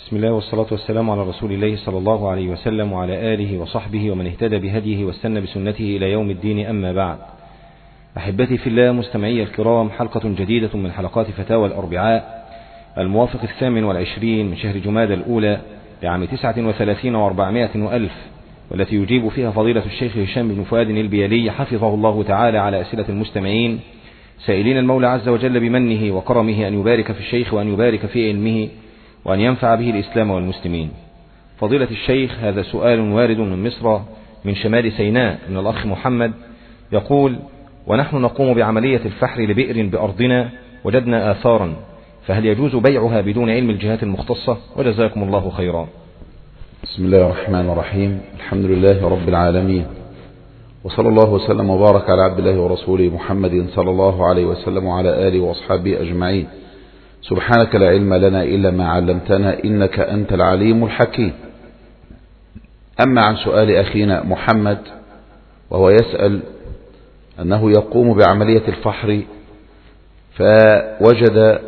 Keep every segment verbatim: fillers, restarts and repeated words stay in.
بسم الله والصلاة والسلام على رسول الله صلى الله عليه وسلم وعلى آله وصحبه ومن اهتدى بهديه واستنى بسنته إلى يوم الدين، أما بعد. أحبتي في الله، مستمعي الكرام، حلقة جديدة من حلقات فتاوى الأربعاء الموافق الثامن والعشرين من شهر جمادى الأولى لعام تسعة وثلاثين وأربعمائة وألف، والتي يجيب فيها فضيلة الشيخ هشام بن فؤاد البيلي حفظه الله تعالى على أسئلة المستمعين، سائلين المولى عز وجل بمنه وكرمه أن يبارك في الشيخ وأن يبارك في علمه وأن ينفع به الإسلام والمسلمين. فضيلة الشيخ، هذا سؤال وارد من مصر من شمال سيناء من الأخ محمد، يقول: ونحن نقوم بعملية الفحر لبئر بأرضنا وجدنا آثارا، فهل يجوز بيعها بدون علم الجهات المختصة؟ وجزاكم الله خيرا. بسم الله الرحمن الرحيم، الحمد لله رب العالمين، وصلى الله وسلم وبارك على عبد الله ورسوله محمد صلى الله عليه وسلم وعلى آله وأصحابه أجمعين. سبحانك لا علم لنا إلا ما علمتنا إنك أنت العليم الحكيم. أما عن سؤال أخينا محمد، وهو يسأل أنه يقوم بعملية الفحر فوجد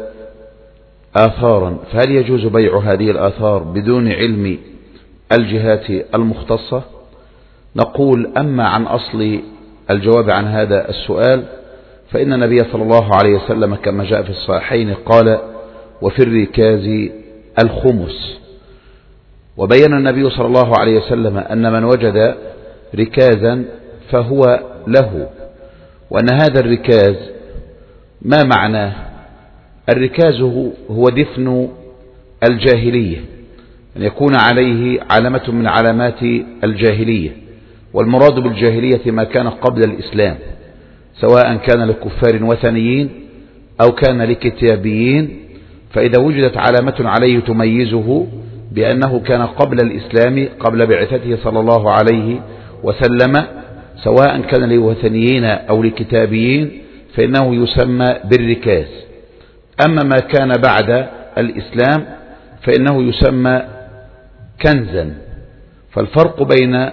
آثارا، فهل يجوز بيع هذه الآثار بدون علم الجهات المختصة؟ نقول: أما عن أصل الجواب عن هذا السؤال، فإن النبي صلى الله عليه وسلم كما جاء في الصحيحين قال: وفي الركاز الخمس. وبين النبي صلى الله عليه وسلم أن من وجد ركازا فهو له، وأن هذا الركاز ما معناه؟ الركاز هو دفن الجاهلية، أن يكون عليه علامة من علامات الجاهلية، والمراد بالجاهلية ما كان قبل الإسلام، سواء كان لكفار وثنيين أو كان لكتابيين، فإذا وجدت علامة عليه تميزه بأنه كان قبل الإسلام، قبل بعثته صلى الله عليه وسلم، سواء كان لوثنيين أو لكتابيين، فإنه يسمى بالركاز. أما ما كان بعد الإسلام فإنه يسمى كنزا. فالفرق بين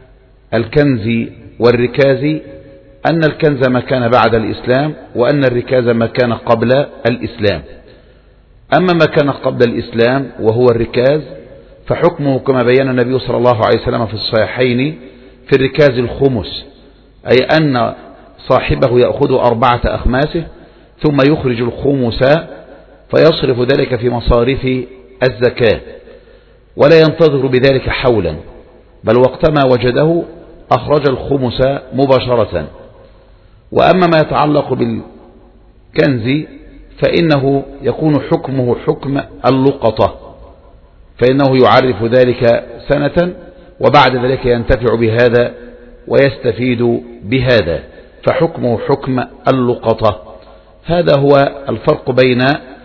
الكنز والركاز أن الكنز ما كان بعد الإسلام، وأن الركاز ما كان قبل الإسلام. أما ما كان قبل الإسلام وهو الركاز فحكمه كما بين النبي صلى الله عليه وسلم في الصحيحين في الركاز الخمس، أي أن صاحبه يأخذ أربعة أخماسه ثم يخرج الخمس فيصرف ذلك في مصارف الزكاة، ولا ينتظر بذلك حولا، بل وقتما وجده أخرج الخمس مباشرة. وأما ما يتعلق بالكنز فإنه يكون حكمه حكم اللقطة، فإنه يعرف ذلك سنة وبعد ذلك ينتفع بهذا ويستفيد بهذا، فحكمه حكم اللقطة. هذا هو الفرق بين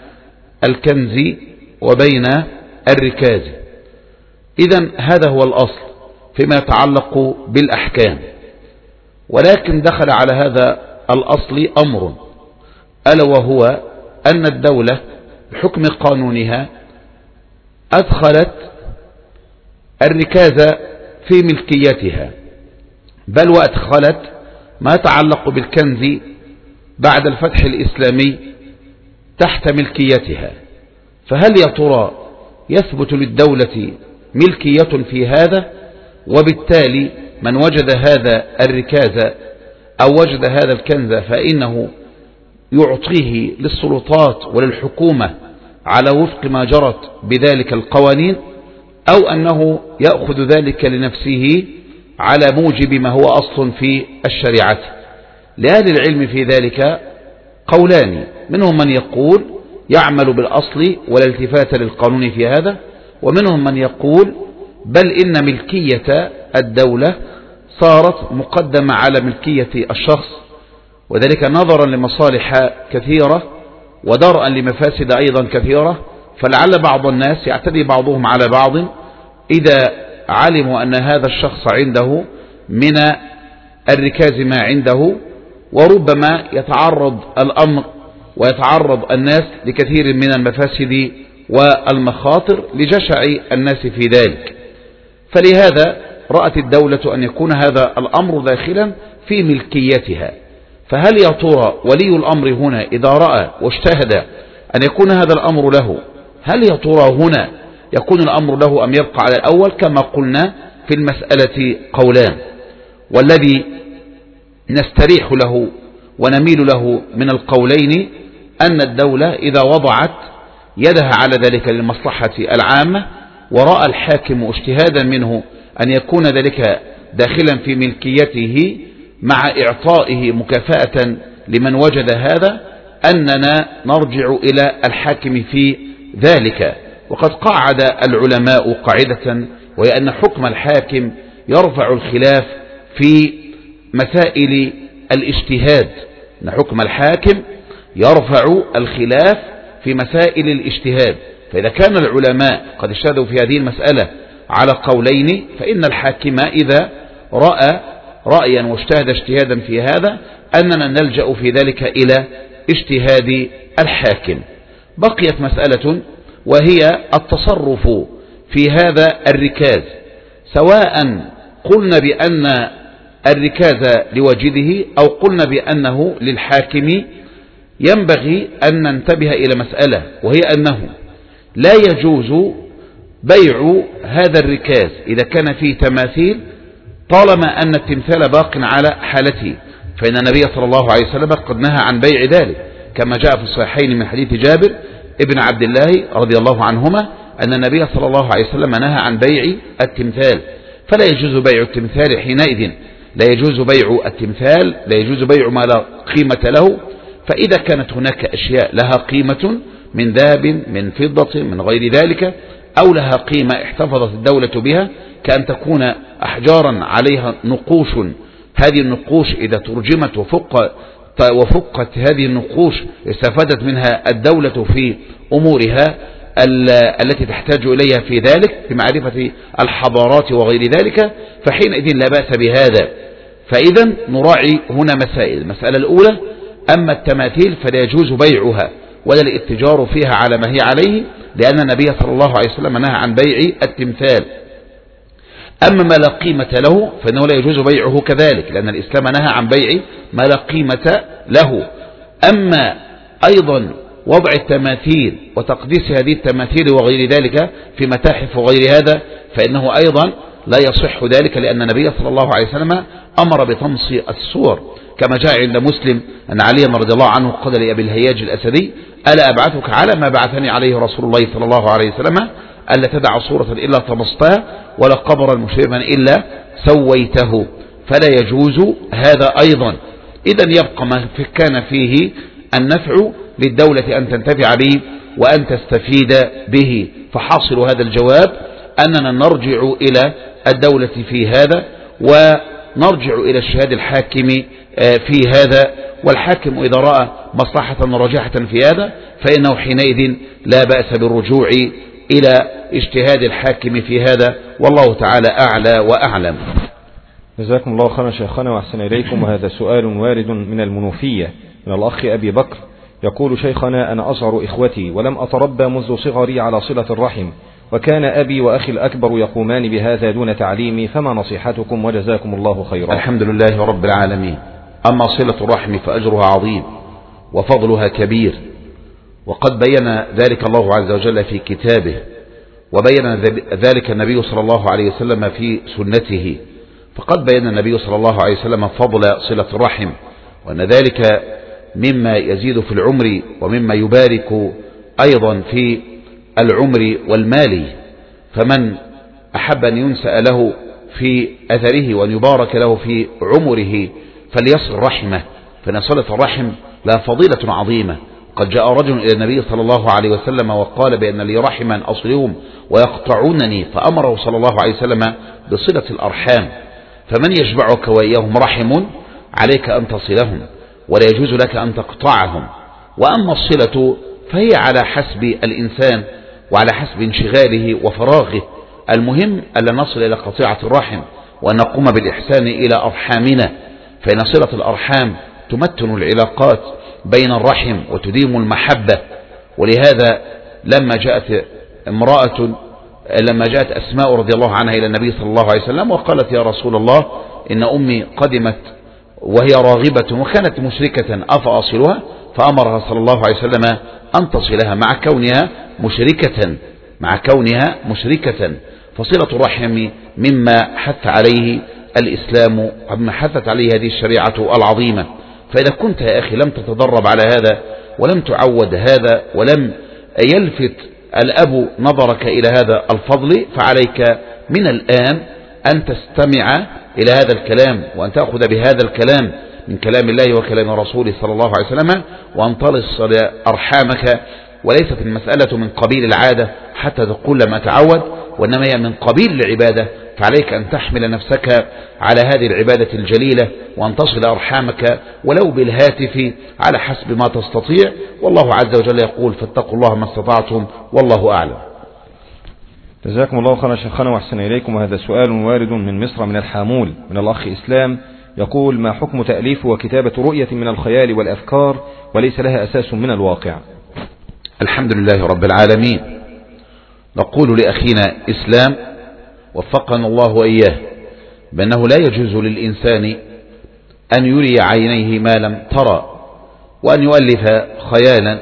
الكنز وبين الركاز. إذن هذا هو الأصل فيما يتعلق بالأحكام، ولكن دخل على هذا الأصل أمر، ألا وهو أن الدولة بحكم قانونها أدخلت الركاز في ملكيتها، بل وأدخلت ما يتعلق بالكنز بعد الفتح الإسلامي تحت ملكيتها. فهل يا ترى يثبت للدولة ملكية في هذا؟ وبالتالي من وجد هذا الركاز أو وجد هذا الكنز فإنه يعطيه للسلطات وللحكومة على وفق ما جرت بذلك القوانين، أو أنه يأخذ ذلك لنفسه على موجب ما هو أصل في الشريعة؟ لأهل العلم في ذلك قولان، منهم من يقول يعمل بالأصل ولا التفات للقانون في هذا، ومنهم من يقول بل إن ملكية الدولة صارت مقدمة على ملكية الشخص، وذلك نظرا لمصالح كثيرة ودرءا لمفاسد أيضا كثيرة. فلعل بعض الناس يعتدي بعضهم على بعض إذا علموا أن هذا الشخص عنده من الركاز ما عنده، وربما يتعرض الأمر ويتعرض الناس لكثير من المفاسد والمخاطر لجشع الناس في ذلك. فلهذا رأت الدولة أن يكون هذا الأمر داخلا في ملكيتها. فهل يا ترى ولي الأمر هنا إذا رأى واجتهد أن يكون هذا الأمر له، هل يا ترى هنا يكون الأمر له أم يبقى على الأول، كما قلنا في المسألة قولان، والذي نستريح له ونميل له من القولين أن الدولة إذا وضعت يدها على ذلك للمصلحة العامة ورأى الحاكم اجتهادا منه أن يكون ذلك داخلا في ملكيته مع إعطائه مكافأة لمن وجد هذا، أننا نرجع إلى الحاكم في ذلك. وقد قعد العلماء قاعدة، وهي أن حكم الحاكم يرفع الخلاف في مسائل الاجتهاد، أن حكم الحاكم يرفع الخلاف في مسائل الاجتهاد. فإذا كان العلماء قد اجتهدوا في هذه المسألة على قولين، فإن الحاكم إذا رأى رأيا واجتهد اجتهادا في هذا أننا نلجأ في ذلك إلى اجتهاد الحاكم. بقيت مسألة وهي التصرف في هذا الركاز، سواء قلنا بأن الركاز لوجده أو قلنا بأنه للحاكم. ينبغي أن ننتبه إلى مسألة، وهي أنه لا يجوز بيع هذا الركاز إذا كان فيه تماثيل طالما أن التمثال باق على حالته، فإن النبي صلى الله عليه وسلم قد نهى عن بيع ذلك، كما جاء في الصحيحين من حديث جابر ابن عبد الله رضي الله عنهما أن النبي صلى الله عليه وسلم نهى عن بيع التمثال، فلا يجوز بيع التمثال حينئذ، لا يجوز بيع التمثال، لا يجوز بيع ما لا قيمة له. فإذا كانت هناك أشياء لها قيمة من ذهب من فضة من غير ذلك، أو لها قيمة احتفظت الدولة بها، كأن تكون أحجارا عليها نقوش، هذه النقوش إذا ترجمت وفق وفقت هذه النقوش استفادت منها الدولة في أمورها التي تحتاج إليها في ذلك في معرفة الحضارات وغير ذلك، فحينئذ لا بأس بهذا. فإذا نراعي هنا مسائل. المسألة الأولى: أما التماثيل فلا يجوز بيعها ولا الاتجار فيها على ما هي عليه، لأن النبي صلى الله عليه وسلم نهى عن بيع التمثال. أما ما لا قيمة له فإنه لا يجوز بيعه كذلك، لأن الإسلام نهى عن بيع ما لا قيمة له. أما أيضا وضع التماثيل وتقديس هذه التماثيل وغير ذلك في متاحف وغير هذا، فإنه أيضا لا يصح ذلك، لأن النبي صلى الله عليه وسلم أمر بطمس الصور، كما جاء عند مسلم أن علي رضي الله عنه قال لأبي الهياج الأسدي: ألا أبعثك على ما بعثني عليه رسول الله صلى الله عليه وسلم، ألا تدع صورة إلا طمستها ولا قبرا مشرفا إلا سويته. فلا يجوز هذا أيضا. إذن يبقى ما كان فيه النفع للدولة أن تنتفع به وأن تستفيد به. فحاصل هذا الجواب أننا نرجع إلى الدولة في هذا، ونرجع إلى الشهاد الحاكم في هذا، والحاكم إذا رأى مصلحة راجحة في هذا فإنه حينئذ لا بأس بالرجوع إلى اجتهاد الحاكم في هذا، والله تعالى أعلى وأعلم. جزاكم الله خيرا شيخنا وأحسن إليكم. وهذا سؤال وارد من المنوفية من الأخ أبي بكر، يقول: شيخنا، أنا أصغر إخوتي ولم أتربى منذ صغري على صلة الرحم، وكان أبي وأخي الأكبر يقومان بهذا دون تعليمي، فما نصيحتكم وجزاكم الله خيرا؟ الحمد لله رب العالمين. أما صلة الرحم فأجرها عظيم وفضلها كبير، وقد بين ذلك الله عز وجل في كتابه، وبين ذلك النبي صلى الله عليه وسلم في سنته. فقد بين النبي صلى الله عليه وسلم فضل صلة الرحم، وأن ذلك مما يزيد في العمر ومما يبارك أيضا في العمر والمال. فمن أحب أن ينسأ له في أثره وأن يبارك له في عمره فليصل رحمه، فإن صلة الرحم لا فضيلة عظيمة. قد جاء رجل إلى النبي صلى الله عليه وسلم وقال بأن لي رحما أصلهم ويقطعونني، فأمره صلى الله عليه وسلم بصلة الأرحام. فمن يجمعك وإياهم رحم عليك أن تصلهم، ولا يجوز لك أن تقطعهم. وأما الصلة فهي على حسب الإنسان وعلى حسب انشغاله وفراغه. المهم ألا نصل إلى قطيعة الرحم، وأن نقوم بالإحسان إلى أرحامنا، فإن صلة الأرحام تمتن العلاقات بين الرحم وتديم المحبة. ولهذا لما جاءت امرأة لما جاءت أسماء رضي الله عنها إلى النبي صلى الله عليه وسلم وقالت: يا رسول الله، إن أمي قدمت وهي راغبة وكانت مشركة، أفأصلها؟ فأمرها صلى الله عليه وسلم أن تصلها، مع كونها مشركة مع كونها مشركة. فصلة الرحم مما حث عليه الإسلام ومما حثت عليه هذه الشريعة العظيمة. فإذا كنت يا أخي لم تتدرب على هذا ولم تعود هذا ولم يلفت الأب نظرك إلى هذا الفضل، فعليك من الآن أن تستمع إلى هذا الكلام وأن تأخذ بهذا الكلام من كلام الله وكلام رسوله صلى الله عليه وسلم، وأن تصل أرحامك. وليست المسألة من قبيل العادة حتى تقول لم أتعود، وإنما هي من قبيل العبادة. فعليك أن تحمل نفسك على هذه العبادة الجليلة وأن تصل أرحامك ولو بالهاتف على حسب ما تستطيع. والله عز وجل يقول فاتقوا الله ما استطعتم والله أعلم. جزاكم الله خيرا شيخنا وأحسن إليكم. وهذا سؤال وارد من مصر من الحامول من الأخ إسلام، يقول: ما حكم تأليف وكتابة رؤية من الخيال والأفكار وليس لها أساس من الواقع؟ الحمد لله رب العالمين. نقول لأخينا إسلام وفقنا الله وإياه بأنه لا يجوز للإنسان أن يري عينيه ما لم ترى، وأن يؤلف خيالا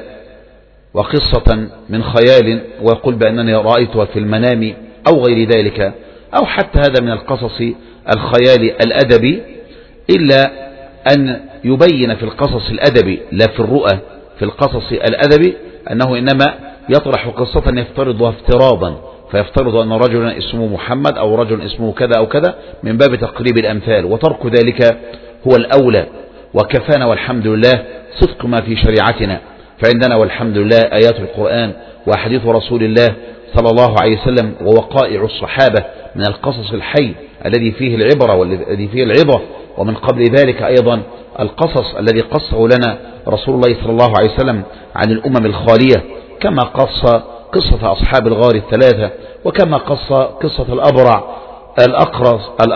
وقصة من خيال ويقول بأنني رأيتها في المنام أو غير ذلك، أو حتى هذا من القصص الخيال الأدبي، إلا أن يبين في القصص الأدبي لا في الرؤى، في القصص الأدبي أنه إنما يطرح قصة يفترضها افتراضا، فيفترض أن رجلا اسمه محمد أو رجل اسمه كذا أو كذا من باب تقريب الأمثال، وترك ذلك هو الأولى. وكفانا والحمد لله صدق ما في شريعتنا، فعندنا والحمد لله آيات القرآن وحديث رسول الله صلى الله عليه وسلم ووقائع الصحابة من القصص الحي الذي فيه العبرة والذي فيه العظة. ومن قبل ذلك أيضا القصص الذي قصه لنا رسول الله صلى الله عليه وسلم عن الأمم الخالية، كما قص قصة أصحاب الغار الثلاثة، وكما قص قصة الأبرع الأقرص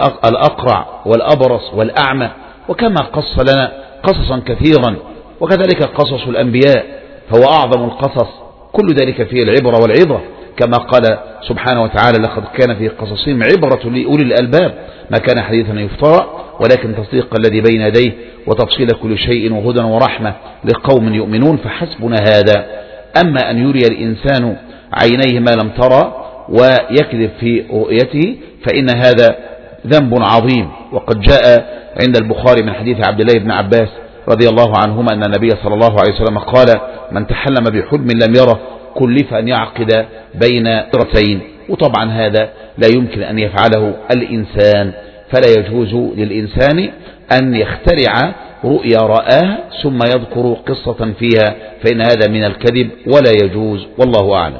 الأقرع والأبرص والأعمى، وكما قص لنا قصصا كثيرا، وكذلك قصص الأنبياء فهو أعظم القصص، كل ذلك فيه العبرة والعظة، كما قال سبحانه وتعالى: لقد كان في قصصهم عبرة لأولي الألباب ما كان حديثا يفترى ولكن تصديق الذي بين يديه وتفصيل كل شيء وهدى ورحمة لقوم يؤمنون. فحسبنا هذا. أما أن يري الإنسان عينيه ما لم ترى ويكذب في رؤيته فإن هذا ذنب عظيم. وقد جاء عند البخاري من حديث عبد الله بن عباس رضي الله عنهما أن النبي صلى الله عليه وسلم قال: من تحلم بحلم لم يره كلف أن يعقد بين قرتين. وطبعا هذا لا يمكن أن يفعله الإنسان، فلا يجوز للإنسان أن يخترع رؤيا رآها ثم يذكر قصة فيها، فإن هذا من الكذب ولا يجوز، والله أعلم.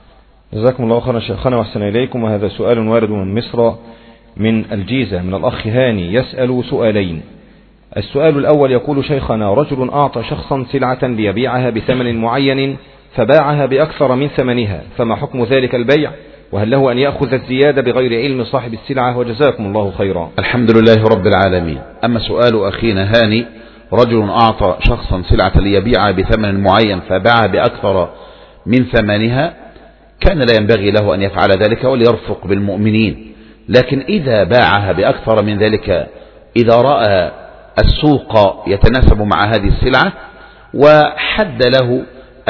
جزاكم الله خيرا شيخنا وأحسن إليكم. وهذا سؤال وارد من مصر من الجيزة من الأخ هاني، يسأل سؤالين. السؤال الأول يقول: شيخنا، رجل أعطى شخصا سلعة ليبيعها بثمن معين فباعها بأكثر من ثمنها، فما حكم ذلك البيع؟ وهل له أن يأخذ الزيادة بغير علم صاحب السلعة؟ وجزاكم الله خيرا. الحمد لله رب العالمين. أما سؤال أخينا هاني: رجل أعطى شخصا سلعة ليبيعها بثمن معين فباعها بأكثر من ثمنها، كان لا ينبغي له أن يفعل ذلك وليرفق بالمؤمنين. لكن إذا باعها بأكثر من ذلك، إذا رأى السوق يتناسب مع هذه السلعة وحد له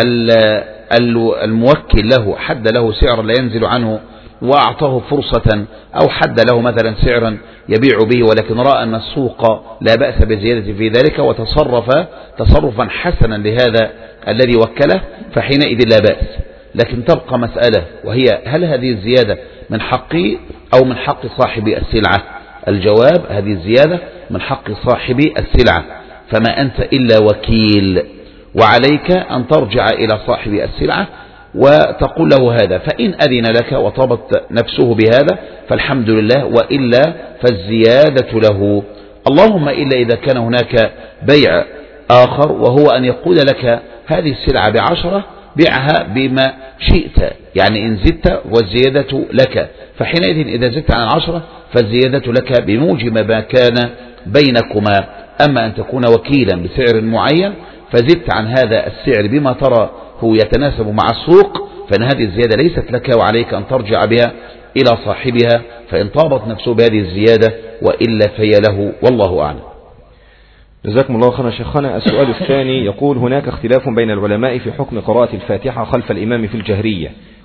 الموكل له حد له سعر لا ينزل عنه وأعطاه فرصة، أو حد له مثلا سعرا يبيع به، ولكن رأى أن السوق لا بأس بزيادة في ذلك وتصرف تصرفا حسنا لهذا الذي وكله، فحينئذ لا بأس. لكن تبقى مسألة، وهي: هل هذه الزيادة من حقي أو من حق صاحب السلعة؟ الجواب: هذه الزيادة من حق صاحب السلعة، فما أنت إلا وكيل، وعليك أن ترجع إلى صاحب السلعة وتقول له هذا، فإن أذن لك وطابت نفسه بهذا فالحمد لله، وإلا فالزيادة له. اللهم إلا إذا كان هناك بيع آخر، وهو أن يقول لك: هذه السلعة بعشرة بيعها بما شئت، يعني إن زدت والزيادة لك، فحينئذ إذا زدت عن عشرة فالزيادة لك بموجب ما كان بينكما. أما أن تكون وكيلا بسعر معين فزدت عن هذا السعر بما ترى هو يتناسب مع السوق، فإن هذه الزيادة ليست لك، وعليك أن ترجع بها إلى صاحبها، فإن طابت نفسه بهذه الزيادة، وإلا فهي له، والله أعلم. جزاكم الله خيرا شيخنا. السؤال الثاني يقول: هناك اختلاف بين العلماء في حكم قراءة الفاتحة خلف الإمام في الجهرية،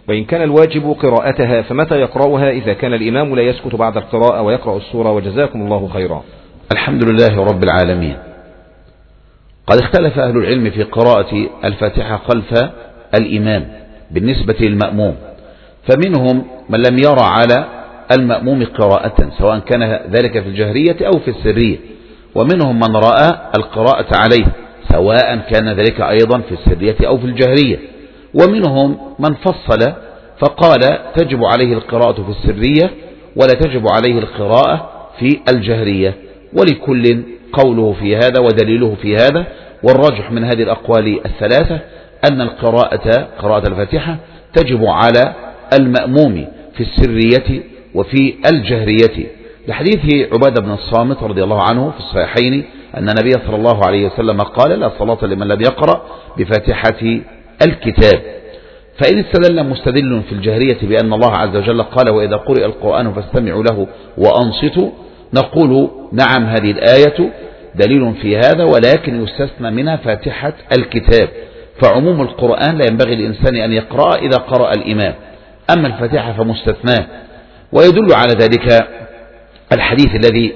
وإن كان الواجب قراءتها فمتى يقرأها إذا كان الإمام لا يسكت بعد القراءة ويقرأ السورة؟ وجزاكم الله خيرا. الحمد لله رب العالمين. قد اختلف أهل العلم في قراءة الفاتحة خلف الإمام بالنسبة للمأموم، فمنهم من لم يرى على المأموم قراءة سواء كان ذلك في الجهرية أو في السرية، ومنهم من رأى القراءة عليه سواء كان ذلك أيضا في السرية أو في الجهرية، ومنهم من فصل فقال تجب عليه القراءة في السرية ولا تجب عليه القراءة في الجهرية، ولكل قوله في هذا ودليله في هذا. والراجح من هذه الأقوال الثلاثة أن القراءة قراءة الفاتحة تجب على المأموم في السرية وفي الجهرية، لحديث عبادة بن الصامت رضي الله عنه في الصحيحين أن النبي صلى الله عليه وسلم قال لا صلاة لمن لم يقرأ بفاتحة الكتاب. فإن استدل مستدل في الجهرية بأن الله عز وجل قال وإذا قرئ القرآن فاستمعوا له وأنصتوا، نقول نعم هذه الآية دليل في هذا، ولكن يستثنى منها فاتحة الكتاب، فعموم القرآن لا ينبغي الإنسان أن يقرأ إذا قرأ الإمام، أما الفاتحة فمستثناه. ويدل على ذلك الحديث الذي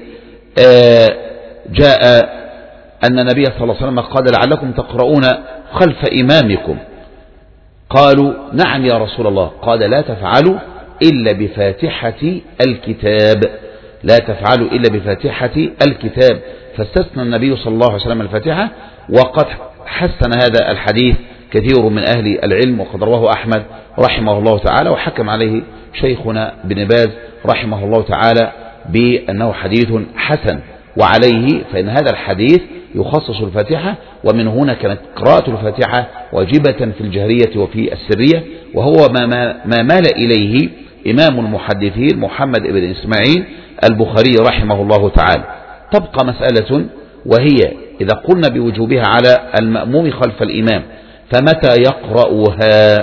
جاء أن النبي صلى الله عليه وسلم قال لعلكم تقرؤون خلف إمامكم، قالوا نعم يا رسول الله، قال لا تفعلوا إلا بفاتحة الكتاب، لا تفعلوا إلا بفاتحة الكتاب، فاستثنى النبي صلى الله عليه وسلم الفاتحة. وقد حسن هذا الحديث كثير من أهل العلم، وقد رواه أحمد رحمه الله تعالى، وحكم عليه شيخنا بن باز رحمه الله تعالى بأنه حديث حسن، وعليه فإن هذا الحديث يخصص الفاتحة، ومن هنا كانت قراءة الفاتحة واجبة في الجهرية وفي السرية، وهو ما, ما مال إليه إمام المحدثين محمد بن إسماعيل البخاري رحمه الله تعالى. تبقى مسألة، وهي إذا قلنا بوجوبها على المأموم خلف الإمام فمتى يقرأها؟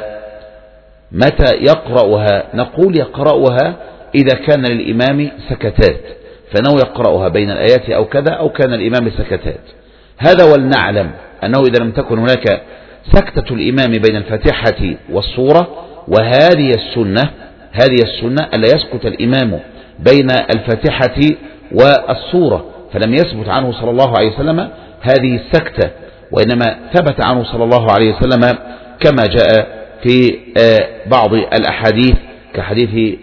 متى يقرأها؟ نقول يقرأها إذا كان للإمام سكتات، فإنه يقرأها بين الآيات أو كذا، أو كان الإمام سكتات. هذا ولنعلم أنه إذا لم تكن هناك سكتة الإمام بين الفاتحة والسورة، وهذه السنة هذه السنة ألا يسكت الإمام بين الفاتحة والسورة، فلم يثبت عنه صلى الله عليه وسلم هذه السكتة، وإنما ثبت عنه صلى الله عليه وسلم كما جاء في بعض الأحاديث كحديث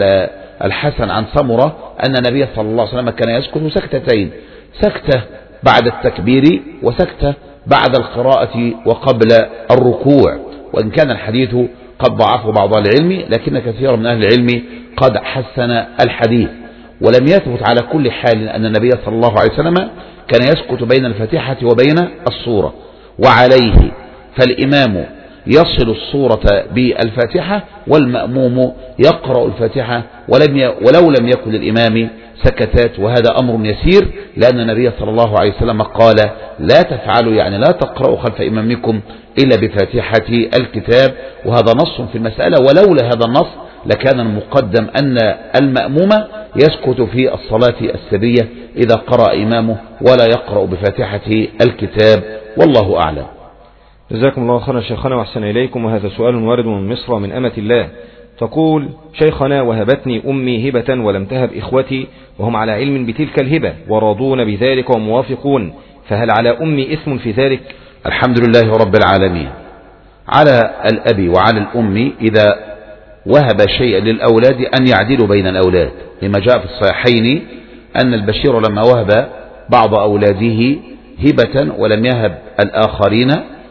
الحسن عن سمرة أن النبي صلى الله عليه وسلم كان يسكت سكتتين، سكتة بعد التكبير وسكتة بعد القراءة وقبل الركوع. وإن كان الحديث قد ضعفه بعض العلم، لكن كثير من أهل العلم قد حسن الحديث. ولم يثبت على كل حال أن النبي صلى الله عليه وسلم كان يسكت بين الفاتحة وبين السورة، وعليه فالإمام يصل السورة بالفاتحة والمأموم يقرأ الفاتحة ولم ي... ولو لم يكن للإمام سكتات، وهذا أمر يسير، لأن النبي صلى الله عليه وسلم قال لا تفعلوا، يعني لا تقرأوا خلف إمامكم إلا بفاتحة الكتاب، وهذا نص في المسألة، ولولا هذا النص لكان المقدم أن المأموم يسكت في الصلاة السرية إذا قرأ إمامه ولا يقرأ بفاتحة الكتاب، والله أعلم. جزاكم الله خيرا شيخنا وأحسن إليكم. وهذا سؤال وارد من مصر من أمة الله، تقول شيخنا وهبتني أمي هبة ولم تهب إخوتي وهم على علم بتلك الهبة وراضون بذلك وموافقون، فهل على أمي إثم في ذلك؟ الحمد لله رب العالمين. على الأب وعلى الأم إذا وهب شيئا للأولاد أن يعدلوا بين الأولاد، لما جاء في الصحيحين أن البشير لما وهب بعض أولاده هبة ولم يهب الآخرين،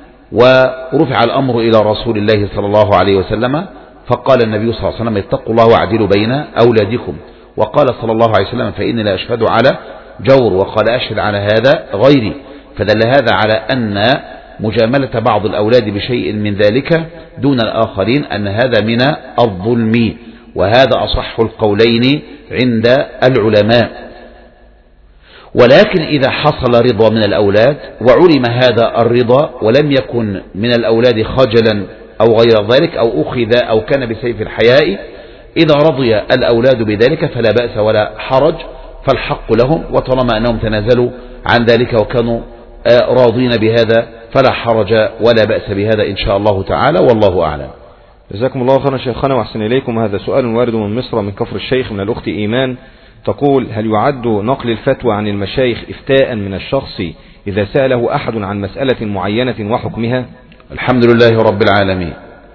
ورفع الأمر إلى رسول الله صلى الله عليه وسلم، فقال النبي صلى الله عليه وسلم اتقوا الله واعدلوا بين أولادكم، وقال صلى الله عليه وسلم فإني لا أشهد على جور، وقال أشهد على هذا غيري، فدل هذا على أن مجاملة بعض الأولاد بشيء من ذلك دون الآخرين أن هذا من الظلم، وهذا أصح القولين عند العلماء. ولكن إذا حصل رضا من الأولاد وعلم هذا الرضا ولم يكن من الأولاد خجلا أو غير ذلك أو أخذ أو كان بسيف الحياء، إذا رضي الأولاد بذلك فلا بأس ولا حرج، فالحق لهم، وطالما أنهم تنازلوا عن ذلك وكانوا راضين بهذا فلا حرج ولا بأس بهذا إن شاء الله تعالى، والله أعلم. جزاكم الله خيرا شيخنا وأحسن إليكم. هذا سؤال وارد من مصر من كفر الشيخ من الأخت إيمان، تقول: هل يعد نقل الفتوى عن المشايخ إفتاء من الشخص إذا سأله أحد عن مسألة معينة وحكمها؟ الحمد لله رب العالمين.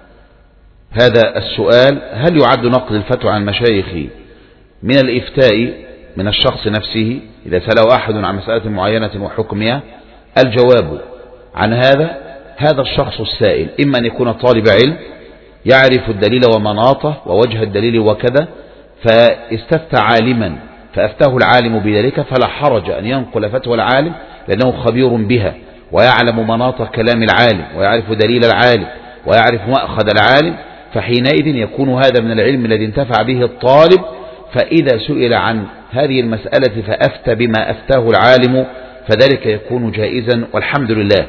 هذا السؤال: هل يعد نقل الفتوى عن المشايخ من الإفتاء من الشخص نفسه إذا سأله أحد عن مسألة معينة وحكمها؟ الجواب عن هذا: هذا الشخص السائل إما أن يكون طالب علم يعرف الدليل ومناطه ووجه الدليل وكذا، فاستفتى عالما فأفتاه العالم بذلك، فلا حرج أن ينقل فتوى العالم لأنه خبير بها ويعلم مناط كلام العالم ويعرف دليل العالم ويعرف مأخذ العالم، فحينئذ يكون هذا من العلم الذي انتفع به الطالب. فإذا سئل عن هذه المسألة فأفتى بما أفتاه العالم فذلك يكون جائزا والحمد لله.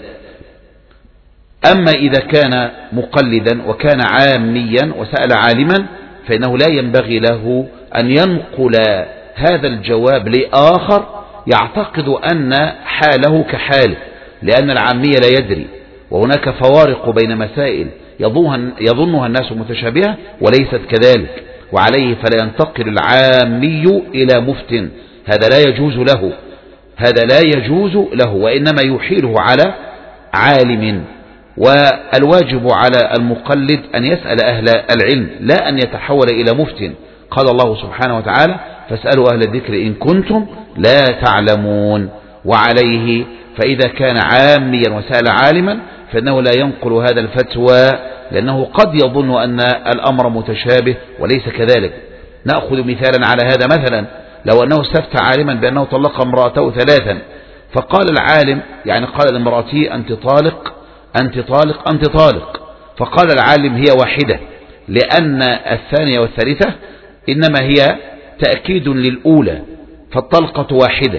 أما إذا كان مقلدا وكان عاميا وسأل عالما فإنه لا ينبغي له أن ينقل هذا الجواب لآخر يعتقد أن حاله كحاله، لأن العامية لا يدري، وهناك فوارق بين مسائل يظنها الناس متشابهة وليست كذلك، وعليه فلا ينتقل العامي إلى مفت، هذا لا يجوز له، هذا لا يجوز له، وإنما يحيله على عالم. والواجب على المقلد أن يسأل أهل العلم لا أن يتحول إلى مفت. قال الله سبحانه وتعالى: فاسألوا أهل الذكر إن كنتم لا تعلمون. وعليه فإذا كان عاميا وسأل عالما فإنه لا ينقل هذا الفتوى، لأنه قد يظن أن الأمر متشابه وليس كذلك. نأخذ مثالا على هذا: مثلا لو أنه استفتى عالما بأنه طلق امرأته ثلاثا، فقال العالم يعني قال لامرأته: أنت طالق أنت طالق أنت طالق، فقال العالم: هي واحدة، لأن الثانية والثالثة إنما هي تأكيد للأولى، فالطلقة واحدة.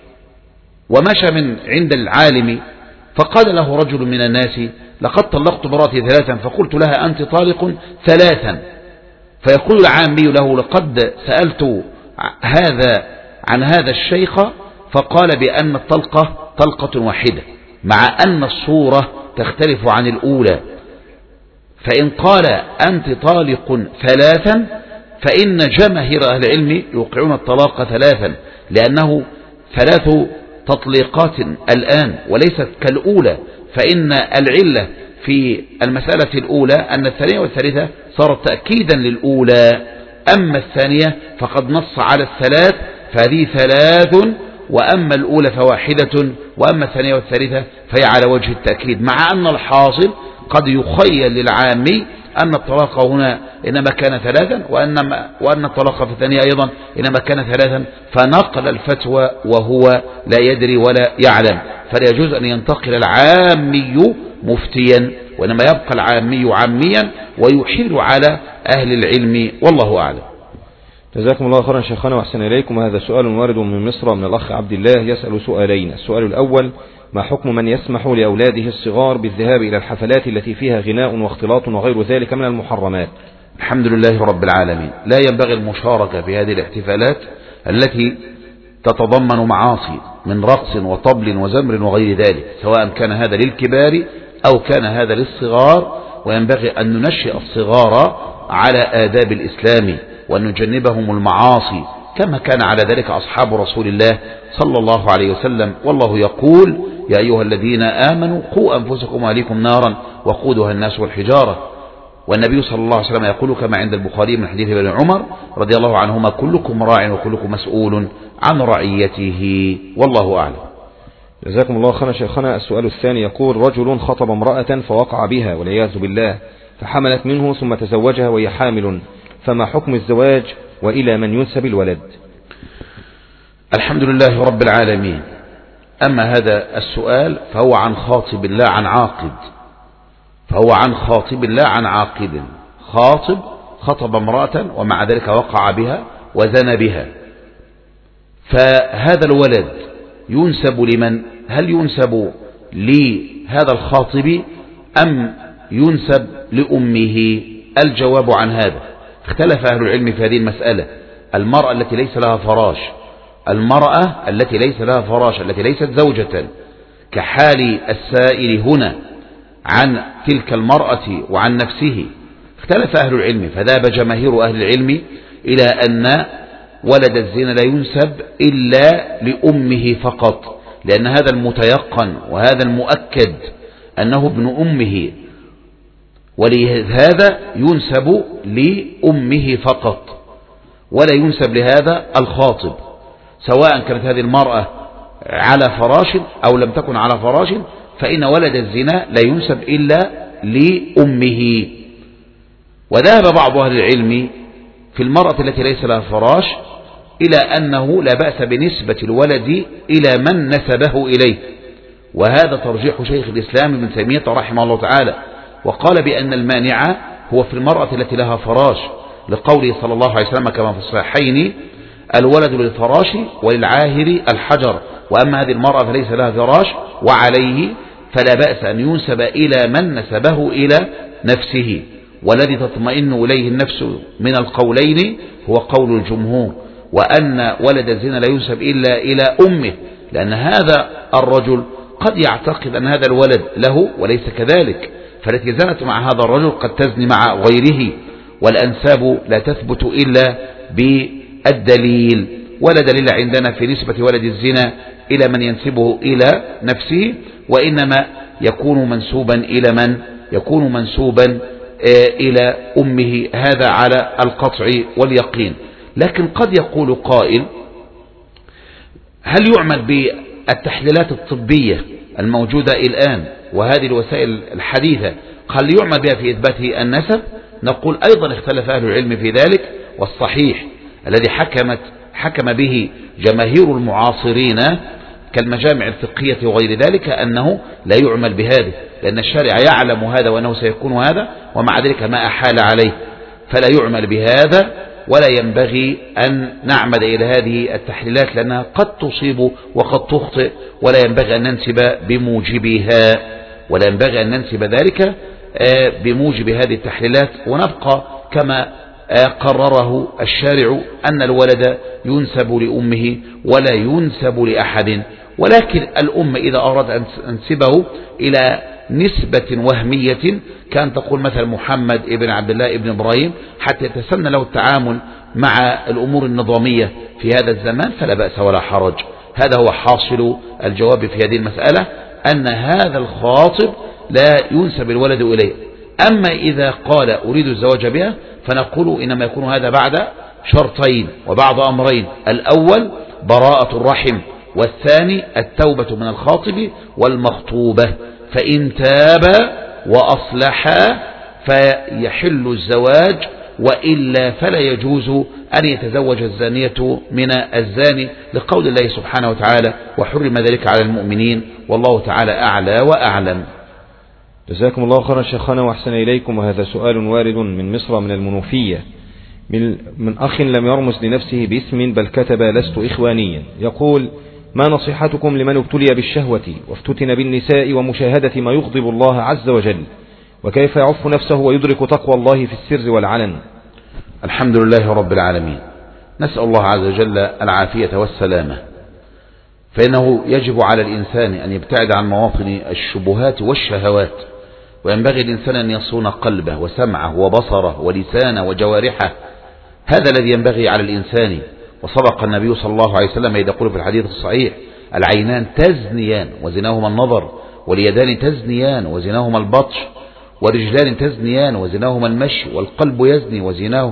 ومشى من عند العالم فقال له رجل من الناس: لقد طلقت امرأتي ثلاثا فقلت لها أنت طالق ثلاثا. فيقول العامي له: لقد سألت هذا عن هذا الشيخ فقال بأن الطلقة طلقة واحدة، مع أن الصورة تختلف عن الأولى. فإن قال أنت طالق ثلاثا فإن جماهير أهل العلم يوقعون الطلاق ثلاثا، لأنه ثلاث تطليقات الآن وليست كالأولى، فإن العلة في المسألة الأولى أن الثانية والثالثة صارت تأكيدا للأولى، أما الثانية فقد نص على الثلاث فهذه ثلاث، وأما الأولى فواحدة، وأما الثانية والثالثة فهي على وجه التأكيد، مع أن الحاصل قد يخيل للعامي أن الطلاق هنا إنما كان ثلاثا، وأنما وأن الطلاق في الثانية أيضا إنما كان ثلاثا، فنقل الفتوى وهو لا يدري ولا يعلم. فلا يجوز أن ينتقل العامي مفتيا، وإنما يبقى العامي عاميا ويحيل على أهل العلم، والله أعلم. جزاكم الله خيرا شيخنا وأحسن إليكم. هذا سؤال وارد من مصر من الأخ عبد الله، يسأل سؤالين. السؤال الأول: ما حكم من يسمح لأولاده الصغار بالذهاب إلى الحفلات التي فيها غناء واختلاط وغير ذلك من المحرمات؟ الحمد لله رب العالمين. لا ينبغي المشاركة في هذه الاحتفالات التي تتضمن معاصي من رقص وطبل وزمر وغير ذلك، سواء كان هذا للكبار أو كان هذا للصغار. وينبغي أن ننشئ الصغار على آداب الإسلام وأن نجنبهم المعاصي كما كان على ذلك أصحاب رسول الله صلى الله عليه وسلم. والله يقول: يا أيها الذين آمنوا قوا أنفسكم وأهليكم نارا وقودها الناس والحجارة. والنبي صلى الله عليه وسلم يقول كما عند البخاري من حديث ابن عمر رضي الله عنهما: كلكم راع وكلكم مسؤول عن رعيته، والله أعلم. جزاكم الله خيرا شيخنا. السؤال الثاني يقول: رجل خطب امرأة فوقع بها والعياذ بالله، فحملت منه ثم تزوجها وهي حامل، فما حكم الزواج وإلى من ينسب الولد؟ الحمد لله رب العالمين. أما هذا السؤال فهو عن خاطب لا عن عاقد، فهو عن خاطب لا عن عاقد. خاطب خطب امرأة ومع ذلك وقع بها وزنى بها، فهذا الولد ينسب لمن؟ هل ينسب لهذا الخاطب أم ينسب لأمه؟ الجواب عن هذا اختلف أهل العلم في هذه المسألة. المرأة التي ليس لها فراش، المرأة التي ليس لها فراش التي ليست زوجة، كحال السائل هنا عن تلك المرأة وعن نفسه، اختلف أهل العلم، فذهب جماهير أهل العلم إلى أن ولد الزنا لا ينسب إلا لأمه فقط، لأن هذا المتيقن وهذا المؤكد أنه ابن أمه، ولهذا ينسب لأمه فقط ولا ينسب لهذا الخاطب، سواء كانت هذه المرأة على فراش أو لم تكن على فراش، فإن ولد الزنا لا ينسب إلا لأمه. وذهب بعض أهل العلم في المرأة التي ليس لها فراش إلى أنه لا بأس بنسبة الولد إلى من نسبه إليه، وهذا ترجيح شيخ الإسلام ابن تيمية رحمه الله تعالى، وقال بأن المانع هو في المرأة التي لها فراش، لقوله صلى الله عليه وسلم كما في الصحيحين: الولد للفراش وللعاهر الحجر، وأما هذه المرأة فليس لها فراش وعليه، فلا بأس أن ينسب إلى من نسبه إلى نفسه. والذي تطمئن إليه النفس من القولين هو قول الجمهور، وأن ولد الزنا لا ينسب إلا إلى أمه، لأن هذا الرجل قد يعتقد أن هذا الولد له وليس كذلك، فالتي زنت مع هذا الرجل قد تزني مع غيره، والأنساب لا تثبت إلا بالدليل، ولا دليل عندنا في نسبة ولد الزنا إلى من ينسبه إلى نفسه، وإنما يكون منسوبا إلى من يكون منسوبا إلى أمه، هذا على القطع واليقين. لكن قد يقول قائل: هل يعمل بالتحليلات الطبية الموجودة الآن وهذه الوسائل الحديثة، هل يعمل بها في إثبات النسب؟ نقول أيضا اختلف أهل العلم في ذلك، والصحيح الذي حكمت حكم به جماهير المعاصرين كالمجامع الفقهية وغير ذلك أنه لا يعمل بهذا، لأن الشارع يعلم هذا وأنه سيكون هذا، ومع ذلك ما أحال عليه، فلا يعمل بهذا، ولا ينبغي أن نعمد إلى هذه التحليلات لأنها قد تصيب وقد تخطئ، ولا ينبغي أن ننسب بموجبها، ولا ينبغي أن ننسب ذلك بموجب هذه التحليلات، ونبقى كما قرره الشارع أن الولد ينسب لأمه ولا ينسب لأحد. ولكن الأم إذا أراد أن تنسبه إلى نسبة وهمية، كان تقول مثلا محمد ابن عبد الله ابن إبراهيم، حتى يتسنى له التعامل مع الأمور النظامية في هذا الزمان، فلا بأس ولا حرج. هذا هو حاصل الجواب في هذه المسألة، أن هذا الخاطب لا ينسب الولد إليه. أما إذا قال أريد الزواج بها، فنقول إنما يكون هذا بعد شرطين وبعد أمرين: الأول براءة الرحم، والثاني التوبة من الخاطب والمخطوبة، فإن تاب وأصلح فيحل الزواج، وإلا فلا يجوز أن يتزوج الزانية من الزاني، لقول الله سبحانه وتعالى: وحرم ذلك على المؤمنين، والله تعالى أعلى وأعلم. جزاكم الله خيرا شيخنا وأحسن إليكم. وهذا سؤال وارد من مصر من المنوفية من, من أخ لم يرمز لنفسه باسم بل كتب: لست إخوانيا. يقول: ما نصيحتكم لمن ابتلي بالشهوة وافتتن بالنساء ومشاهدة ما يغضب الله عز وجل، وكيف يعف نفسه ويدرك تقوى الله في السر والعلن؟ الحمد لله رب العالمين، نسأل الله عز وجل العافية والسلامة، فإنه يجب على الإنسان أن يبتعد عن مواطن الشبهات والشهوات، وينبغي الإنسان أن يصون قلبه وسمعه وبصره ولسانه وجوارحه، هذا الذي ينبغي على الإنسان. وصدق النبي صلى الله عليه وسلم إذا قال في الحديث الصحيح: العينان تزنيان وزناهما النظر، واليدان تزنيان وزناهما البطش، والرجلان تزنيان وزناهما المشي، والقلب يزني وزناه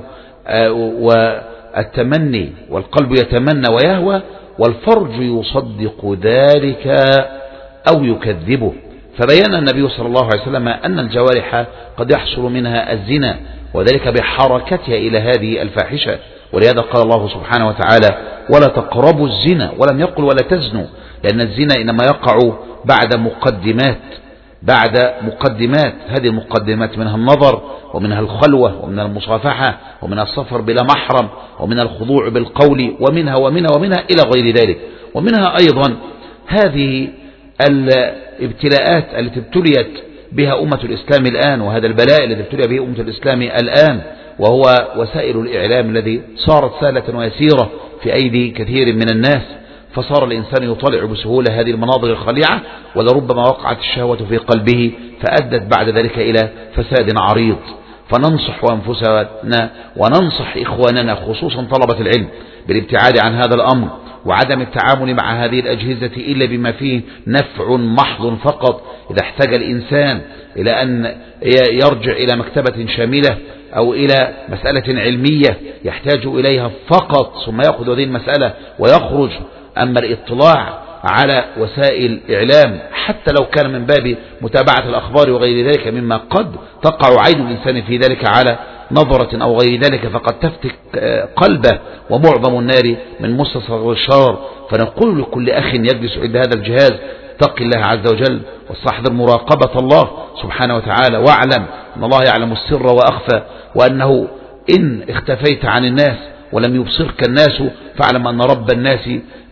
والتمني، والقلب يتمنى ويهوى، والفرج يصدق ذلك أو يكذبه. فبين النبي صلى الله عليه وسلم أن الجوارح قد يحصل منها الزنا، وذلك بحركتها إلى هذه الفاحشة، ولهذا قال الله سبحانه وتعالى: ولا تقربوا الزنا، ولم يقل ولا تزنوا، لأن الزنا إنما يقع بعد مقدمات بعد مقدمات هذه المقدمات منها النظر، ومنها الخلوة، ومنها المصافحة، ومنها السفر بلا محرم، ومنها الخضوع بالقول، ومنها ومنها ومنها إلى غير ذلك. ومنها أيضا هذه الابتلاءات التي ابتليت بها أمة الإسلام الآن، وهذا البلاء الذي ابتلي به أمة الإسلام الآن، وهو وسائل الإعلام الذي صارت سهلة ويسيرة في أيدي كثير من الناس، فصار الإنسان يطلع بسهولة هذه المناظر الخليعة، ولربما وقعت الشهوة في قلبه فأدت بعد ذلك إلى فساد عريض. فننصح أنفسنا وننصح إخواننا خصوصا طلبة العلم بالابتعاد عن هذا الأمر وعدم التعامل مع هذه الأجهزة إلا بما فيه نفع محض فقط. إذا احتاج الإنسان إلى أن يرجع إلى مكتبة شاملة أو إلى مسألة علمية يحتاج إليها فقط ثم يأخذ هذه المسألة ويخرج. أما الإطلاع على وسائل إعلام حتى لو كان من باب متابعة الأخبار وغير ذلك مما قد تقع عين الإنسان في ذلك على نظرة أو غير ذلك فقد تفتك قلبه ومعظم النار من مستصغر الشرر. فنقول لكل أخ يجلس عند هذا الجهاز اتق الله عز وجل واستحضر مراقبة الله سبحانه وتعالى واعلم أن الله يعلم السر وأخفى وأنه إن اختفيت عن الناس ولم يبصرك الناس فاعلم أن رب الناس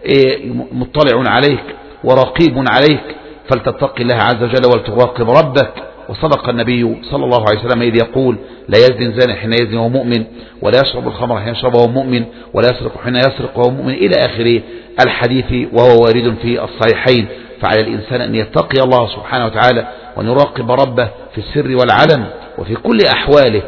مطلع عليك ورقيب عليك فلتتق الله عز وجل ولتراقب ربك. وصدق النبي صلى الله عليه وسلم إذ يقول لا يزني الزاني حين يزني وهو مؤمن ولا يشرب الخمر حين يشرب وهو مؤمن ولا يسرق حين يسرق وهو مؤمن إلى آخر الحديث وهو وارد في الصحيحين. فعلى الإنسان أن يتقي الله سبحانه وتعالى وأن يراقب ربه في السر والعلن وفي كل أحواله.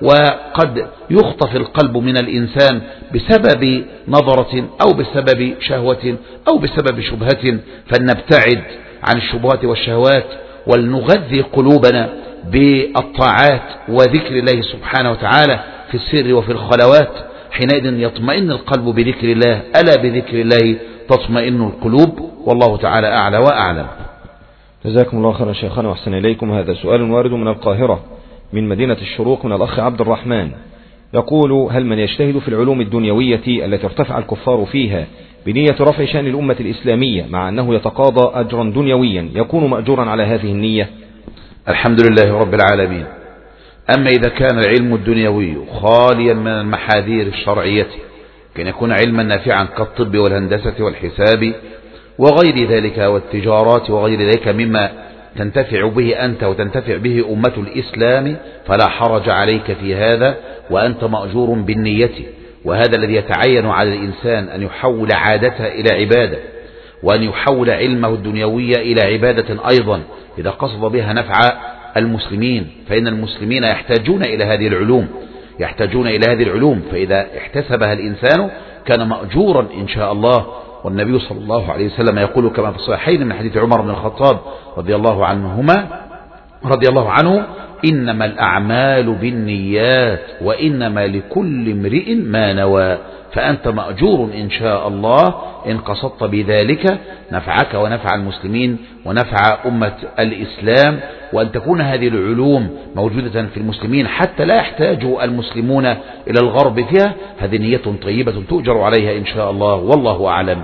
وقد يخطف القلب من الإنسان بسبب نظرة أو بسبب شهوة أو بسبب شبهة فلنبتعد عن الشبهات والشهوات ولنغذي قلوبنا بالطاعات وذكر الله سبحانه وتعالى في السر وفي الخلوات حينئذ يطمئن القلب بذكر الله ألا بذكر الله تطمئن القلوب والله تعالى أعلى وأعلم. جزاكم الله خيرا شيخنا وأحسن إليكم. هذا سؤال وارد من القاهرة من مدينة الشروق من الأخ عبد الرحمن يقول هل من يجتهد في العلوم الدنيوية التي ارتفع الكفار فيها بنية رفع شأن الأمة الإسلامية مع أنه يتقاضى أجرا دنيويا يكون مأجورا على هذه النية؟ الحمد لله رب العالمين. أما إذا كان العلم الدنيوي خاليا من المحاذير الشرعية كان يكون علما نافعا كالطب والهندسة والحساب وغير ذلك والتجارات وغير ذلك مما تنتفع به أنت وتنتفع به أمة الإسلام فلا حرج عليك في هذا وأنت مأجور بالنية. وهذا الذي يتعين على الإنسان أن يحول عادته إلى عبادة وأن يحول علمه الدنيوي إلى عبادة أيضا إذا قصد بها نفع المسلمين فإن المسلمين يحتاجون إلى هذه العلوم يحتاجون إلى هذه العلوم فإذا احتسبها الإنسان كان مأجورا إن شاء الله. والنبي صلى الله عليه وسلم يقول كما في الصحيحين من حديث عمر بن الخطاب رضي الله عنهما رضي الله عنه إنما الأعمال بالنيات وإنما لكل امرئ ما نوى. فأنت مأجور إن شاء الله إن قصدت بذلك نفعك ونفع المسلمين ونفع أمة الإسلام وأن تكون هذه العلوم موجودة في المسلمين حتى لا يحتاج المسلمون إلى الغرب فيها. هذه نية طيبة تؤجر عليها إن شاء الله والله أعلم.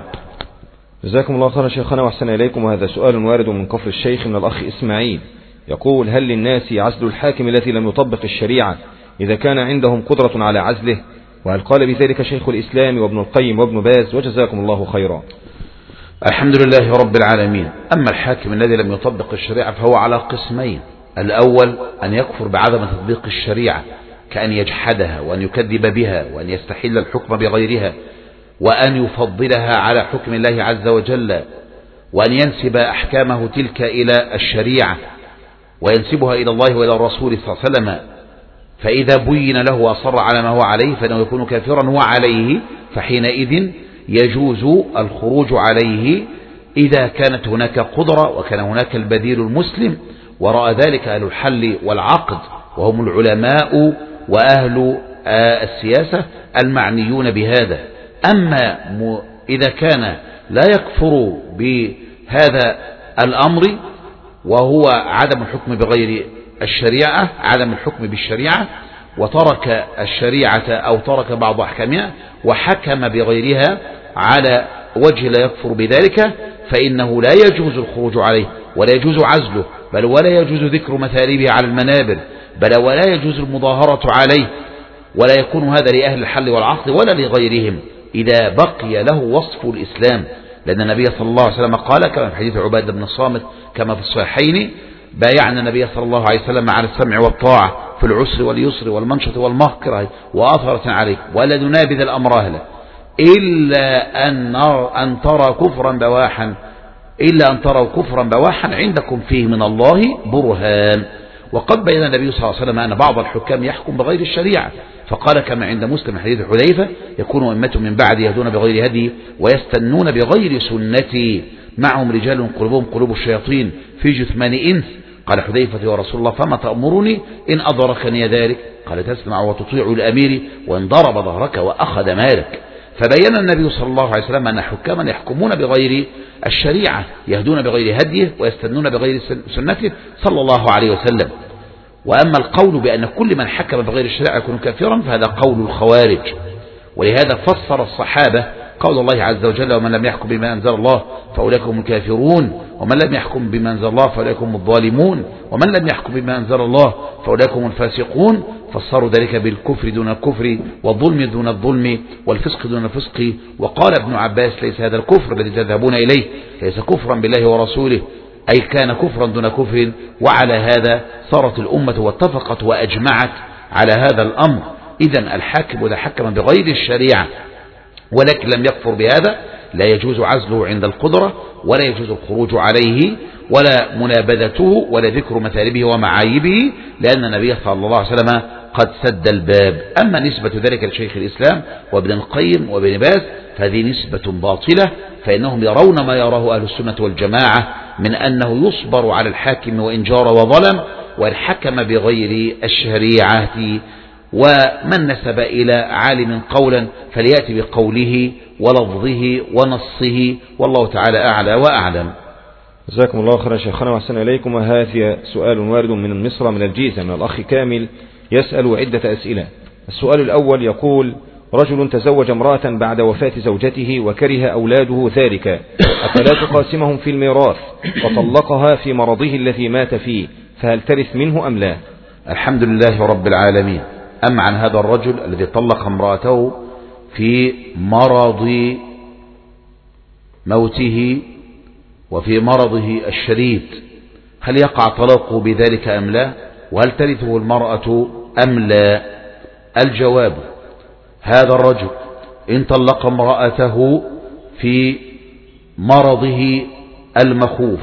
جزاكم الله خيرا شيخنا وأحسن إليكم. وهذا سؤال وارد من كفر الشيخ من الأخ إسماعيل يقول هل للناس عزل الحاكم الذي لم يطبق الشريعة إذا كان عندهم قدرة على عزله؟ وهل قال بذلك شيخ الإسلام وابن القيم وابن باز وجزاكم الله خيرا. الحمد لله رب العالمين. أما الحاكم الذي لم يطبق الشريعة فهو على قسمين. الأول أن يكفر بعدم تطبيق الشريعة كأن يجحدها وأن يكذب بها وأن يستحل الحكم بغيرها وأن يفضلها على حكم الله عز وجل وأن ينسب أحكامه تلك إلى الشريعة وينسبها إلى الله وإلى الرسول صلى الله عليه وسلم فإذا بين له وأصر على ما هو عليه فإنه يكون كافرا وعليه فحينئذ يجوز الخروج عليه إذا كانت هناك قدرة وكان هناك البديل المسلم ورأى ذلك أهل الحل والعقد وهم العلماء وأهل السياسة المعنيون بهذا. أما إذا كان لا يكفر بهذا الأمر وهو عدم الحكم بغير الشريعة عدم الحكم بالشريعة وترك الشريعة أو ترك بعض أحكامها وحكم بغيرها على وجه لا يكفر بذلك فإنه لا يجوز الخروج عليه ولا يجوز عزله بل ولا يجوز ذكر مثالبه على المنابر بل ولا يجوز المظاهرة عليه ولا يكون هذا لأهل الحل والعقد ولا لغيرهم إذا بقي له وصف الإسلام. لأن النبي صلى الله عليه وسلم قال كما في حديث عبادة بن الصامت كما في الصحيحين بايعنا النبي صلى الله عليه وسلم على السمع والطاعة في العسر واليسر والمنشط والمهكرة وآثرة عليك ولا ننابذ الأمر أهله إلا أن, أن ترى كفرا بواحا إلا أن تروا كفرا بواحا عندكم فيه من الله برهان. وقد بين النبي صلى الله عليه وسلم أن بعض الحكام يحكم بغير الشريعة، فقال كما عند مسلم حديث حذيفة: يكون أمة من بعد يهدون بغير هدي ويستنون بغير سنتي معهم رجال قلوبهم قلوب الشياطين في جثمان إنس. قال حذيفة: يا رسول الله فما تأمرني إن أدركني ذلك؟ قال: تسمع وتطيع الأمير وإن ضرب ظهرك وأخذ مالك. فبين النبي صلى الله عليه وسلم أن حكاما يحكمون بغير الشريعة يهدون بغير هديه ويستنون بغير سنته صلى الله عليه وسلم. وأما القول بأن كل من حكم بغير الشريعة يكون كافرا فهذا قول الخوارج، ولهذا فسر الصحابة قول الله عز وجل: ومن لم يحكم بما أنزل الله فأولئك هم الكافرون، ومن لم يحكم بما أنزل الله فأولئك هم الظالمون، ومن لم يحكم بما أنزل الله فأولئك هم الفاسقون. فسروا ذلك بالكفر دون الكفر، والظلم دون الظلم، والفسق دون الفسق. وقال ابن عباس: ليس هذا الكفر الذي تذهبون إليه ليس كفرا بالله ورسوله، أي كان كفرا دون كفر. وعلى هذا صارت الأمة واتفقت وأجمعت على هذا الأمر. إذن الحاكم إذا حكم بغير الشريعة ولكن لم يكفر بهذا لا يجوز عزله عند القدرة، ولا يجوز الخروج عليه، ولا منابذته، ولا ذكر مثالبه ومعايبه، لأن النبي صلى الله عليه وسلم قد سد الباب. أما نسبة ذلك لشيخ الإسلام وابن القيم وابن باز فهذه نسبة باطلة، فإنهم يرون ما يراه أهل السنة والجماعة من أنه يصبر على الحاكم وإن جار وظلم وإن حكم بغير الشريعة. ومن نسب إلى عالم قولا فليأتي بقوله ولفظه ونصه، والله تعالى أعلى وأعلم. جزاكم الله خيرا شيخنا وأحسن إليكم. وهذا سؤال وارد من مصر من الجيزة من الأخ كامل يسأل عدة أسئلة. السؤال الأول يقول: رجل تزوج امرأة بعد وفاة زوجته وكره أولاده ذلك، أفلا تقاسمهم في الميراث، وطلقها في مرضه الذي مات فيه، فهل ترث منه أم لا؟ الحمد لله رب العالمين. أما عن هذا الرجل الذي طلق امرأته في مرض موته وفي مرضه الشديد، هل يقع طلاقه بذلك أم لا؟ وهل ترثه المرأة أم لا؟ الجواب: هذا الرجل إن طلق امرأته في مرضه المخوف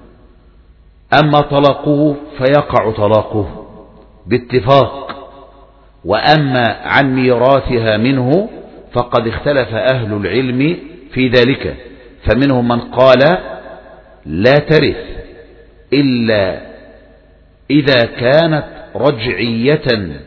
أما طلاقه فيقع طلاقه باتفاق. وأما عن ميراثها منه فقد اختلف أهل العلم في ذلك، فمنهم من قال لا ترث إلا إذا كانت رجعية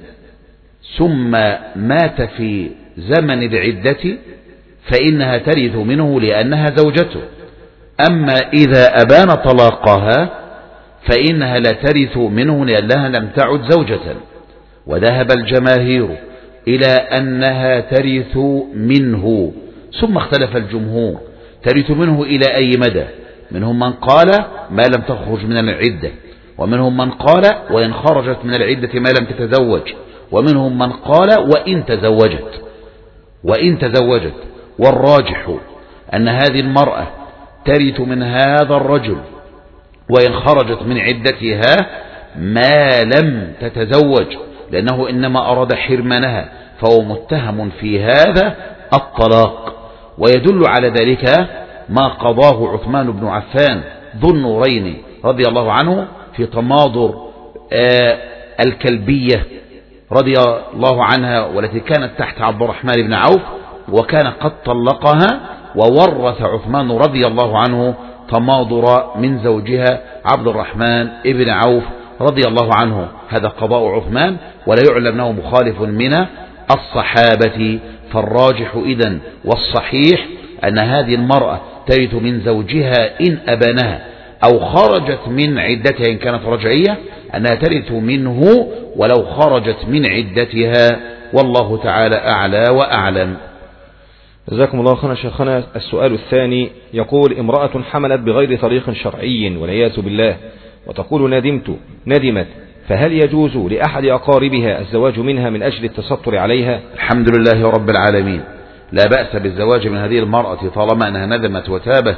ثم مات في زمن العدة فإنها ترث منه لأنها زوجته. أما إذا أبان طلاقها فإنها لا ترث منه لأنها لم تعد زوجة. وذهب الجماهير إلى أنها ترث منه، ثم اختلف الجمهور ترث منه إلى أي مدى. منهم من قال ما لم تخرج من العدة، ومنهم من قال وإن خرجت من العدة ما لم تتزوج، ومنهم من قال وإن تزوجت وإن تزوجت والراجح أن هذه المرأة ترث من هذا الرجل وإن خرجت من عدتها ما لم تتزوج، لأنه إنما أراد حرمانها، فهو متهم في هذا الطلاق. ويدل على ذلك ما قضاه عثمان بن عفان ذو النورين رضي الله عنه في تماضر آه الكلبية رضي الله عنها، والتي كانت تحت عبد الرحمن بن عوف، وكان قد طلقها، وورث عثمان رضي الله عنه تماضر من زوجها عبد الرحمن بن عوف رضي الله عنه. هذا قضاء عثمان، ولا يعلم أنه مخالف من الصحابة. فالراجح إذن والصحيح أن هذه المرأة ترث من زوجها إن أبانها، أو خرجت من عدتها إن كانت رجعية أنها ترث منه ولو خرجت من عدتها، والله تعالى أعلى وأعلم. جزاكم الله خيرا شيخنا. السؤال الثاني يقول: امرأة حملت بغير طريق شرعي والعياذ بالله، وتقول ندمت ندمت، فهل يجوز لأحد أقاربها الزواج منها من أجل التستر عليها؟ الحمد لله رب العالمين. لا بأس بالزواج من هذه المرأة طالما أنها ندمت وتابت،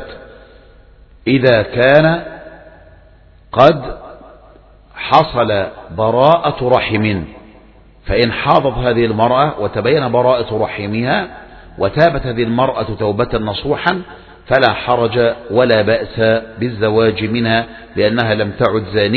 إذا كان قد حصل براءة رحم. فإن حاضت هذه المرأة وتبين براءة رحمها وتابت هذه المرأة توبة نصوحا فلا حرج ولا بأس بالزواج منها، لأنها لم تعد زانية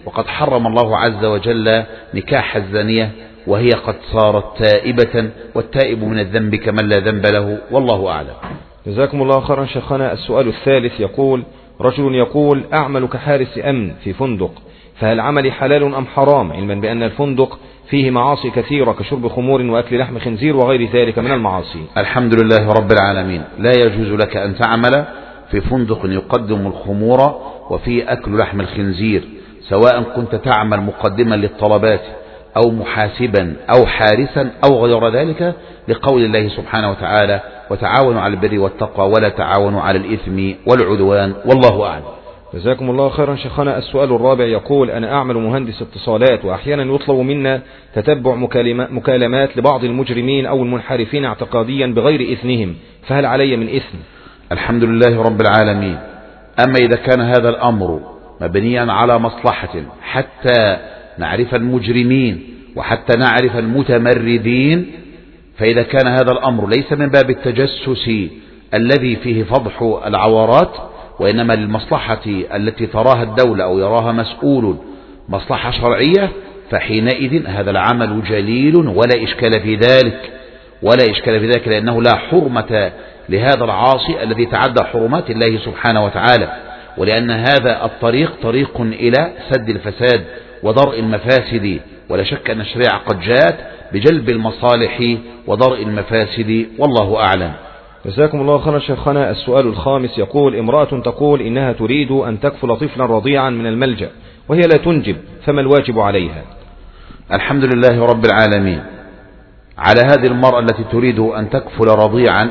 وقد حرم الله عز وجل نكاح الزانية وهي قد صارت تائبة، والتائب من الذنب كمن لا ذنب له، والله أعلم. جزاكم الله خيرا شيخنا. السؤال الثالث يقول: رجل يقول: أعمل كحارس أمن في فندق، فهل عملي حلال أم حرام، علما بأن الفندق فيه معاصي كثيرة كشرب خمور وأكل لحم خنزير وغير ذلك من المعاصي؟ الحمد لله رب العالمين، لا يجوز لك أن تعمل في فندق يقدم الخمور وفيه أكل لحم الخنزير، سواء كنت تعمل مقدما للطلبات أو محاسبا أو حارسا أو غير ذلك، لقول الله سبحانه وتعالى: وتعاونوا على البر والتقوى ولا تعاونوا على الإثم والعدوان، والله أعلم. جزاكم الله خيرا شيخنا. السؤال الرابع يقول: أنا أعمل مهندس اتصالات، وأحيانا يطلب منا تتبع مكالمات لبعض المجرمين أو المنحرفين اعتقاديا بغير إثنهم، فهل علي من إثم؟ الحمد لله رب العالمين. أما إذا كان هذا الأمر مبنيا على مصلحة حتى نعرف المجرمين وحتى نعرف المتمردين، فإذا كان هذا الأمر ليس من باب التجسس الذي فيه فضح العورات، وإنما للمصلحة التي تراها الدولة أو يراها مسؤول مصلحة شرعية، فحينئذ هذا العمل جليل ولا إشكال في ذلك، ولا إشكال في ذلك، لأنه لا حرمة لهذا العاصي الذي تعدى حرمات الله سبحانه وتعالى، ولأن هذا الطريق طريق إلى سد الفساد ودرء المفاسد، ولا شك أن الشريعة قد جاءت بجلب المصالح ودرء المفاسد، والله أعلم. جزاكم الله خيرا شيخنا. السؤال الخامس يقول: امرأة تقول إنها تريد أن تكفل طفلا رضيعا من الملجأ وهي لا تنجب، فما الواجب عليها؟ الحمد لله رب العالمين. على هذه المرأة التي تريد أن تكفل رضيعا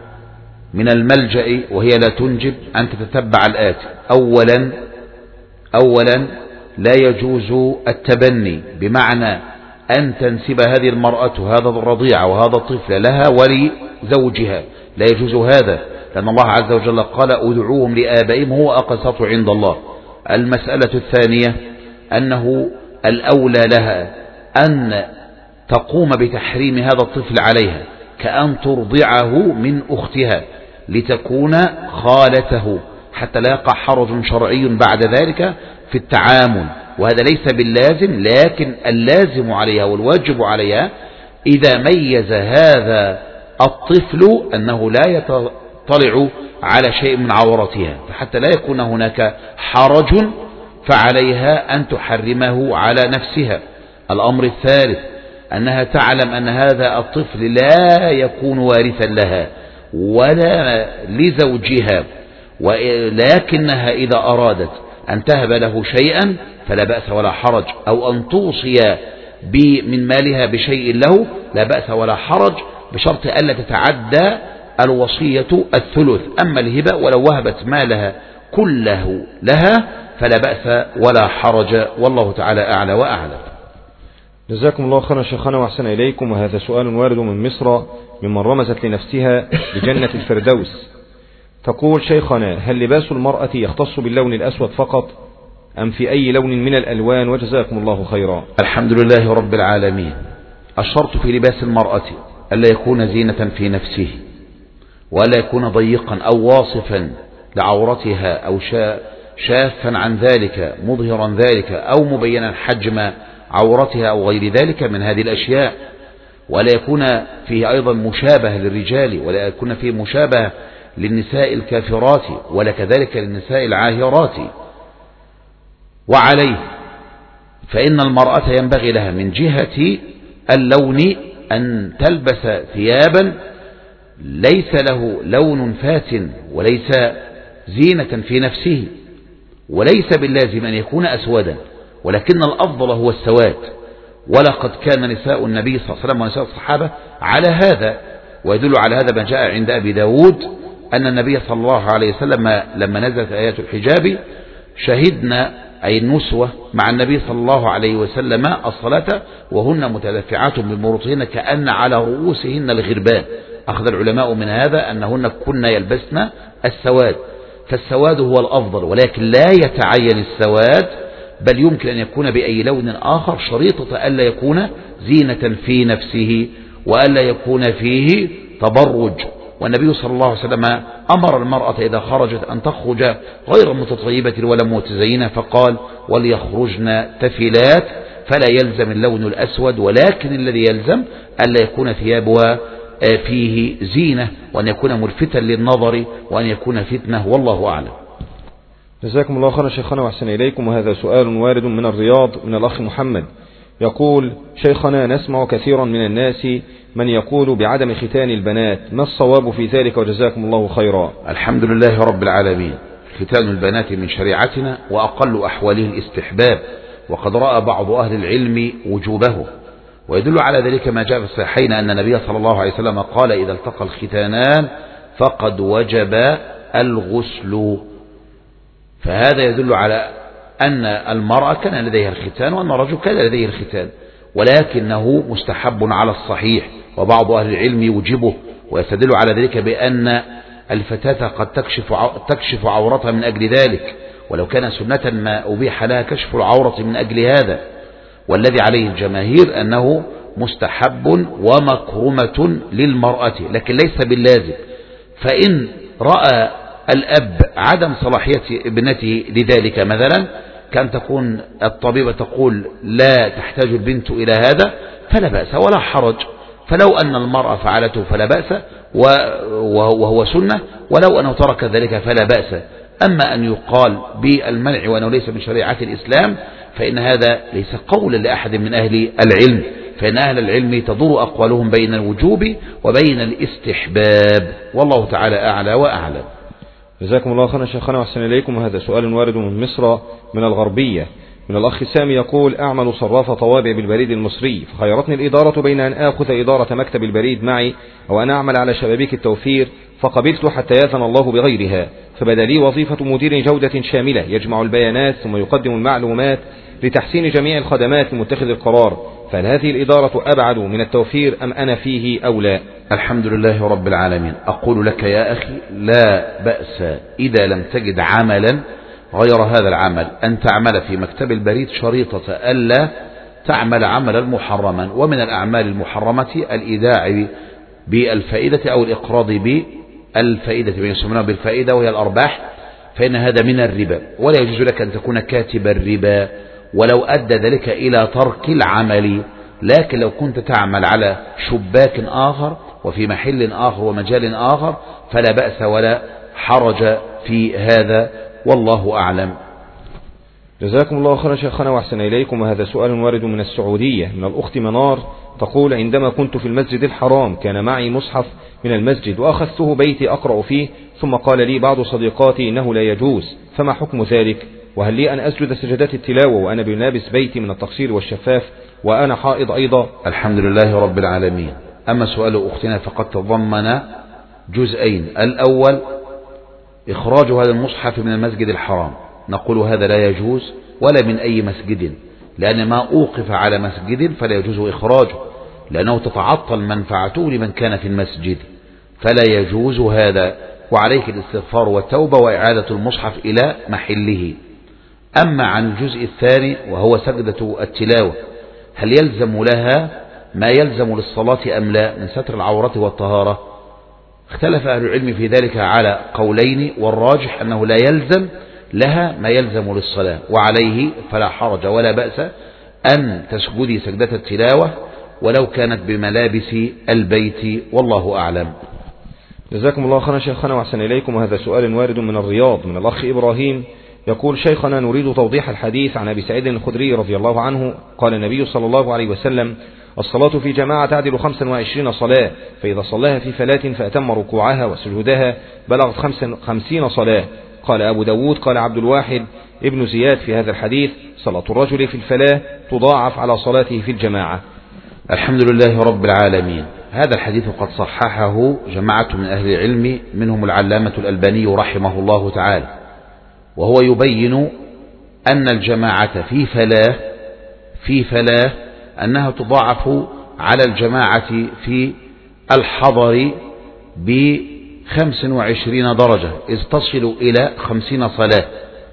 من الملجأ وهي لا تنجب أن تتبع الآتي: أولا أولا لا يجوز التبني، بمعنى أن تنسب هذه المرأة هذا الرضيع وهذا الطفل لها ولزوجها، لا يجوز هذا، لأن الله عز وجل قال: ادعوهم لآبائهم هو أقسط عند الله. المسألة الثانية أنه الأولى لها أن تقوم بتحريم هذا الطفل عليها، كأن ترضعه من أختها لتكون خالته، حتى لا يقع حرج شرعي بعد ذلك في التعامل، وهذا ليس باللازم، لكن اللازم عليها والواجب عليها إذا ميز هذا الطفل أنه لا يطلع على شيء من عورتها، فحتى لا يكون هناك حرج فعليها أن تحرمه على نفسها. الأمر الثالث أنها تعلم أن هذا الطفل لا يكون وارثا لها ولا لزوجها، ولكنها إذا أرادت أن تهب له شيئا فلا بأس ولا حرج، أو أن توصي من مالها بشيء له لا بأس ولا حرج، بشرط ألا تتعدى الوصية الثلث. أما الهبة ولو وهبت مالها كله لها فلا بأس ولا حرج، والله تعالى أعلى وأعلم. جزاكم الله خيرا شيخنا وأحسن إليكم. وهذا سؤال وارد من مصر ممن رمزت لنفسها بجنة الفردوس، تقول: شيخنا، هل لباس المرأة يختص باللون الأسود فقط أم في أي لون من الألوان؟ وجزاكم الله خيرا. الحمد لله رب العالمين. الشرط في لباس المرأة ألا يكون زينة في نفسه، وألا يكون ضيقا أو واصفا لعورتها أو شافا عن ذلك مظهرا ذلك أو مبينا حجم عورتها أو غير ذلك من هذه الأشياء، ولا يكون فيه أيضا مشابه للرجال، ولا يكون فيه مشابه للنساء الكافرات ولا كذلك للنساء العاهرات. وعليه فإن المرأة ينبغي لها من جهة اللون أن تلبس ثيابا ليس له لون فات وليس زينة في نفسه، وليس باللازم أن يكون أسودا، ولكن الأفضل هو السواد. ولقد كان نساء النبي صلى الله عليه وسلم ونساء الصحابة على هذا، ويدل على هذا ما جاء عند أبي داود أن النبي صلى الله عليه وسلم لما نزلت آيات الحجاب شهدنا أي النسوة مع النبي صلى الله عليه وسلم الصلاة وهن متدفعات بمروطهن كأن على رؤوسهن الغربان. أخذ العلماء من هذا أنهن كن يلبسن السواد، فالسواد هو الأفضل، ولكن لا يتعين السواد، بل يمكن أن يكون بأي لون آخر، شريطة ألا يكون زينة في نفسه وألا يكون فيه تبرج. والنبي صلى الله عليه وسلم أمر المرأة إذا خرجت أن تخرج غير متطيبة ولا متزينة، فقال: وليخرجن تفلات، فلا يلزم اللون الأسود، ولكن الذي يلزم ألا يكون ثيابها فيه زينة، وأن يكون ملفتا للنظر، وأن يكون فتنة، والله أعلم. جزاكم الله خيرا شيخنا وأحسن إليكم. وهذا سؤال وارد من الرياض من الأخ محمد، يقول: شيخنا، نسمع كثيرا من الناس من يقول بعدم ختان البنات، ما الصواب في ذلك؟ وجزاكم الله خيرا. الحمد لله رب العالمين. ختان البنات من شريعتنا، وأقل أحواله الاستحباب، وقد رأى بعض أهل العلم وجوبه، ويدل على ذلك ما جاء في الصحيحين أن النبي صلى الله عليه وسلم قال: إذا التقى الختانان فقد وجب الغسل. فهذا يدل على أن المرأة كان لديها الختان وأن الرجل كان لديه الختان، ولكنه مستحب على الصحيح، وبعض أهل العلم يوجبه، ويستدل على ذلك بأن الفتاة قد تكشف تكشف عورتها من أجل ذلك، ولو كان سنة ما أبيح لها كشف العورة من أجل هذا. والذي عليه الجماهير أنه مستحب ومكرمة للمرأة، لكن ليس باللازم. فإن رأى الأب عدم صلاحية ابنته لذلك، مثلا كان تكون الطبيبة تقول لا تحتاج البنت إلى هذا، فلا بأس ولا حرج. فلو أن المرأة فعلته فلا بأس وهو سنة، ولو أنه ترك ذلك فلا بأس. أما أن يقال بالمنع وأنه ليس من شريعة الإسلام، فإن هذا ليس قولا لأحد من أهل العلم، فإن أهل العلم تدور أقوالهم بين الوجوب وبين الاستحباب، والله تعالى أعلى وأعلم. جزاكم الله خيرا شيخنا وأحسن إليكم. وهذا سؤال وارد من مصر من الغربية من الأخ سامي، يقول: أعمل صراف طوابع بالبريد المصري، فخيرتني الإدارة بين أن آخذ إدارة مكتب البريد معي أو أن أعمل على شبابيك التوفير، فقبلت حتى يأذن الله بغيرها، فبدا لي وظيفة مدير جودة شاملة يجمع البيانات ثم يقدم المعلومات لتحسين جميع الخدمات لمتخذ القرار، فهل هذه الإدارة أبعد من التوفير أم أنا فيه أو لا؟ الحمد لله رب العالمين. أقول لك يا أخي: لا بأس إذا لم تجد عملا غير هذا العمل أن تعمل في مكتب البريد، شريطة ألا تعمل عملا محرما. ومن الأعمال المحرمة الإيداع بالفائدة أو الإقراض بالفائدة، ما يسمونه بالفائدة وهي الأرباح، فإن هذا من الربا، ولا يجوز لك أن تكون كاتب الربا ولو أدى ذلك إلى ترك العمل. لكن لو كنت تعمل على شباك آخر وفي محل آخر ومجال آخر فلا بأس ولا حرج في هذا، والله أعلم. جزاكم الله خيرا شيخنا وأحسن إليكم. وهذا سؤال وارد من السعودية من الأخت منار، تقول: عندما كنت في المسجد الحرام كان معي مصحف من المسجد وأخذته بيتي أقرأ فيه، ثم قال لي بعض صديقاتي إنه لا يجوز، فما حكم ذلك؟ وهل لي أن أسجد سجدات التلاوة وأنا بلابس بيتي من التقصير والشفاف وأنا حائض أيضا؟ الحمد لله رب العالمين. أما سؤال أختنا فقد تضمن جزئين: الأول إخراج هذا المصحف من المسجد الحرام، نقول هذا لا يجوز ولا من أي مسجد، لأن ما أوقف على مسجد فلا يجوز إخراجه، لأنه تتعطل منفعته لمن كان في المسجد، فلا يجوز هذا، وعليك الاستغفار والتوبة وإعادة المصحف إلى محله. أما عن الجزء الثاني وهو سجدة التلاوة، هل يلزم لها ما يلزم للصلاة أم لا من ستر العورة والطهارة؟ اختلف أهل العلم في ذلك على قولين، والراجح أنه لا يلزم لها ما يلزم للصلاة، وعليه فلا حرج ولا بأس أن تسجدي سجدة التلاوة ولو كانت بملابس البيت، والله أعلم. جزاكم الله خيرا شيخنا وأحسن إليكم. وهذا سؤال وارد من الرياض من الأخ إبراهيم، يقول: شيخنا، نريد توضيح الحديث عن أبي سعيد الخدري رضي الله عنه، قال النبي صلى الله عليه وسلم: الصلاة في جماعة تعدل خمسا وعشرين صلاة، فإذا صلاها في فلاة فأتم ركوعها وسجودها بلغت خمسين صلاة. قال أبو داود: قال عبد الواحد ابن زياد في هذا الحديث: صلاة الرجل في الفلاة تضاعف على صلاته في الجماعة. الحمد لله رب العالمين. هذا الحديث قد صححه جماعة من أهل العلم، منهم العلامة الألباني رحمه الله تعالى، وهو يبين أن الجماعة في فلاة في فلاة أنها تضاعف على الجماعة في الحضر بخمس وعشرين درجة، إذ تصل إلى خمسين صلاة.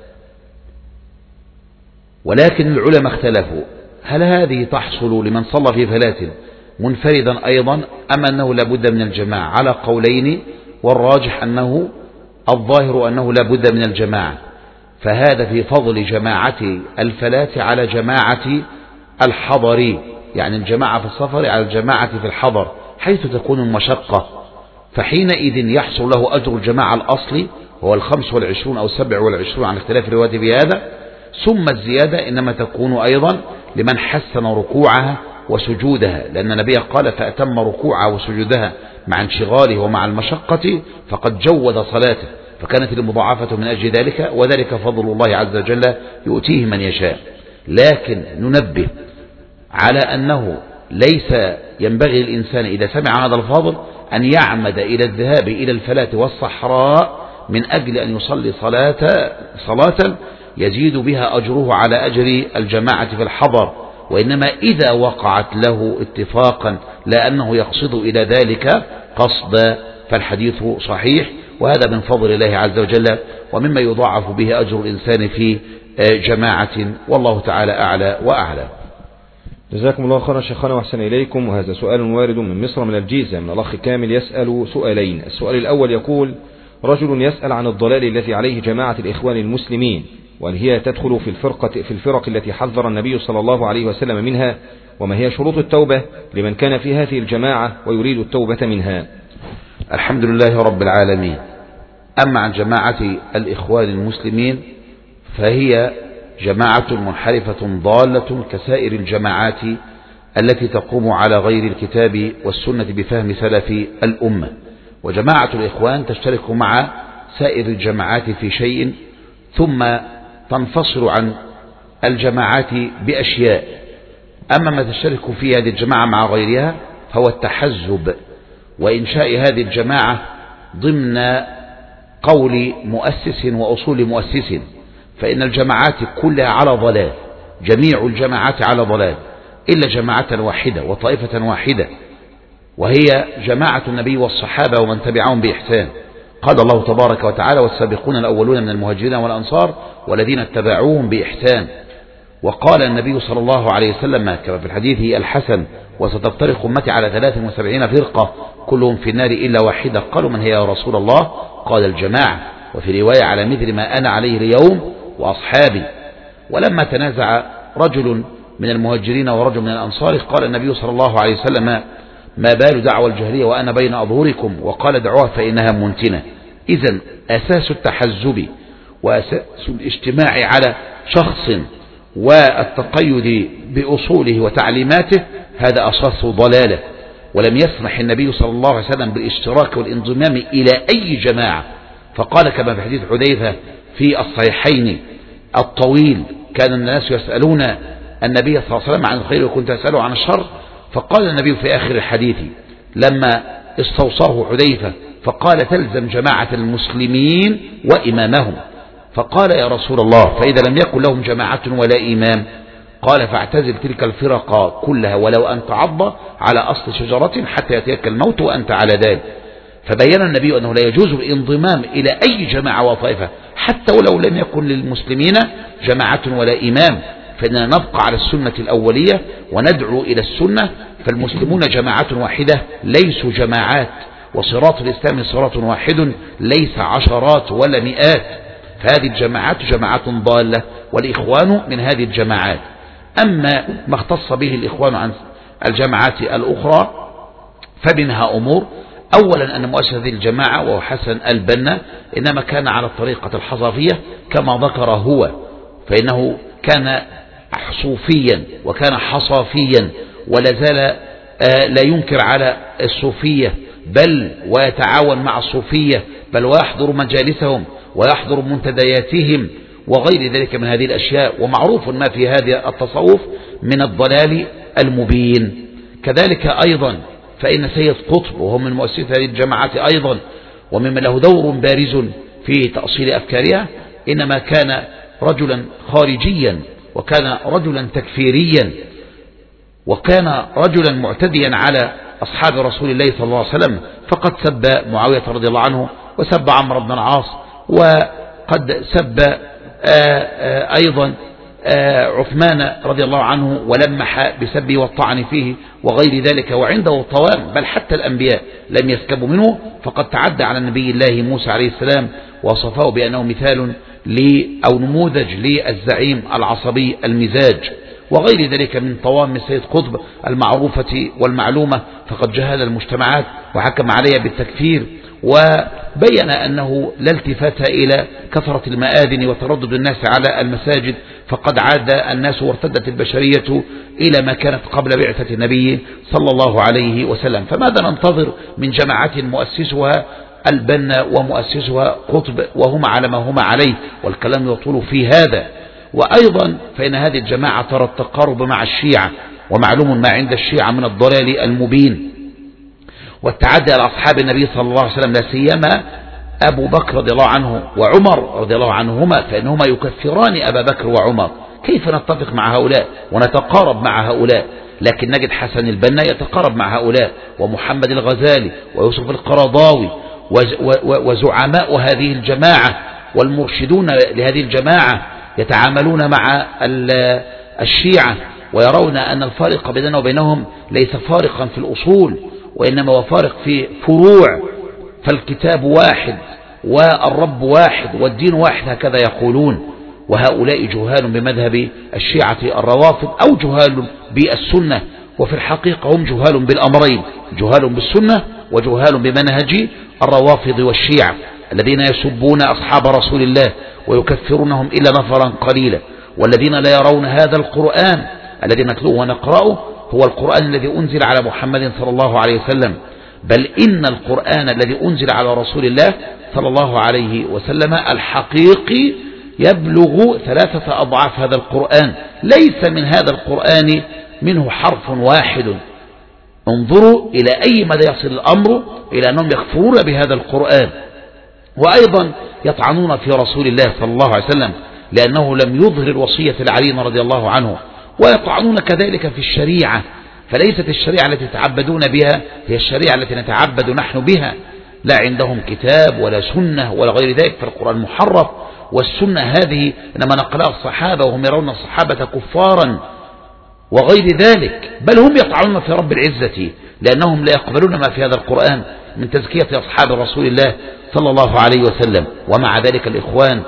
ولكن العلماء اختلفوا: هل هذه تحصل لمن صلى في فلاة منفردا أيضا أم أنه لابد من الجماعة؟ على قولين، والراجح أنه الظاهر أنه لابد من الجماعة. فهذا في فضل جماعة الفلاة على جماعة الحضر، يعني الجماعة في السفر على الجماعة في الحضر، حيث تكون المشقة، فحينئذ يحصل له أجر الجماعة الأصلي هو الخمس والعشرون أو السبع والعشرون عن اختلاف الروايات بهذا، ثم الزيادة إنما تكون أيضا لمن حسن ركوعها وسجودها، لأن النبي قال فأتم ركوعها وسجودها مع انشغاله ومع المشقة فقد جود صلاته، فكانت المضاعفة من أجل ذلك، وذلك فضل الله عز وجل يؤتيه من يشاء. لكن ننبه على أنه ليس ينبغي للإنسان إذا سمع هذا الفضل أن يعمد إلى الذهاب إلى الفلاة والصحراء من أجل أن يصلي صلاة, صلاة يزيد بها أجره على أجر الجماعة في الحضر، وإنما إذا وقعت له اتفاقا لا أنه يقصد إلى ذلك قصد فالحديث صحيح، وهذا من فضل الله عز وجل ومما يضاعف به أجر الإنسان في جماعة، والله تعالى أعلى وأعلى. جزاكم الله خيرا شيخنا وأحسن إليكم. وهذا سؤال وارد من مصر من الجيزة من الأخ كامل يسأل سؤالين. السؤال الأول يقول: رجل يسأل عن الضلال الذي عليه جماعة الإخوان المسلمين، وهل هي تدخل في الفرقة في الفرق التي حذر النبي صلى الله عليه وسلم منها، وما هي شروط التوبة لمن كان في هذه الجماعة ويريد التوبة منها؟ الحمد لله رب العالمين. أما عن جماعة الإخوان المسلمين فهي جماعة منحرفة ضالة كسائر الجماعات التي تقوم على غير الكتاب والسنة بفهم سلف الأمة، وجماعة الإخوان تشترك مع سائر الجماعات في شيء ثم تنفصل عن الجماعات بأشياء. أما ما تشترك فيه هذه الجماعة مع غيرها فهو التحزب وإنشاء هذه الجماعة ضمن قول مؤسس وأصول مؤسس، فإن الجماعات كلها على ضلال، جميع الجماعات على ضلال إلا جماعة واحدة وطائفة واحدة، وهي جماعة النبي والصحابة ومن تبعهم بإحسان. قال الله تبارك وتعالى: والسابقون الأولون من المهاجرين والأنصار والذين اتبعوهم بإحسان. وقال النبي صلى الله عليه وسلم كما في الحديث الحسن: وستفترق أمتي على ثلاث وسبعين فرقة كلهم في النار إلا واحدة. قالوا: من هي يا رسول الله؟ قال: الجماعة. وفي رواية: على مثل ما أنا عليه اليوم وأصحابي. ولما تنازع رجل من المهاجرين ورجل من الأنصار قال النبي صلى الله عليه وسلم: ما بال دعوى الجهرية وأنا بين أظهركم؟ وقال: دعوها فإنها منتنة. إذن أساس التحزب وأساس الاجتماع على شخص والتقيد بأصوله وتعليماته هذا أساس ضلالة، ولم يسمح النبي صلى الله عليه وسلم بالاشتراك والانضمام إلى أي جماعة، فقال كما في حديث حذيفة في الصحيحين الطويل: كان الناس يسألون النبي صلى الله عليه وسلم عن الخير وكنت أسأله عن الشر، فقال النبي في آخر الحديث لما استوصاه حذيفة فقال: تلزم جماعة المسلمين وإمامهم. فقال: يا رسول الله فإذا لم يكن لهم جماعة ولا إمام؟ قال: فاعتزل تلك الفرق كلها ولو أن تعض على أصل شجرة حتى يأتيك الموت وأنت على ذلك. فبين النبي أنه لا يجوز الانضمام إلى أي جماعة وطائفة حتى ولو لم يكن للمسلمين جماعة ولا إمام، فإننا نبقى على السنة الأولية وندعو إلى السنة، فالمسلمون جماعة واحدة ليسوا جماعات، وصراط الإسلام صراط واحد ليس عشرات ولا مئات، فهذه الجماعات جماعات ضالة والإخوان من هذه الجماعات. أما ما اختص به الإخوان عن الجماعات الأخرى فمنها أمور: أولا أن مؤسس هذه الجماعة وهو حسن البنا إنما كان على الطريقة الحصافية كما ذكر هو، فإنه كان صوفيا وكان حصافيا ولا زال لا ينكر على الصوفية بل ويتعاون مع الصوفية بل ويحضر مجالسهم ويحضر منتدياتهم وغير ذلك من هذه الأشياء، ومعروف ما في هذا التصوف من الضلال المبين. كذلك أيضا فإن سيد قطب وهو من مؤسسي هذه الجماعات أيضا وممن له دور بارز في تأصيل أفكارها إنما كان رجلا خارجيا وكان رجلا تكفيريا وكان رجلا معتديا على أصحاب رسول الله صلى الله عليه وسلم، فقد سب معاوية رضي الله عنه وسب عمرو بن العاص وقد سب أيضا عثمان رضي الله عنه ولمح بسبه والطعن فيه وغير ذلك، وعنده طوام بل حتى الأنبياء لم يسكبوا منه، فقد تعدى على نبي الله موسى عليه السلام وصفه بأنه مثال أو نموذج للزعيم العصبي المزاج وغير ذلك من طوام سيد قطب المعروفة والمعلومة، فقد جهل المجتمعات وحكم عليها بالتكفير، وبين أنه لا التفات إلى كثرة المآذن وتردد الناس على المساجد، فقد عاد الناس وارتدت البشرية إلى ما كانت قبل بعثة النبي صلى الله عليه وسلم. فماذا ننتظر من جماعة مؤسسها البنا ومؤسسها قطب وهما على ما هما عليه، والكلام يطول في هذا. وأيضا فإن هذه الجماعة ترى التقارب مع الشيعة، ومعلوم ما عند الشيعة من الضلال المبين والتعدي على أصحاب النبي صلى الله عليه وسلم، لا سيما أبو بكر رضي الله عنه وعمر رضي الله عنهما، فإنهما يكفران أبا بكر وعمر. كيف نتفق مع هؤلاء ونتقارب مع هؤلاء؟ لكن نجد حسن البنا يتقارب مع هؤلاء، ومحمد الغزالي ويوسف القرضاوي وزعماء هذه الجماعة والمرشدون لهذه الجماعة يتعاملون مع الشيعة ويرون أن الفارق بيننا وبينهم ليس فارقا في الأصول، وإنما هو فارق في فروع، فالكتاب واحد والرب واحد والدين واحد، هكذا يقولون. وهؤلاء جهال بمذهب الشيعة الروافض أو جهال بالسنة، وفي الحقيقة هم جهال بالأمرين، جهال بالسنة وجهال بمنهج الروافض والشيعة الذين يسبون أصحاب رسول الله ويكفرونهم إلا نفرا قليلا، والذين لا يرون هذا القرآن الذي نتلوه ونقرأه هو القرآن الذي أنزل على محمد صلى الله عليه وسلم، بل إن القرآن الذي أنزل على رسول الله صلى الله عليه وسلم الحقيقي يبلغ ثلاثة أضعاف هذا القرآن، ليس من هذا القرآن منه حرف واحد. انظروا إلى أي مدى يصل الأمر إلى أنهم يكفرون بهذا القرآن، وأيضا يطعنون في رسول الله صلى الله عليه وسلم لأنه لم يظهر الوصية لعلي رضي الله عنه، ويطعنون كذلك في الشريعة، فليست الشريعة التي يتعبدون بها هي الشريعة التي نتعبد نحن بها، لا عندهم كتاب ولا سنة ولا غير ذلك، فالقرآن محرف، والسنة هذه إنما نقلها الصحابة وهم يرون الصحابة كفارا وغير ذلك، بل هم يطعنون في رب العزة لأنهم لا يقبلون ما في هذا القرآن من تزكية أصحاب رسول الله صلى الله عليه وسلم. ومع ذلك الإخوان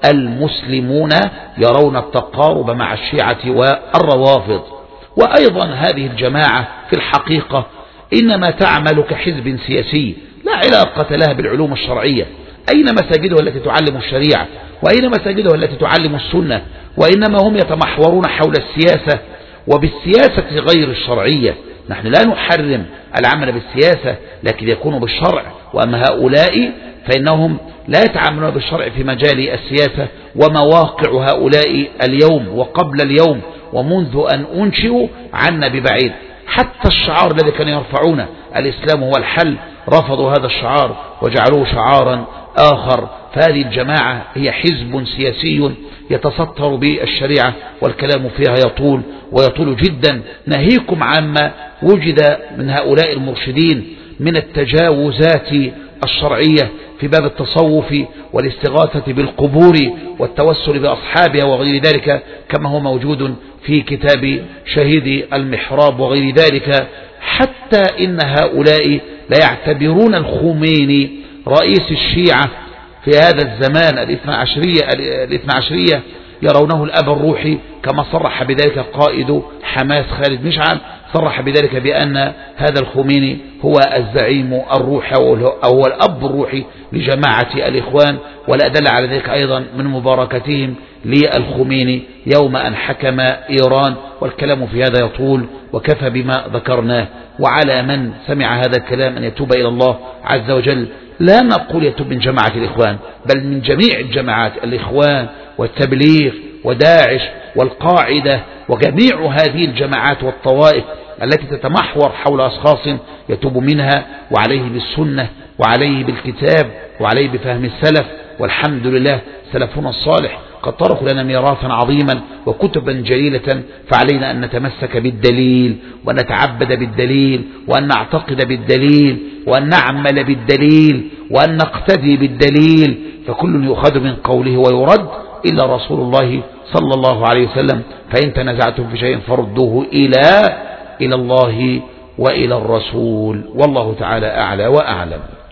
المسلمون يرون التقارب مع الشيعة والروافض. وأيضا هذه الجماعة في الحقيقة إنما تعمل كحزب سياسي لا علاقة لها بالعلوم الشرعية. أين مساجدها التي تعلم الشريعة؟ وأين مساجدها التي تعلم السنة؟ وإنما هم يتمحورون حول السياسة وبالسياسة غير الشرعية. نحن لا نحرم العمل بالسياسة لكن يكون بالشرع، وأما هؤلاء فإنهم لا يتعاملون بالشرع في مجال السياسة. ومواقع هؤلاء اليوم وقبل اليوم ومنذ أن أنشئوا عنا ببعيد، حتى الشعار الذي كانوا يرفعونه الإسلام هو الحل رفضوا هذا الشعار وجعلوه شعارا آخر. فهذه الجماعة هي حزب سياسي يتستر بالشريعة، والكلام فيها يطول ويطول جدا، ناهيكم عما وجد من هؤلاء المرشدين من التجاوزات الشرعية في باب التصوف والاستغاثة بالقبور والتوسل بأصحابها وغير ذلك، كما هو موجود في كتاب شهيد المحراب وغير ذلك، حتى إن هؤلاء لا يعتبرون الخميني رئيس الشيعة في هذا الزمان الاثنى عشرية, الاثنى عشرية يرونه الأب الروحي، كما صرح بذلك قائد حماس خالد مشعل، صرح بذلك بأن هذا الخميني هو الزعيم الروحي أو هو الأب الروحي لجماعة الإخوان. ولا أدل على ذلك أيضا من مباركتهم للخميني يوم أن حكم إيران، والكلام في هذا يطول وكفى بما ذكرناه. وعلى من سمع هذا الكلام أن يتوب إلى الله عز وجل، لا نقول يتوب من جماعة الإخوان بل من جميع الجماعات، الإخوان والتبليغ وداعش والقاعدة وجميع هذه الجماعات والطوائف التي تتمحور حول أشخاص يتوب منها، وعليه بالسنة وعليه بالكتاب وعليه بفهم السلف. والحمد لله سلفنا الصالح قد تركوا لنا ميراثا عظيما وكتبا جليلة، فعلينا أن نتمسك بالدليل وأن نتعبد بالدليل وأن نعتقد بالدليل وأن نعمل بالدليل وأن نقتدي بالدليل، فكل يؤخذ من قوله ويرد إلا رسول الله صلى الله عليه وسلم. فإن تنازعتم في شيء فردوه إلى إلى الله وإلى الرسول، والله تعالى أعلى وأعلم.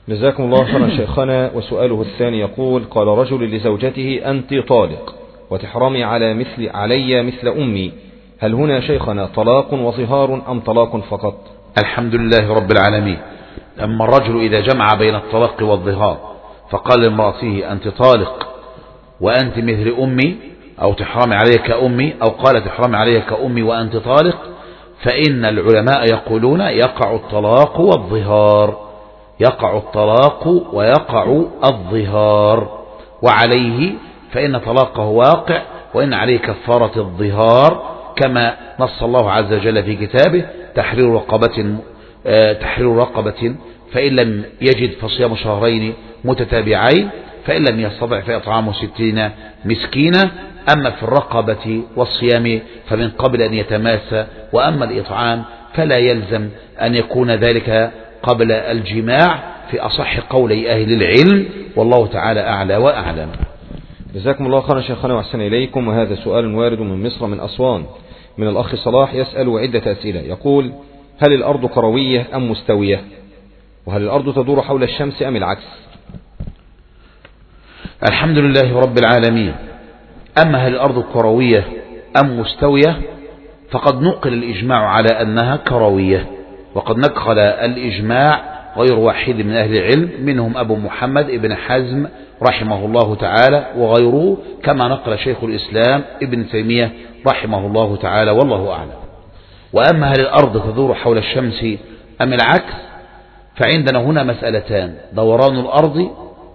جزاكم الله خيرا شيخنا. وسؤاله الثاني يقول: قال رجل لزوجته: أنت طالق وتحرمي على مثل علي مثل أمي، هل هنا شيخنا طلاق وظهار أم طلاق فقط؟ الحمد لله رب العالمين. أما الرجل إذا جمع بين الطلاق والظهار فقال لامرأته: أنت طالق وأنت مثل أمي، أو تحرمي علي كأمي، أو قال تحرمي علي كأمي وأنت طالق، فإن العلماء يقولون يقع الطلاق والظهار، يقع الطلاق ويقع الظهار، وعليه فإن طلاقه واقع، وإن عليه كفارة الظهار كما نص الله عز وجل في كتابه: تحرير رقبة تحرير رقبة فإن لم يجد فصيام شهرين متتابعين، فإن لم يستطع فإطعام ستين مسكينا. أما في الرقبة والصيام فمن قبل أن يتماسى، وأما الإطعام فلا يلزم أن يكون ذلك قبل الجماع في أصح قولي أهل العلم، والله تعالى أعلى وأعلم. جزاكم الله خيرا شيخنا وأحسن إليكم. وهذا سؤال وارد من مصر من أسوان من الأخ صلاح، يسأل عدة أسئلة. يقول: هل الأرض كروية أم مستوية؟ وهل الأرض تدور حول الشمس أم العكس؟ الحمد لله رب العالمين. أما هل الأرض كروية أم مستوية، فقد نقل الإجماع على أنها كروية، وقد نقل الإجماع غير واحد من أهل العلم، منهم أبو محمد ابن حزم رحمه الله تعالى وغيره، كما نقل شيخ الإسلام ابن تيمية رحمه الله تعالى، والله أعلم. وأما هل الأرض تدور حول الشمس أم العكس، فعندنا هنا مسألتان: دوران الأرض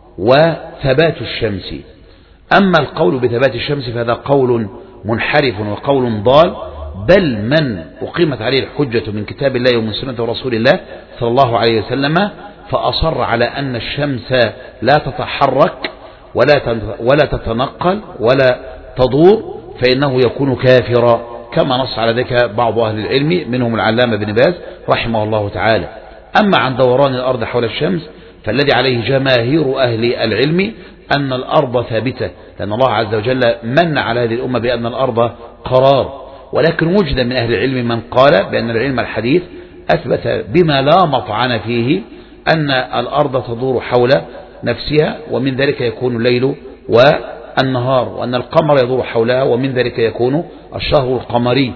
وثبات الشمس. أما القول بثبات الشمس فهذا قول منحرف وقول ضال، بل من أقيمت عليه الحجة من كتاب الله ومن سنة رسول الله صلى الله عليه وسلم فأصر على أن الشمس لا تتحرك ولا ولا تتنقل ولا تدور، فإنه يكون كافرا، كما نص على ذلك بعض أهل العلم منهم العلامة بن باز رحمه الله تعالى. أما عن دوران الأرض حول الشمس فالذي عليه جماهير أهل العلم أن الأرض ثابتة، لأن الله عز وجل من على هذه الأمة بأن الأرض قرار. ولكن وجد من أهل العلم من قال بأن العلم الحديث أثبت بما لا مطعن فيه أن الأرض تدور حول نفسها، ومن ذلك يكون الليل والنهار، وأن القمر يدور حولها، ومن ذلك يكون الشهر القمري،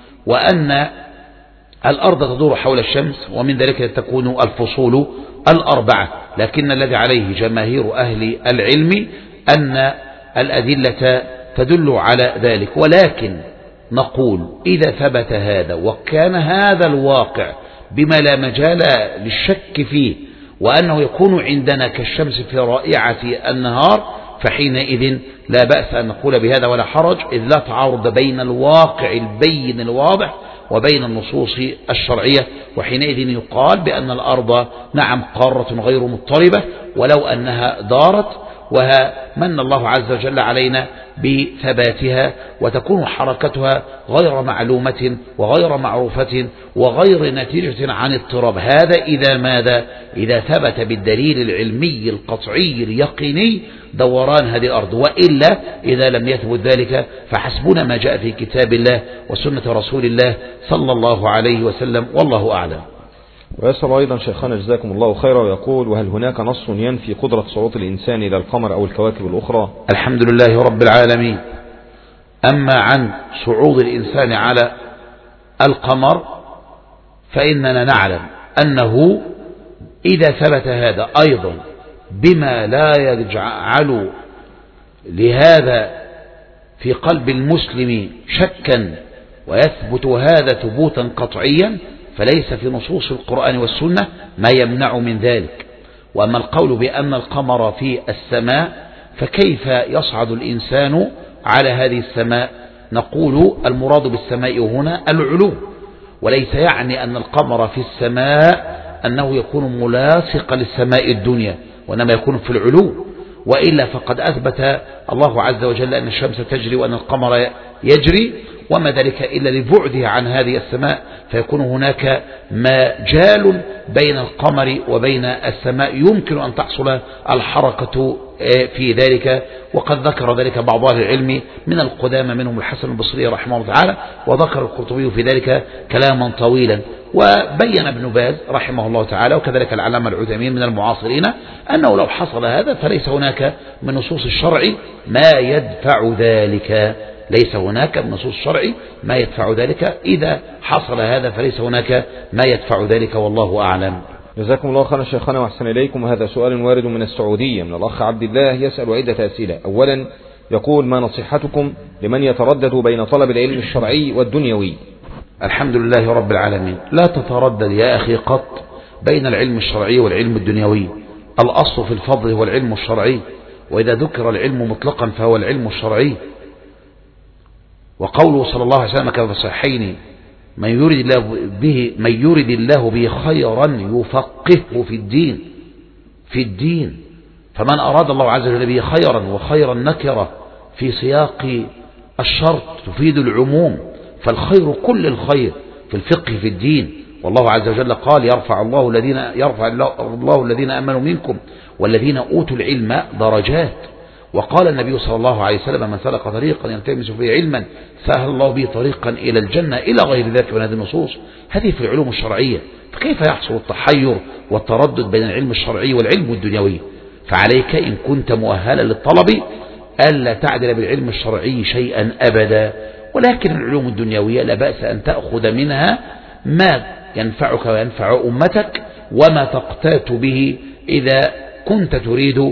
وأن الأرض تدور حول الشمس، ومن ذلك تكون الفصول الأربعة. لكن الذي عليه جماهير أهل العلم أن الأدلة تدل على ذلك. ولكن نقول إذا ثبت هذا وكان هذا الواقع بما لا مجال للشك فيه، وأنه يكون عندنا كالشمس في رائعة النهار، فحينئذ لا بأس أن نقول بهذا ولا حرج، إذ لا تعارض بين الواقع البين الواضح وبين النصوص الشرعية. وحينئذ يقال بأن الأرض نعم قارة غير مضطربة ولو أنها دارت، ومن الله عز وجل علينا بثباتها، وتكون حركتها غير معلومة وغير معروفة وغير نتيجة عن اضطراب. هذا إذا ماذا؟ إذا ثبت بالدليل العلمي القطعي اليقيني دوران هذه الأرض، وإلا إذا لم يثبت ذلك فحسبنا ما جاء في كتاب الله وسنة رسول الله صلى الله عليه وسلم، والله أعلم. ويسأل أيضا شيخنا جزاكم الله خيرا ويقول: وهل هناك نص ينفي قدرة صعود الإنسان إلى القمر أو الكواكب الأخرى؟ الحمد لله رب العالمين. أما عن صعود الإنسان على القمر فإننا نعلم أنه إذا ثبت هذا أيضا بما لا يجعل لهذا في قلب المسلم شكا ويثبت هذا ثبوتا قطعيا، فليس في نصوص القرآن والسنة ما يمنع من ذلك. وأما القول بأن القمر في السماء فكيف يصعد الإنسان على هذه السماء؟ نقول المراد بالسماء هنا العلو، وليس يعني أن القمر في السماء أنه يكون ملاصقا للسماء الدنيا، وإنما يكون في العلو. وإلا فقد أثبت الله عز وجل أن الشمس تجري وأن القمر يجري، وما ذلك إلا لبعده عن هذه السماء، فيكون هناك مجال بين القمر وبين السماء يمكن أن تحصل الحركة في ذلك. وقد ذكر ذلك بعض أهل العلم من القدامى منهم الحسن البصري رحمه الله تعالى، وذكر القرطبي في ذلك كلاما طويلا. وبين ابن باز رحمه الله تعالى وكذلك العلامة العثيمين من المعاصرين أنه لو حصل هذا فليس هناك من نصوص الشرع ما يدفع ذلك، ليس هناك من نصوص الشرع ما يدفع ذلك. إذا حصل هذا فليس هناك ما يدفع ذلك، والله أعلم. جزاكم الله خيرا شيخنا وأحسن إليكم. وهذا سؤال وارد من السعودية من الأخ عبد الله، يسأل عدة أسئلة. أولا يقول: ما نصيحتكم لمن يتردد بين طلب العلم الشرعي والدنيوي؟ الحمد لله رب العالمين. لا تتردد يا أخي قط بين العلم الشرعي والعلم الدنيوي. الأصل في الفضل هو العلم الشرعي، وإذا ذكر العلم مطلقا فهو العلم الشرعي. وقوله صلى الله عليه وسلم كما في الصحيحين: من يريد الله به من يريد الله به خيرا يفقهه في الدين في الدين فمن أراد الله عز وجل به خيرا، وخيرا نكرة في سياق الشرط تفيد العموم، فالخير كل الخير في الفقه في الدين. والله عز وجل قال: يرفع الله الذين يرفع الله الذين آمنوا منكم والذين أوتوا العلم درجات. وقال النبي صلى الله عليه وسلم: من سلك طريقا يلتمس فيه علما سهل الله به طريقا إلى الجنة، إلى غير ذلك من هذه النصوص. هذه في العلوم الشرعية، فكيف يحصل التحير والتردد بين العلم الشرعي والعلم الدنيوي؟ فعليك إن كنت مؤهلا للطلب ألا تعدل بالعلم الشرعي شيئا أبدا، ولكن العلوم الدنيوية لا بأس أن تأخذ منها ما ينفعك وينفع أمتك وما تقتات به إذا كنت تريد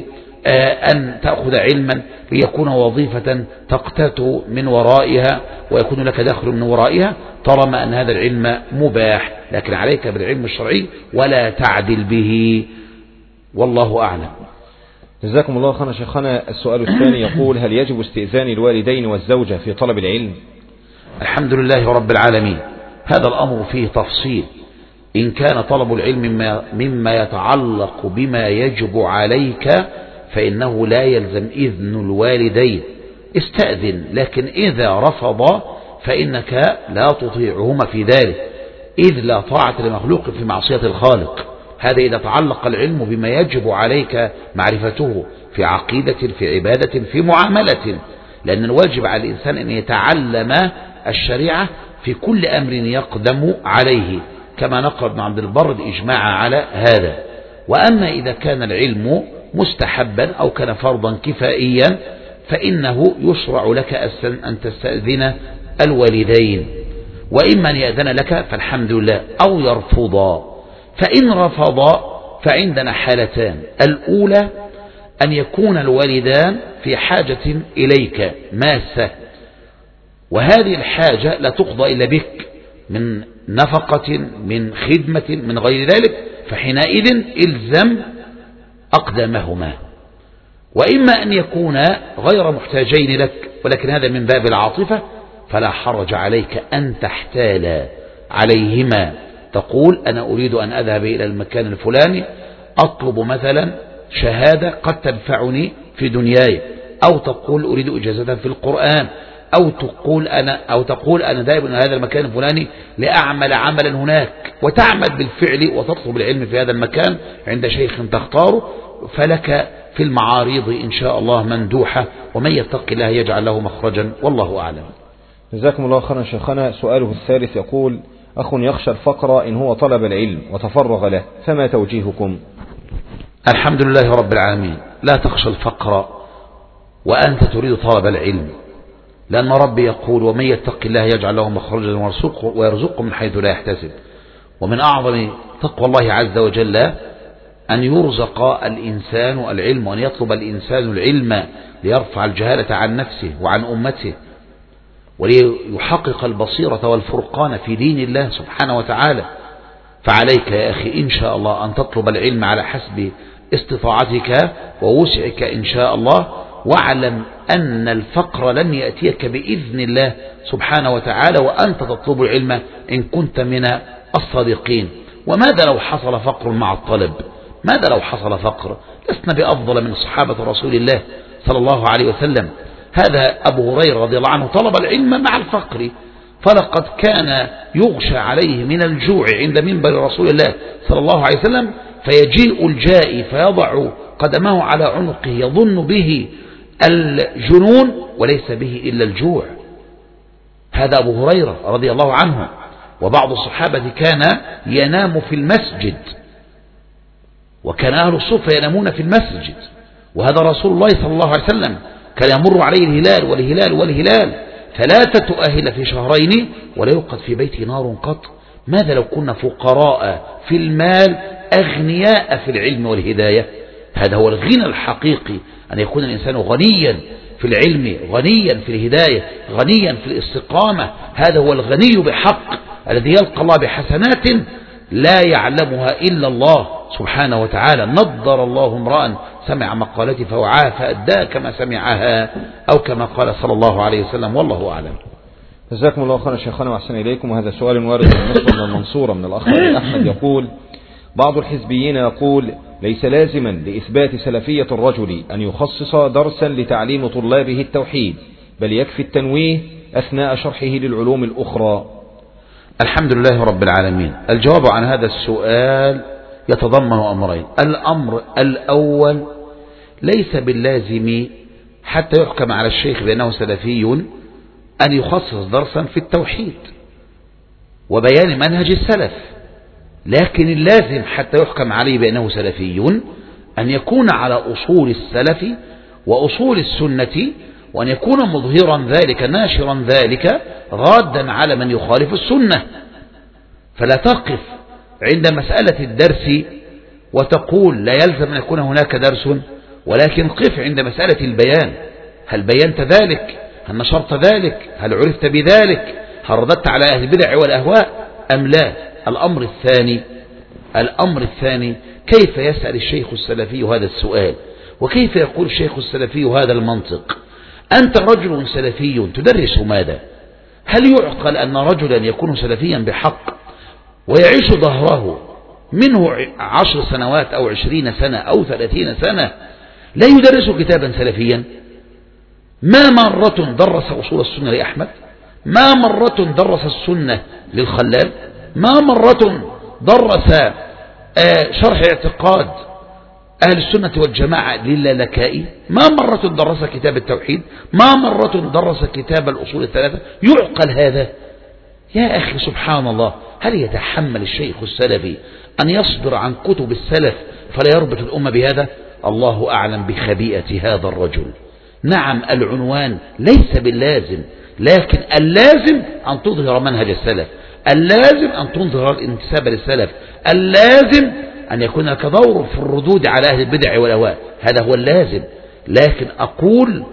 أن تأخذ علما ليكون وظيفة تقتات من ورائها ويكون لك دخل من ورائها، طالما أن هذا العلم مباح. لكن عليك بالعلم الشرعي ولا تعدل به، والله أعلم. جزاكم الله خيرا شيخنا. السؤال الثاني يقول: هل يجب استئذان الوالدين والزوجة في طلب العلم؟ الحمد لله رب العالمين. هذا الأمر فيه تفصيل. إن كان طلب العلم مما يتعلق بما يجب عليك فإنه لا يلزم إذن الوالدين، استأذن، لكن إذا رفض فإنك لا تطيعهما في ذلك، إذ لا طاعة لمخلوق في معصية الخالق. هذا إذا تعلق العلم بما يجب عليك معرفته في عقيدة، في عبادة، في معاملة، لأن الواجب على الإنسان أن يتعلم الشريعة في كل أمر يقدم عليه، كما نقل ابن عبد البر الإجماع على هذا. وأما إذا كان العلم مستحبا أو كان فرضا كفائيا فإنه يشرع لك أن تستأذن الوالدين، وإما أن يأذن لك فالحمد لله أو يرفضا. فإن رفضا فعندنا حالتان: الأولى أن يكون الوالدان في حاجة إليك ماسة، وهذه الحاجة لا تقضى إلا بك من نفقة، من خدمة، من غير ذلك، فحينئذ إلزم أقدامهما. وإما أن يكون غير محتاجين لك ولكن هذا من باب العاطفة، فلا حرج عليك أن تحتال عليهما، تقول: أنا أريد أن أذهب إلى المكان الفلاني أطلب مثلا شهادة قد تنفعني في دنياي، أو تقول أريد إجازة في القرآن، أو تقول أنا أو تقول أنا ذاهب إلى هذا المكان الفلاني لأعمل عملا هناك، وتعمل بالفعل وتطلب العلم في هذا المكان عند شيخ تختاره، فلك في المعارض إن شاء الله مندوحة، ومن يتق الله يجعل له مخرجا، والله أعلم. جزاكم الله خيرا شيخنا. سؤاله الثالث يقول: أخ يخشى الفقر إن هو طلب العلم وتفرغ له، فما توجيهكم؟ الحمد لله رب العالمين. لا تخشى الفقر وأنت تريد طلب العلم، لأن ربي يقول: ومن يتق الله يجعل له مخرجا ويرزقه من حيث لا يحتسب. ومن أعظم تقوى الله عز وجل أن يرزق الإنسان العلم، وأن يطلب الإنسان العلم ليرفع الجهالة عن نفسه وعن أمته، وليحقق البصيرة والفرقان في دين الله سبحانه وتعالى. فعليك يا أخي إن شاء الله أن تطلب العلم على حسب استطاعتك ووسعك إن شاء الله، واعلم أن الفقر لن يأتيك بإذن الله سبحانه وتعالى وأنت تطلب العلم إن كنت من الصادقين. وماذا لو حصل فقر مع الطلب؟ ماذا لو حصل فقر؟ لسنا بأفضل من صحابة رسول الله صلى الله عليه وسلم. هذا أبو هريرة رضي الله عنه طلب العلم مع الفقر، فلقد كان يغشى عليه من الجوع عند منبر رسول الله صلى الله عليه وسلم، فيجيء الجائي فيضع قدمه على عنقه يظن به الجنون وليس به إلا الجوع. هذا أبو هريرة رضي الله عنه. وبعض الصحابة كان ينام في المسجد، وكان أهل الصفة ينامون في المسجد، وهذا رسول الله صلى الله عليه وسلم كان يمر عليه الهلال والهلال والهلال ثلاثة أهل في شهرين ولا يوقد في بيته نار قط. ماذا لو كنا فقراء في المال أغنياء في العلم والهداية؟ هذا هو الغنى الحقيقي، أن يكون الإنسان غنيا في العلم، غنيا في الهداية، غنيا في الاستقامة. هذا هو الغني بحق الذي يلقى الله بحسنات لا يعلمها إلا الله سبحانه وتعالى. نضر الله امرأ سمع مقالتي فوعاها فأداها كما سمعها، أو كما قال صلى الله عليه وسلم، والله أعلم. جزاكم الله خيرا شيخنا وأحسن إليكم. وهذا سؤال وارد من مصر من المنصورة من الأخ أحمد يقول: بعض الحزبيين يقول ليس لازما لإثبات سلفية الرجل أن يخصص درسا لتعليم طلابه التوحيد، بل يكفي التنويه أثناء شرحه للعلوم الأخرى. الحمد لله رب العالمين. الجواب عن هذا السؤال يتضمن أمرين. الأمر الأول: ليس باللازم حتى يحكم على الشيخ بأنه سلفي أن يخصص درسا في التوحيد وبيان منهج السلف، لكن اللازم حتى يحكم عليه بأنه سلفي أن يكون على أصول السلف وأصول السنة، وأن يكون مظهرا ذلك ناشرا ذلك رادا على من يخالف السنة. فلا تقف عند مسألة الدرس وتقول لا يلزم أن يكون هناك درس، ولكن قف عند مسألة البيان. هل بينت ذلك؟ هل نشرت ذلك؟ هل عرفت بذلك؟ هل رددت على أهل البدع والأهواء أم لا؟ الأمر الثاني الأمر الثاني كيف يسأل الشيخ السلفي هذا السؤال؟ وكيف يقول الشيخ السلفي هذا المنطق؟ أنت رجل سلفي تدرس ماذا؟ هل يعقل أن رجلا يكون سلفيا بحق ويعيش ظهره منه عشر سنوات أو عشرين سنة أو ثلاثين سنة لا يدرس كتابا سلفيا؟ ما مرة درس أصول السنة لأحمد؟ ما مرة درس السنة للخلال؟ ما مرة درس شرح اعتقاد أهل السنة والجماعة للالكائي؟ ما مرة درس كتاب التوحيد؟ ما مرة درس كتاب الأصول الثلاثة؟ يعقل هذا؟ يا أخي سبحان الله، هل يتحمل الشيخ السلفي أن يصبر عن كتب السلف فلا يربط الأمة بهذا؟ الله أعلم بخبيئة هذا الرجل. نعم العنوان ليس باللازم، لكن اللازم أن تظهر منهج السلف، اللازم أن تظهر الانتساب للسلف، اللازم أن يكون لك دور في الردود على أهل البدع والأهواء، هذا هو اللازم. لكن أقول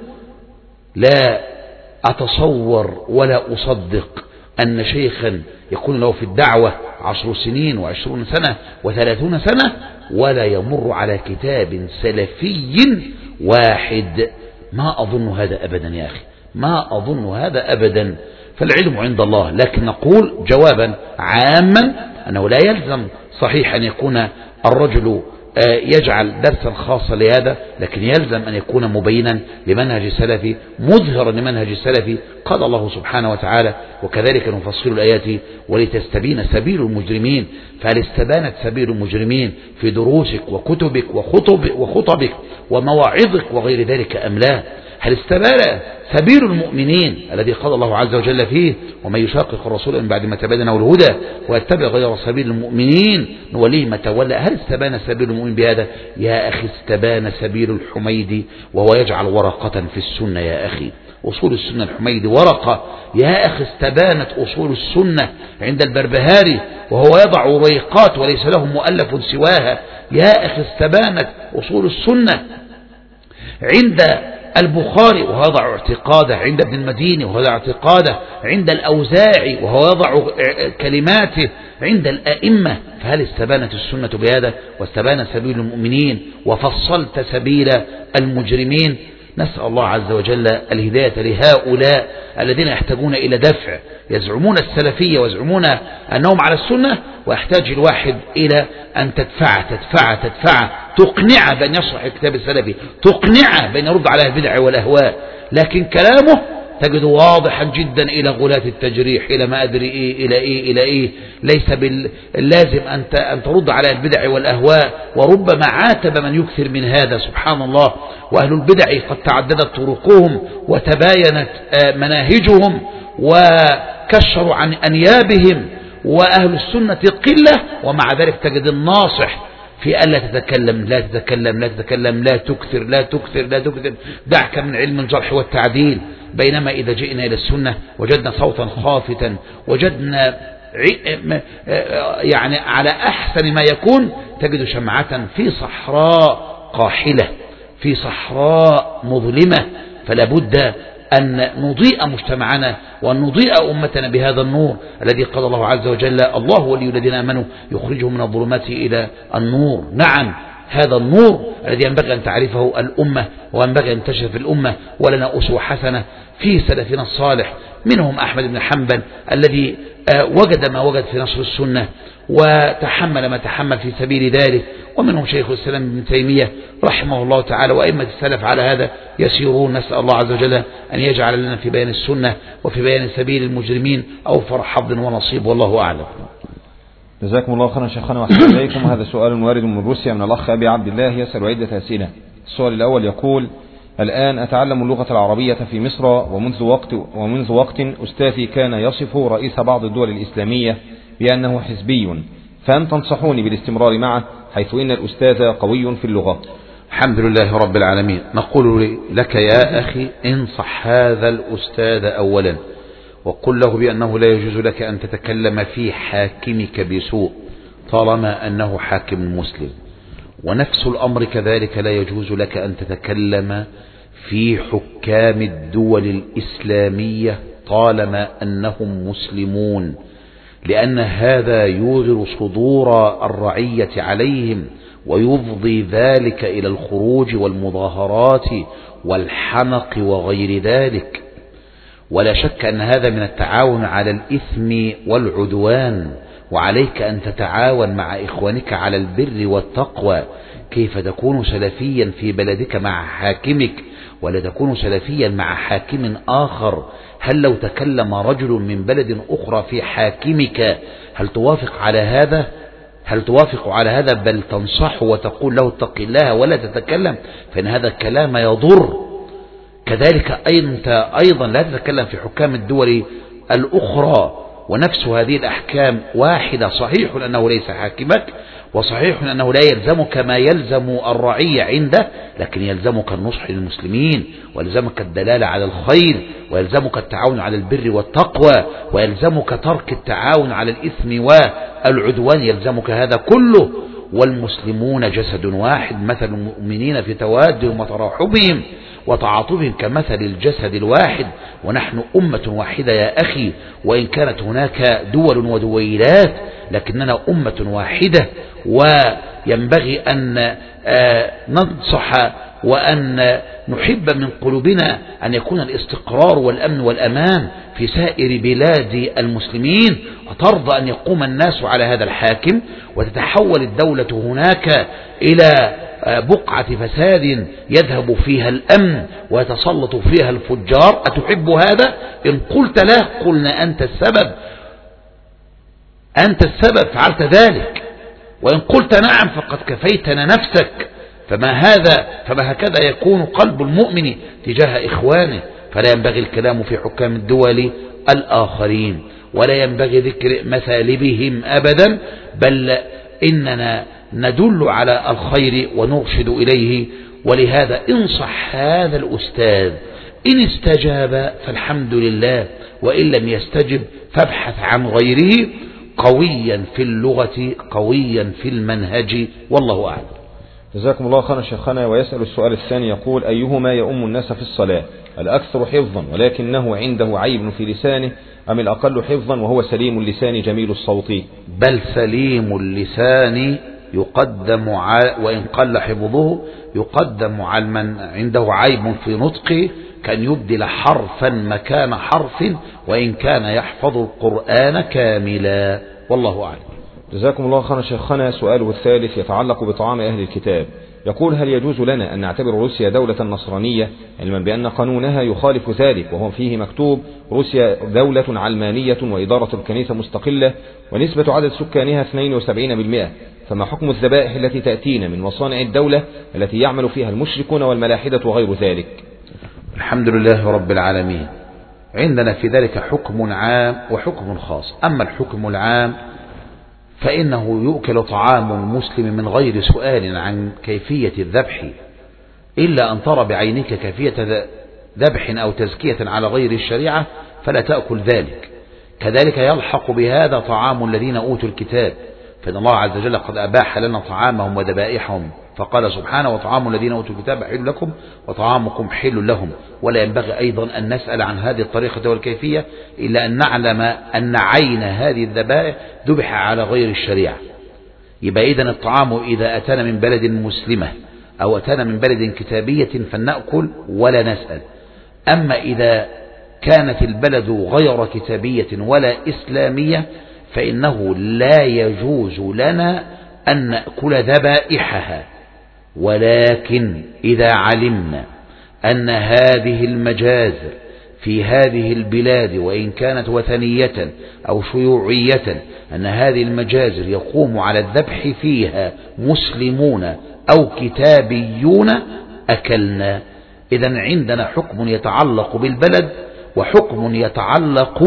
لا أتصور ولا أصدق أن شيخا يكون له في الدعوة عشر سنين وعشرون سنة وثلاثون سنة ولا يمر على كتاب سلفي واحد. ما أظن هذا أبدا يا أخي، ما أظن هذا أبدا. فالعلم عند الله. لكن نقول جوابا عاما أنه لا يلزم صحيح أن يكون الرجل يجعل درسا خاصا لهذا، لكن يلزم أن يكون مبينا لمنهج السلفي مظهرا لمنهج السلفي. قال الله سبحانه وتعالى: وكذلك نفصل الآيات ولتستبين سبيل المجرمين. فهل استبانت سبيل المجرمين في دروسك وكتبك وخطب وخطبك ومواعظك وغير ذلك أم لا؟ هل استبان سبيل المؤمنين الذي قال الله عز وجل فيه: ومن يشاقق الرسول من بعد ما تبين له الهدى ويتبع غير سبيل المؤمنين نوليه ما تولى؟ هل استبان سبيل المؤمن بهذا؟ يا أخي استبان سبيل الحميدي وهو يجعل ورقة في السنة. يا أخي أصول السنة الحميدي ورقة. يا أخي استبانت أصول السنة عند البربهاري وهو يضع وريقات وليس له مؤلف سواها. يا أخي استبانت أصول السنة عند البخاري وهو يضع اعتقاده، عند ابن المديني وهو يضع اعتقاده، عند الأوزاعي وهو يضع كلماته، عند الأئمة. فهل استبانت السنة بهذا؟ واستبان سبيل المؤمنين وفصلت سبيل المجرمين. نسأل الله عز وجل الهداية لهؤلاء الذين يحتاجون إلى دفع، يزعمون السلفية ويزعمون أنهم على السنة، ويحتاج الواحد إلى أن تدفع تدفع تدفع تقنع بأن يشرح الكتاب السلفي، تقنع بأن يرد على البدع والأهواء. لكن كلامه تجد واضحا جدا إلى غلاة التجريح، إلى ما أدري إيه، إلى إيه إلى إيه. ليس باللازم أن أن ترد على البدع والأهواء، وربما عاتب من يكثر من هذا. سبحان الله. وأهل البدع قد تعددت طرقهم وتباينت مناهجهم وكشروا عن أنيابهم، وأهل السنة قلة، ومع ذلك تجد الناصح في ألا تتكلم لا تتكلم لا تتكلم لا تكثر لا تكثر لا تكثر، دعك من علم الجرح والتعديل. بينما إذا جئنا إلى السنة وجدنا صوتا خافتا، وجدنا يعني على أحسن ما يكون تجد شمعة في صحراء قاحلة، في صحراء مظلمة. فلا بد أن نضيء مجتمعنا وأن نضيء أمتنا بهذا النور الذي قال الله عز وجل: الله ولي الذين آمنوا يخرجهم من الظلمات إلى النور. نعم، هذا النور الذي ينبغي أن تعرفه الأمة وينبغي أن تشرف الأمة. ولنا أسوة حسنة في سلفنا الصالح، منهم أحمد بن حنبل الذي وجد ما وجد في نشر السنة وتحمل ما تحمل في سبيل ذلك، ومنهم شيخ الإسلام ابن تيمية رحمه الله تعالى، وأئمة السلف على هذا يسيرون. نسأل الله عز وجل أن يجعل لنا في بيان السنة وفي بيان سبيل المجرمين أوفر حظ ونصيب، والله أعلم. جزاكم الله خيرا شيخنا وأحسن إليكم. هذا سؤال وارد من روسيا من الأخ أبي عبد الله، يسأل عدة أسئلة. السؤال الأول يقول: الآن أتعلم اللغة العربية في مصر، ومنذ وقت ومنذ وقت أستاذي كان يصف رئيس بعض الدول الإسلامية بأنه حزبي، فهل تنصحوني بالاستمرار معه حيث إن الأستاذ قوي في اللغة؟ الحمد لله رب العالمين. نقول لك يا أخي: انصح هذا الأستاذ أولا، وقل له بأنه لا يجوز لك أن تتكلم في حاكمك بسوء طالما أنه حاكم مسلم، ونفس الأمر كذلك لا يجوز لك أن تتكلم في حكام الدول الإسلامية طالما أنهم مسلمون، لأن هذا يوغر صدور الرعية عليهم ويفضي ذلك إلى الخروج والمظاهرات والحنق وغير ذلك. ولا شك أن هذا من التعاون على الإثم والعدوان، وعليك أن تتعاون مع إخوانك على البر والتقوى. كيف تكون سلفيا في بلدك مع حاكمك ولا تكون سلفيا مع حاكم آخر؟ هل لو تكلم رجل من بلد أخرى في حاكمك هل توافق على هذا؟ هل توافق على هذا؟ بل تنصح وتقول له اتق الله ولا تتكلم، فإن هذا الكلام يضر. كذلك أنت أيضا لا تتكلم في حكام الدول الأخرى، ونفس هذه الأحكام واحدة. صحيح أنه ليس حاكمك، وصحيح أنه لا يلزمك ما يلزم الرعية عنده، لكن يلزمك النصح للمسلمين، ويلزمك الدلالة على الخير، ويلزمك التعاون على البر والتقوى، ويلزمك ترك التعاون على الإثم والعدوان، يلزمك هذا كله. والمسلمون جسد واحد، مثل المؤمنين في توادهم وتراحمهم وتعاطفهم كمثل الجسد الواحد، ونحن أمة واحدة يا أخي، وإن كانت هناك دول ودويلات لكننا أمة واحدة. وينبغي أن ننصح وأن نحب من قلوبنا أن يكون الاستقرار والأمن والأمان في سائر بلاد المسلمين، وترضى أن يقوم الناس على هذا الحاكم وتتحول الدولة هناك إلى بقعة فساد يذهب فيها الأمن ويتسلط فيها الفجار. أتحب هذا؟ إن قلت لا قلنا أنت السبب، أنت السبب فعلت ذلك، وإن قلت نعم فقد كفيتنا نفسك. فما هذا فما هكذا يكون قلب المؤمن تجاه إخوانه. فلا ينبغي الكلام في حكام الدول الآخرين، ولا ينبغي ذكر مثالبهم أبدا، بل إننا ندل على الخير ونرشد إليه. ولهذا انصح هذا الأستاذ، إن استجاب فالحمد لله، وإن لم يستجب فابحث عن غيره، قويا في اللغة قويا في المنهج، والله أعلم. جزاكم الله خيرا شيخنا. ويسأل السؤال الثاني يقول: أيهما يؤم الناس في الصلاة، الأكثر حفظا ولكنه عنده عيب في لسانه، أم الأقل حفظا وهو سليم اللسان جميل الصوت؟ بل سليم اللسان يقدم على، وإن قل حفظه يقدم على من عنده عيب في نطقه، كان يبدل حرفا مكان حرف وإن كان يحفظ القرآن كاملا، والله أعلم. جزاكم الله خيرا شيخنا. سؤاله الثالث يتعلق بطعام أهل الكتاب. يقول: هل يجوز لنا أن نعتبر روسيا دولة نصرانية علما بأن قانونها يخالف ذلك، وهو فيه مكتوب: روسيا دولة علمانية وإدارة الكنيسة مستقلة ونسبة عدد سكانها اثنين وسبعين بالمئة، فما حكم الذبائح التي تأتينا من مصانع الدولة التي يعمل فيها المشركون والملاحدة وغير ذلك؟ الحمد لله رب العالمين. عندنا في ذلك حكم عام وحكم خاص. أما الحكم العام فإنه يؤكل طعام المسلم من غير سؤال عن كيفية الذبح، إلا أن ترى بعينك كيفية ذبح أو تزكية على غير الشريعة فلا تأكل ذلك. كذلك يلحق بهذا طعام الذين أوتوا الكتاب، فإن الله عز وجل قد أباح لنا طعامهم وذبائحهم، فقال سبحانه: وطعام الذين أوتوا الكتاب حل لكم وطعامكم حل لهم. ولا ينبغي أيضا أن نسأل عن هذه الطريقة والكيفية إلا أن نعلم أن عين هذه الذبائح ذبح على غير الشريعة. يبقى إذن الطعام إذا أتانا من بلد مسلمة أو أتانا من بلد كتابية فلنأكل ولا نسأل. أما إذا كانت البلد غير كتابية ولا إسلامية فإنه لا يجوز لنا أن نأكل ذبائحها. ولكن إذا علمنا أن هذه المجازر في هذه البلاد وإن كانت وثنية أو شيوعية أن هذه المجازر يقوم على الذبح فيها مسلمون أو كتابيون أكلنا. إذن عندنا حكم يتعلق بالبلد وحكم يتعلق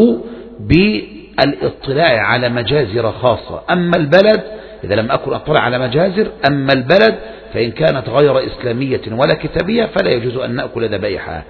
بالاطلاع على مجازر خاصة. أما البلد إذا لم أكن أطلع على مجازر، أما البلد فإن كانت غير إسلامية ولا كتابية فلا يجوز أن نأكل ذبائحها.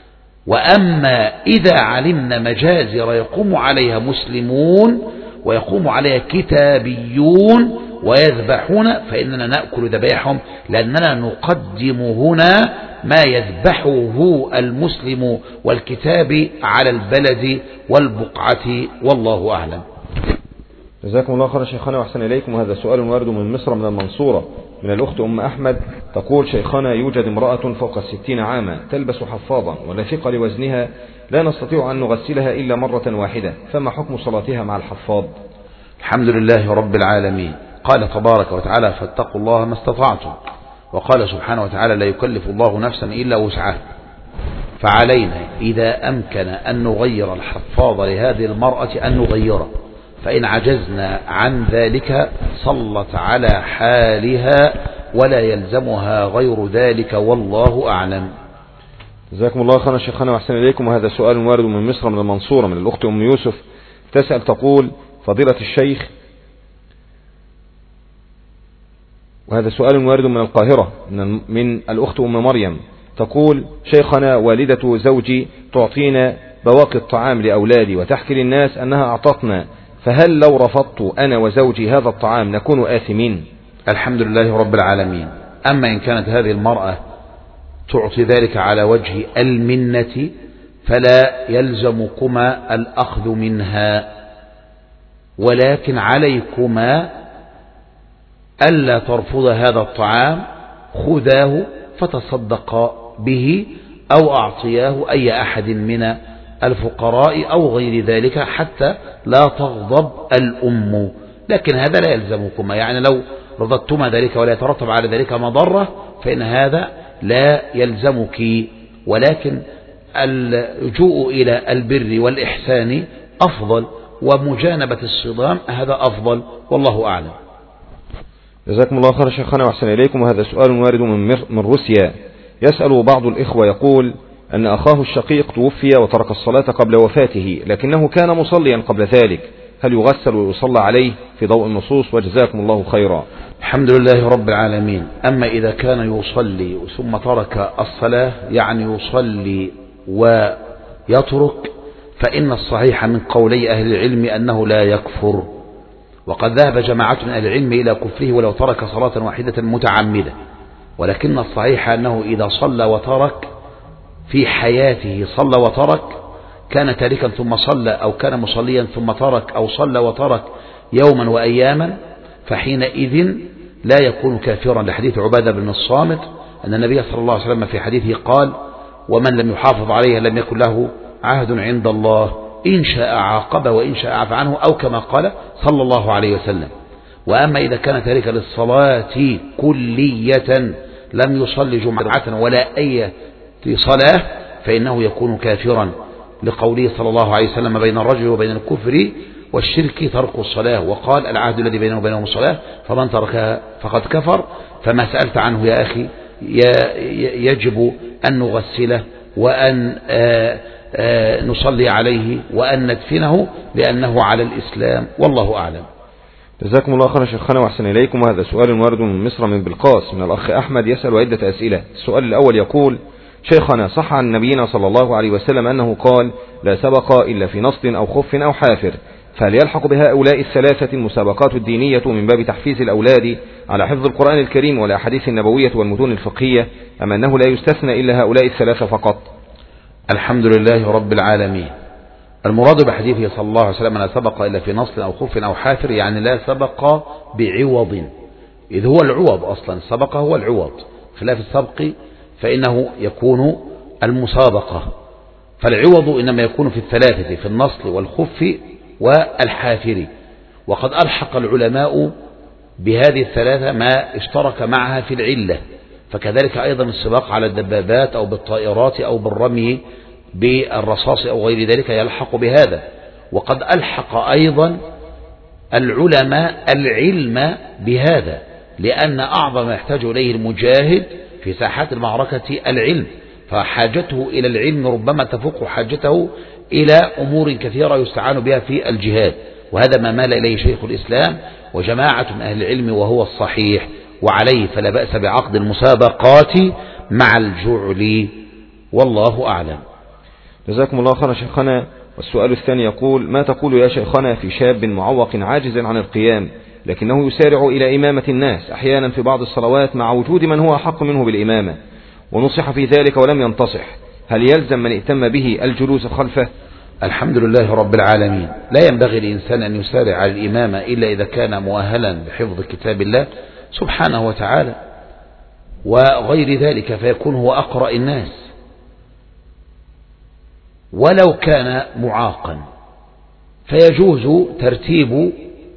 وأما إذا علمنا مجازر يقوم عليها مسلمون ويقوم عليها كتابيون ويذبحون فإننا نأكل ذبائحهم، لأننا نقدم هنا ما يذبحه المسلم والكتاب على البلد والبقعة، والله أعلم. جزاكم الله خيرا شيخنا وأحسن إليكم. وهذا سؤال وارد من مصر من المنصورة من الأخت أم أحمد، تقول: شيخنا، يوجد امرأة فوق الستين عاما تلبس حفاضا ولا ثقل وزنها، لا نستطيع أن نغسلها إلا مرة واحدة، فما حكم صلاتها مع الحفاض؟ الحمد لله رب العالمين. قال تبارك وتعالى: فاتقوا الله ما استطعتم. وقال سبحانه وتعالى: لا يكلف الله نفسا إلا وسعها. فعلينا إذا أمكن أن نغير الحفاض لهذه المرأة أن نغيره، فإن عجزنا عن ذلك صلت على حالها ولا يلزمها غير ذلك، والله أعلم. جزاكم الله خيرا شيخنا وأحسن إليكم. وهذا سؤال وارد من مصر من المنصورة من الأخت أم يوسف، تسأل تقول: فضيلة الشيخ، وهذا سؤال وارد من القاهرة من, من الأخت أم مريم، تقول: شيخنا، والدة زوجي تعطينا بواقي الطعام لأولادي وتحكي للناس أنها أعطتنا، فهل لو رفضت أنا وزوجي هذا الطعام نكون آثمين؟ الحمد لله رب العالمين. أما إن كانت هذه المرأة تعطي ذلك على وجه المنة فلا يلزمكما الأخذ منها، ولكن عليكما ألا ترفض هذا الطعام، خذاه فتصدق به أو أعطياه أي أحد من الفقراء أو غير ذلك حتى لا تغضب الأم. لكن هذا لا يلزمكما، يعني لو رضضتما ذلك ولا يترتب على ذلك مضرة فإن هذا لا يلزمك، ولكن اللجوء إلى البر والإحسان أفضل، ومجانبة الصدام هذا أفضل، والله أعلم. جزاكم الله خيرا شيخنا وأحسن إليكم. وهذا سؤال وارد من, من روسيا، يسأل بعض الإخوة يقول أن أخاه الشقيق توفي وترك الصلاة قبل وفاته، لكنه كان مصليا قبل ذلك، هل يغسل ويصلى عليه في ضوء النصوص؟ وجزاكم الله خيرا. الحمد لله رب العالمين. أما إذا كان يصلي ثم ترك الصلاة، يعني يصلي ويترك، فإن الصحيح من قولي أهل العلم أنه لا يكفر، وقد ذهب جماعة من أهل العلم إلى كفره ولو ترك صلاة واحدة متعمدة، ولكن الصحيح أنه إذا صلى وترك في حياته، صلى وترك، كان تاركا ثم صلى، أو كان مصليا ثم ترك، أو صلى وترك يوما وأياما، فحينئذ لا يكون كافرا، لحديث عبادة بن الصامت أن النبي صلى الله عليه وسلم في حديثه قال: ومن لم يحافظ عليها لم يكن له عهد عند الله، إن شاء عاقب وإن شاء عفى عنه، أو كما قال صلى الله عليه وسلم. وأما إذا كان تاركا للصلاة كلية لم يصلي جمعة ولا أي صلاة فإنه يكون كافرا، لقوله صلى الله عليه وسلم بين الرجل وبين الكفر والشرك ترك الصلاة، وقال العهد الذي بينه وبينهم الصلاة فمن تركها فقد كفر. فما سألت عنه يا أخي يجب أن نغسله وأن نصلي عليه وأن ندفنه لأنه على الإسلام، والله أعلم. جزاكم الله خيرا شيخنا وأحسن إليكم. هذا سؤال وارد من مصر من بلقاس من الأخ أحمد يسأل عدة أسئلة. السؤال الأول يقول: شيخنا، صح عن نبينا صلى الله عليه وسلم أنه قال: لا سبق إلا في نصل أو خف أو حافر، فهل يلحق بهؤلاء الثلاثة المسابقات الدينية من باب تحفيز الأولاد على حفظ القرآن الكريم والأحاديث النبوية والمتون الفقهية، أم أنه لا يستثنى إلا هؤلاء الثلاثة فقط؟ الحمد لله رب العالمين. المراد بحديثه صلى الله عليه وسلم: لا سبق إلا في نصل أو خف أو حافر، يعني لا سبق بعوض، إذ هو العوض أصلا، سبق هو العوض، خلاف السبق فإنه يكون المسابقة. فالعوض إنما يكون في الثلاثة، في النصل والخف والحافر. وقد ألحق العلماء بهذه الثلاثة ما اشترك معها في العلة، فكذلك أيضا السباق على الدبابات أو بالطائرات أو بالرمي بالرصاص أو غير ذلك يلحق بهذا. وقد ألحق أيضا العلماء العلم بهذا، لأن أعظم ما يحتاج إليه المجاهد في ساحات المعركة العلم، فحاجته إلى العلم ربما تفوق حاجته إلى أمور كثيرة يستعان بها في الجهاد، وهذا ما مال إليه شيخ الإسلام وجماعة من أهل العلم وهو الصحيح، وعليه فلا بأس بعقد المسابقات مع الجعل، والله أعلم. جزاكم الله خيرا شيخنا. والسؤال الثاني يقول: ما تقول يا شيخنا في شاب معوق عاجز عن القيام لكنه يسارع إلى إمامة الناس أحيانا في بعض الصلوات مع وجود من هو أحق منه بالإمامة، ونصح في ذلك ولم ينتصح، هل يلزم من ائتم به الجلوس خلفه؟ الحمد لله رب العالمين. لا ينبغي الإنسان أن يسارع على الإمامة إلا إذا كان مؤهلا بحفظ كتاب الله سبحانه وتعالى وغير ذلك، فيكون هو أقرأ الناس. ولو كان معاقا فيجوز ترتيب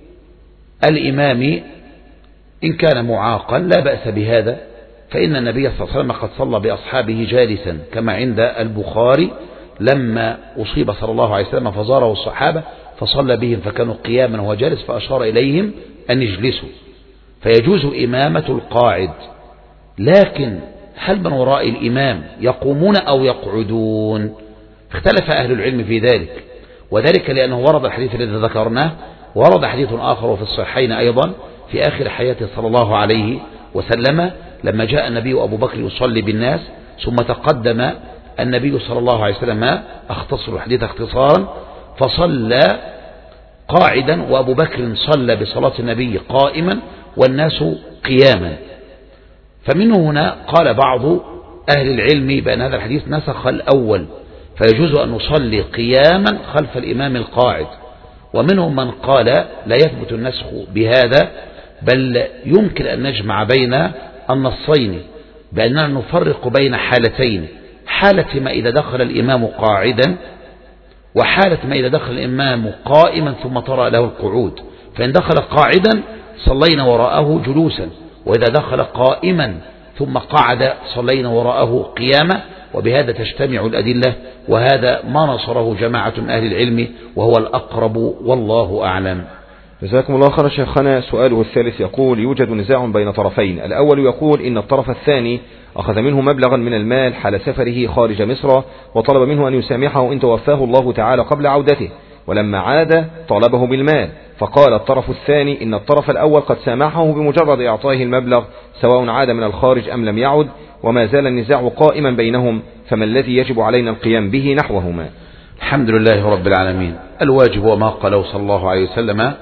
الإمام إن كان معاقا، لا بأس بهذا، فإن النبي صلى الله عليه وسلم قد صلى بأصحابه جالسا كما عند البخاري لما أصيب صلى الله عليه وسلم فزاره الصحابة فصلى بهم فكانوا قياما وهو جالس فأشار إليهم أن يجلسوا، فيجوز إمامة القاعد. لكن هل من وراء الإمام يقومون أو يقعدون؟ اختلف أهل العلم في ذلك، وذلك لأنه ورد الحديث الذي ذكرناه، ورد حديث آخر وفي الصحيحين أيضا في آخر حياته صلى الله عليه وسلم لما جاء النبي أبو بكر يصلي بالناس ثم تقدم النبي صلى الله عليه وسلم، أختصر الحديث اختصارا، فصلى قاعدا وأبو بكر صلى بصلاة النبي قائما والناس قياما. فمن هنا قال بعض أهل العلم بأن هذا الحديث نسخ الأول، فيجوز أن نصلي قياما خلف الإمام القاعد. ومنهم من قال لا يثبت النسخ بهذا، بل يمكن أن نجمع بين النصين بأننا نفرق بين حالتين: حالة ما إذا دخل الإمام قاعدا، وحالة ما إذا دخل الإمام قائما ثم طرأ له القعود. فإن دخل قاعدا صلينا وراءه جلوسا، وإذا دخل قائما ثم قعد صلينا وراءه قياما، وبهذا تجتمع الأدلة، وهذا ما نصره جماعة من أهل العلم وهو الأقرب، والله أعلم. جزاكم الله خيرا شيخنا. سؤاله الثالث يقول: يوجد نزاع بين طرفين، الأول يقول إن الطرف الثاني أخذ منه مبلغا من المال حال سفره خارج مصر، وطلب منه أن يسامحه إن توفاه الله تعالى قبل عودته، ولما عاد طالبه بالمال، فقال الطرف الثاني إن الطرف الأول قد سامحه بمجرد إعطائه المبلغ سواء عاد من الخارج أم لم يعد، وما زال النزاع قائما بينهم، فما الذي يجب علينا القيام به نحوهما؟ الحمد لله رب العالمين. الواجب وما قاله صلى الله عليه وسلم: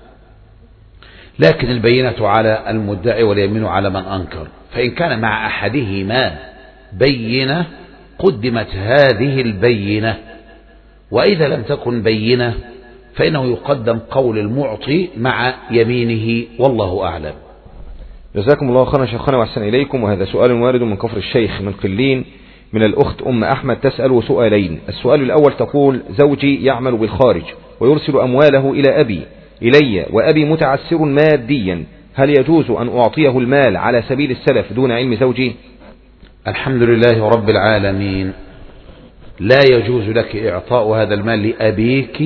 لكن البينة على المدعي واليمين على من أنكر، فإن كان مع أحدهما بينة قدمت هذه البينة، وإذا لم تكن بينة فإنه يقدم قول المعطي مع يمينه، والله أعلم. جزاكم الله خيرا شيخنا وأحسن إليكم. وهذا سؤال وارد من كفر الشيخ من قلين من الأخت أم أحمد تسأل سؤالين. السؤال الأول تقول: زوجي يعمل بالخارج ويرسل أمواله إلى أبي إلي، وأبي متعسر ماديا هل يجوز أن أعطيه المال على سبيل السلف دون علم زوجي؟ الحمد لله رب العالمين. لا يجوز لك إعطاء هذا المال لأبيك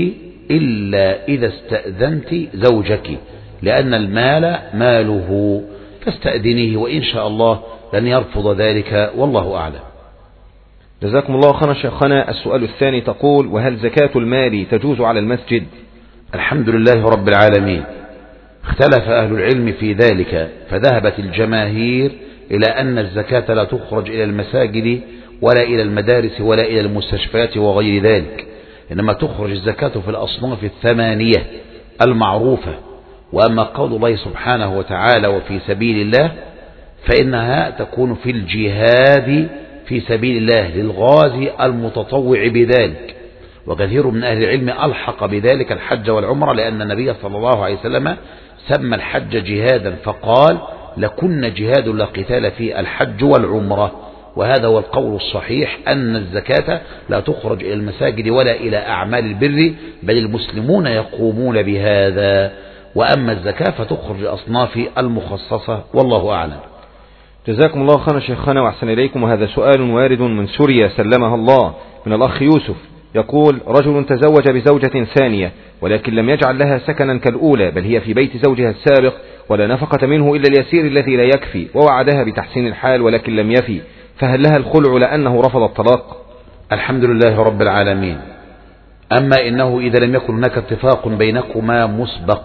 إلا إذا استأذنت زوجك، لأن المال ماله، فاستأذنيه وإن شاء الله لن يرفض ذلك، والله أعلم. جزاكم الله خيرا شيخنا. السؤال الثاني تقول: وهل زكاة المال تجوز على المسجد؟ الحمد لله رب العالمين. اختلف أهل العلم في ذلك، فذهبت الجماهير إلى أن الزكاة لا تخرج إلى المساجد ولا إلى المدارس ولا إلى المستشفيات وغير ذلك، إنما تخرج الزكاة في الأصناف الثمانية المعروفة. وأما قول الله سبحانه وتعالى وفي سبيل الله، فإنها تكون في الجهاد في سبيل الله للغازي المتطوع بذلك. وكثير من أهل العلم ألحق بذلك الحج والعمرة، لأن النبي صلى الله عليه وسلم سمى الحج جهادا فقال: لكن جهاد لا قتال في الحج والعمرة. وهذا هو القول الصحيح، أن الزكاة لا تخرج إلى المساجد ولا إلى أعمال البر، بل المسلمون يقومون بهذا. وأما الزكاة فتخرج أصناف المخصصة، والله أعلم. جزاكم الله خيرا شيخنا وأحسن إليكم. وهذا سؤال وارد من سوريا سلمها الله من الأخ يوسف، يقول: رجل تزوج بزوجة ثانية ولكن لم يجعل لها سكنا كالأولى، بل هي في بيت زوجها السابق ولا نفقة منه إلا اليسير الذي لا يكفي، ووعدها بتحسين الحال ولكن لم يفي، فهل لها الخلع لأنه رفض الطلاق؟ الحمد لله رب العالمين. أما إنه إذا لم يكن هناك اتفاق بينكما مسبق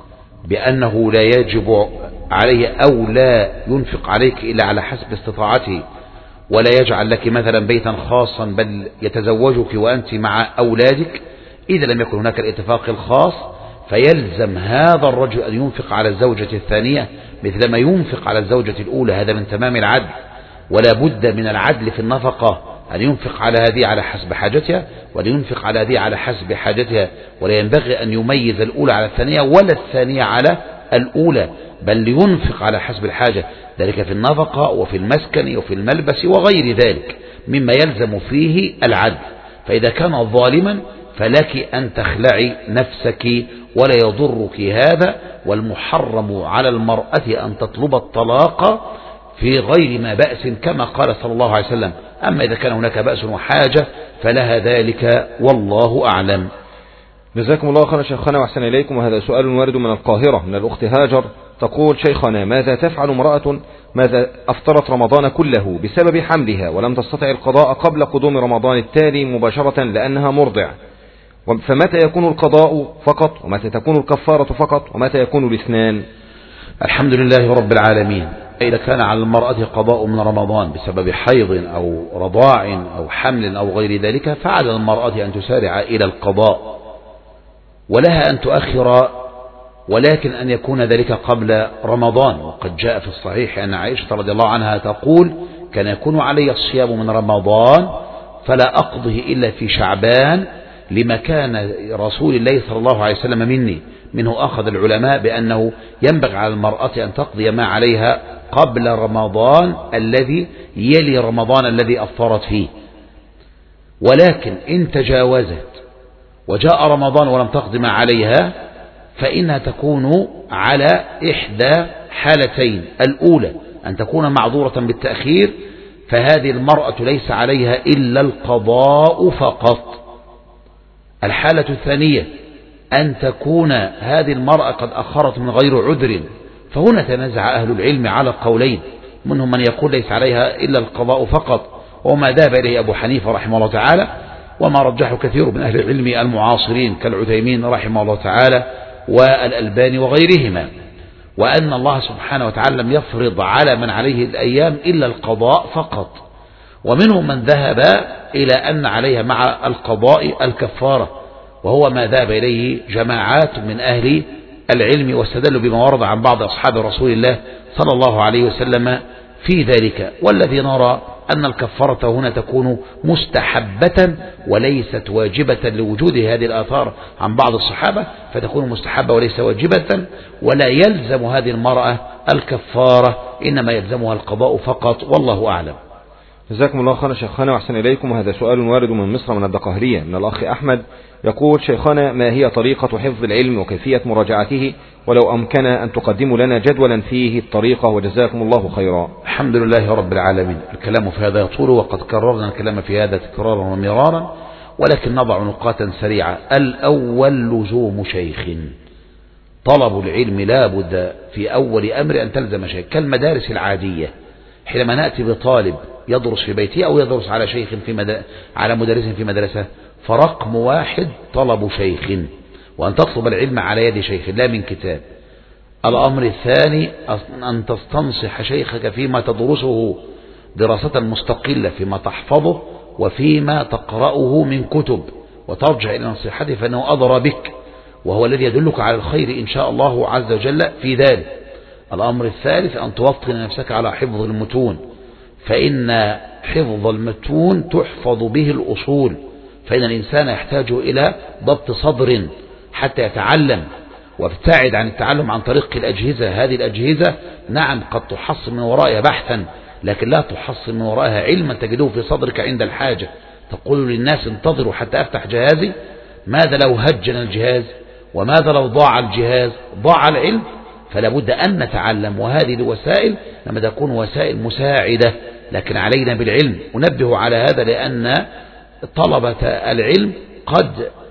بأنه لا يجب عليه أو لا ينفق عليك إلا على حسب استطاعته، ولا يجعل لك مثلا بيتا خاصا، بل يتزوجك وأنت مع أولادك، إذا لم يكن هناك الاتفاق الخاص فيلزم هذا الرجل أن ينفق على الزوجة الثانية مثل ما ينفق على الزوجة الأولى. هذا من تمام العدل، ولا بد من العدل في النفقة، أن ينفق على هذه على حسب حاجتها ولينفق على هذه على حسب حاجتها، ولا ينبغي أن يميز الأولى على الثانية ولا الثانية على الأولى، بل لينفق على حسب الحاجة، ذلك في النفقة وفي المسكن وفي الملبس وغير ذلك مما يلزم فيه العدل. فإذا كان ظالما فلك أن تخلعي نفسك ولا يضرك هذا، والمحرم على المرأة أن تطلب الطلاق في غير ما بأس كما قال صلى الله عليه وسلم. أما إذا كان هناك بأس وحاجة فلها ذلك، والله أعلم. جزاكم الله خيرا شيخنا وأحسن إليكم. وهذا سؤال وارد من القاهرة من الأخت هاجر، تقول: شيخنا، ماذا تفعل امرأة ماذا أفطرت رمضان كله بسبب حملها ولم تستطع القضاء قبل قدوم رمضان التالي مباشرة لأنها مرضع، فمتى يكون القضاء فقط ومتى تكون الكفارة فقط ومتى يكون الاثنان؟ الحمد لله رب العالمين. إذا كان على المرأة قضاء من رمضان بسبب حيض أو رضاع أو حمل أو غير ذلك، فعلى المرأة أن تسارع إلى القضاء، ولها أن تؤخر، ولكن أن يكون ذلك قبل رمضان. وقد جاء في الصحيح أن عائشة رضي الله عنها تقول: كان يكون علي الصيام من رمضان فلا أقضه إلا في شعبان، لما كان رسول الله صلى الله عليه وسلم مني. منه أخذ العلماء بأنه ينبغي على المرأة أن تقضي ما عليها قبل رمضان الذي يلي رمضان الذي أفطرت فيه. ولكن إن تجاوزت وجاء رمضان ولم تقضي ما عليها فإنها تكون على إحدى حالتين: الأولى أن تكون معذورة بالتأخير، فهذه المرأة ليس عليها إلا القضاء فقط. الحالة الثانية أن تكون هذه المرأة قد أخرت من غير عذر، فهنا تنازع أهل العلم على قولين، منهم من يقول ليس عليها إلا القضاء فقط، وما ذهب إليه أبو حنيفة رحمه الله تعالى، وما رجحه كثير من أهل العلم المعاصرين كالعثيمين رحمه الله تعالى والألباني وغيرهما، وأن الله سبحانه وتعالى لم يفرض على من عليه الأيام إلا القضاء فقط. ومنهم من ذهب إلى أن عليها مع القضاء الكفارة، وهو ما ذهب إليه جماعات من أهل العلم، واستدلوا بما ورد عن بعض أصحاب رسول الله صلى الله عليه وسلم في ذلك. والذي نرى أن الكفارة هنا تكون مستحبة وليست واجبة لوجود هذه الآثار عن بعض الصحابة، فتكون مستحبة وليس واجبة، ولا يلزم هذه المرأة الكفارة، إنما يلزمها القضاء فقط، والله أعلم. جزاكم الله خيرا شيخنا وأحسن إليكم. وهذا سؤال وارد من مصر من الدقهلية من الأخ أحمد، يقول: شيخنا، ما هي طريقة حفظ العلم وكيفية مراجعته، ولو أمكن أن تقدموا لنا جدولا فيه الطريقة، وجزاكم الله خيرا. الحمد لله رب العالمين. الكلام في هذا يطول، وقد كررنا الكلام في هذا تكرارا ومرارا، ولكن نضع نقاطا سريعة. الأول لزوم شيخ، طلب العلم لا بد في أول أمر أن تلزم شيخ، كالمدارس العادية. حينما نأتي بطالب يدرس في بيته أو يدرس على شيخ في مد... على مدرس في مدرسة، فرقم واحد طلب شيخ، وأن تطلب العلم على يد شيخ لا من كتاب. الأمر الثاني أن تستنصح شيخك فيما تدرسه دراسة مستقلة، فيما تحفظه وفيما تقرأه من كتب، وترجع إلى نصيحته فإنه أضرى بك، وهو الذي يدلك على الخير إن شاء الله عز وجل في ذلك. الأمر الثالث أن توطن نفسك على حفظ المتون، فإن حفظ المتون تحفظ به الأصول، فإن الإنسان يحتاج إلى ضبط صدر حتى يتعلم، وابتعد عن التعلم عن طريق الأجهزة. هذه الأجهزة نعم قد تحصل من ورائها بحثا، لكن لا تحصل من ورائها علما تجده في صدرك عند الحاجة. تقول للناس: انتظروا حتى أفتح جهازي. ماذا لو هجن الجهاز؟ وماذا لو ضاع الجهاز؟ ضاع العلم. فلا بد أن نتعلم، وهذه الوسائل لما تكون وسائل مساعدة، لكن علينا بالعلم. أنبه على هذا لأن طلبة العلم قد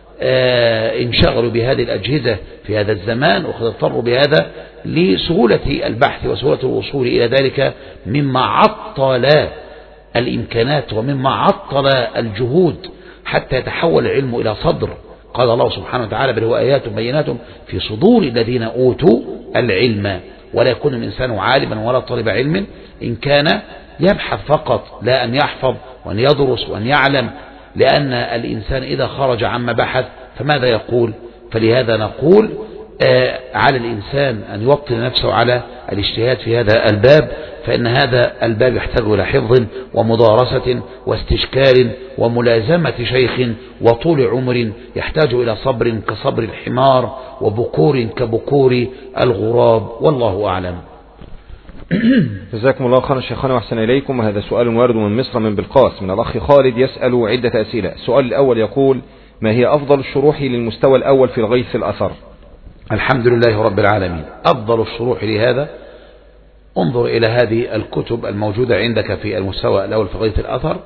انشغلوا بهذه الأجهزة في هذا الزمان، وقد اضطروا بهذا لسهولة البحث وسهولة الوصول إلى ذلك، مما عطل الإمكانات ومما عطل الجهود حتى يتحول العلم إلى صدر. قال الله سبحانه وتعالى: بل هو آيات بينات في صدور الذين أوتوا العلم. ولا يكون الإنسان عالما ولا طالب علم إن كان يبحث فقط، لا أن يحفظ وأن يدرس وأن يعلم، لأن الإنسان إذا خرج عما بحث فماذا يقول؟ فلهذا نقول آه على الإنسان أن يوطن نفسه على الاجتهاد في هذا الباب، فإن هذا الباب يحتاج إلى حفظ ومدارسة واستشكال وملازمة شيخ، وطول عمر يحتاج إلى صبر كصبر الحمار، وبكور كبكور الغراب، والله أعلم. جزاكم الله خيرا شيخنا وأحسن إليكم. وهذا سؤال وارد من مصر من بلقاس من الأخ خالد، يسأل عدة أسئلة. السؤال الأول يقول: ما هي أفضل الشروح للمستوى الأول في الغيث الأثر؟ الحمد لله رب العالمين. أفضل الشروح لهذا، انظر إلى هذه الكتب الموجودة عندك في المستوى الأول في غيث الأثر،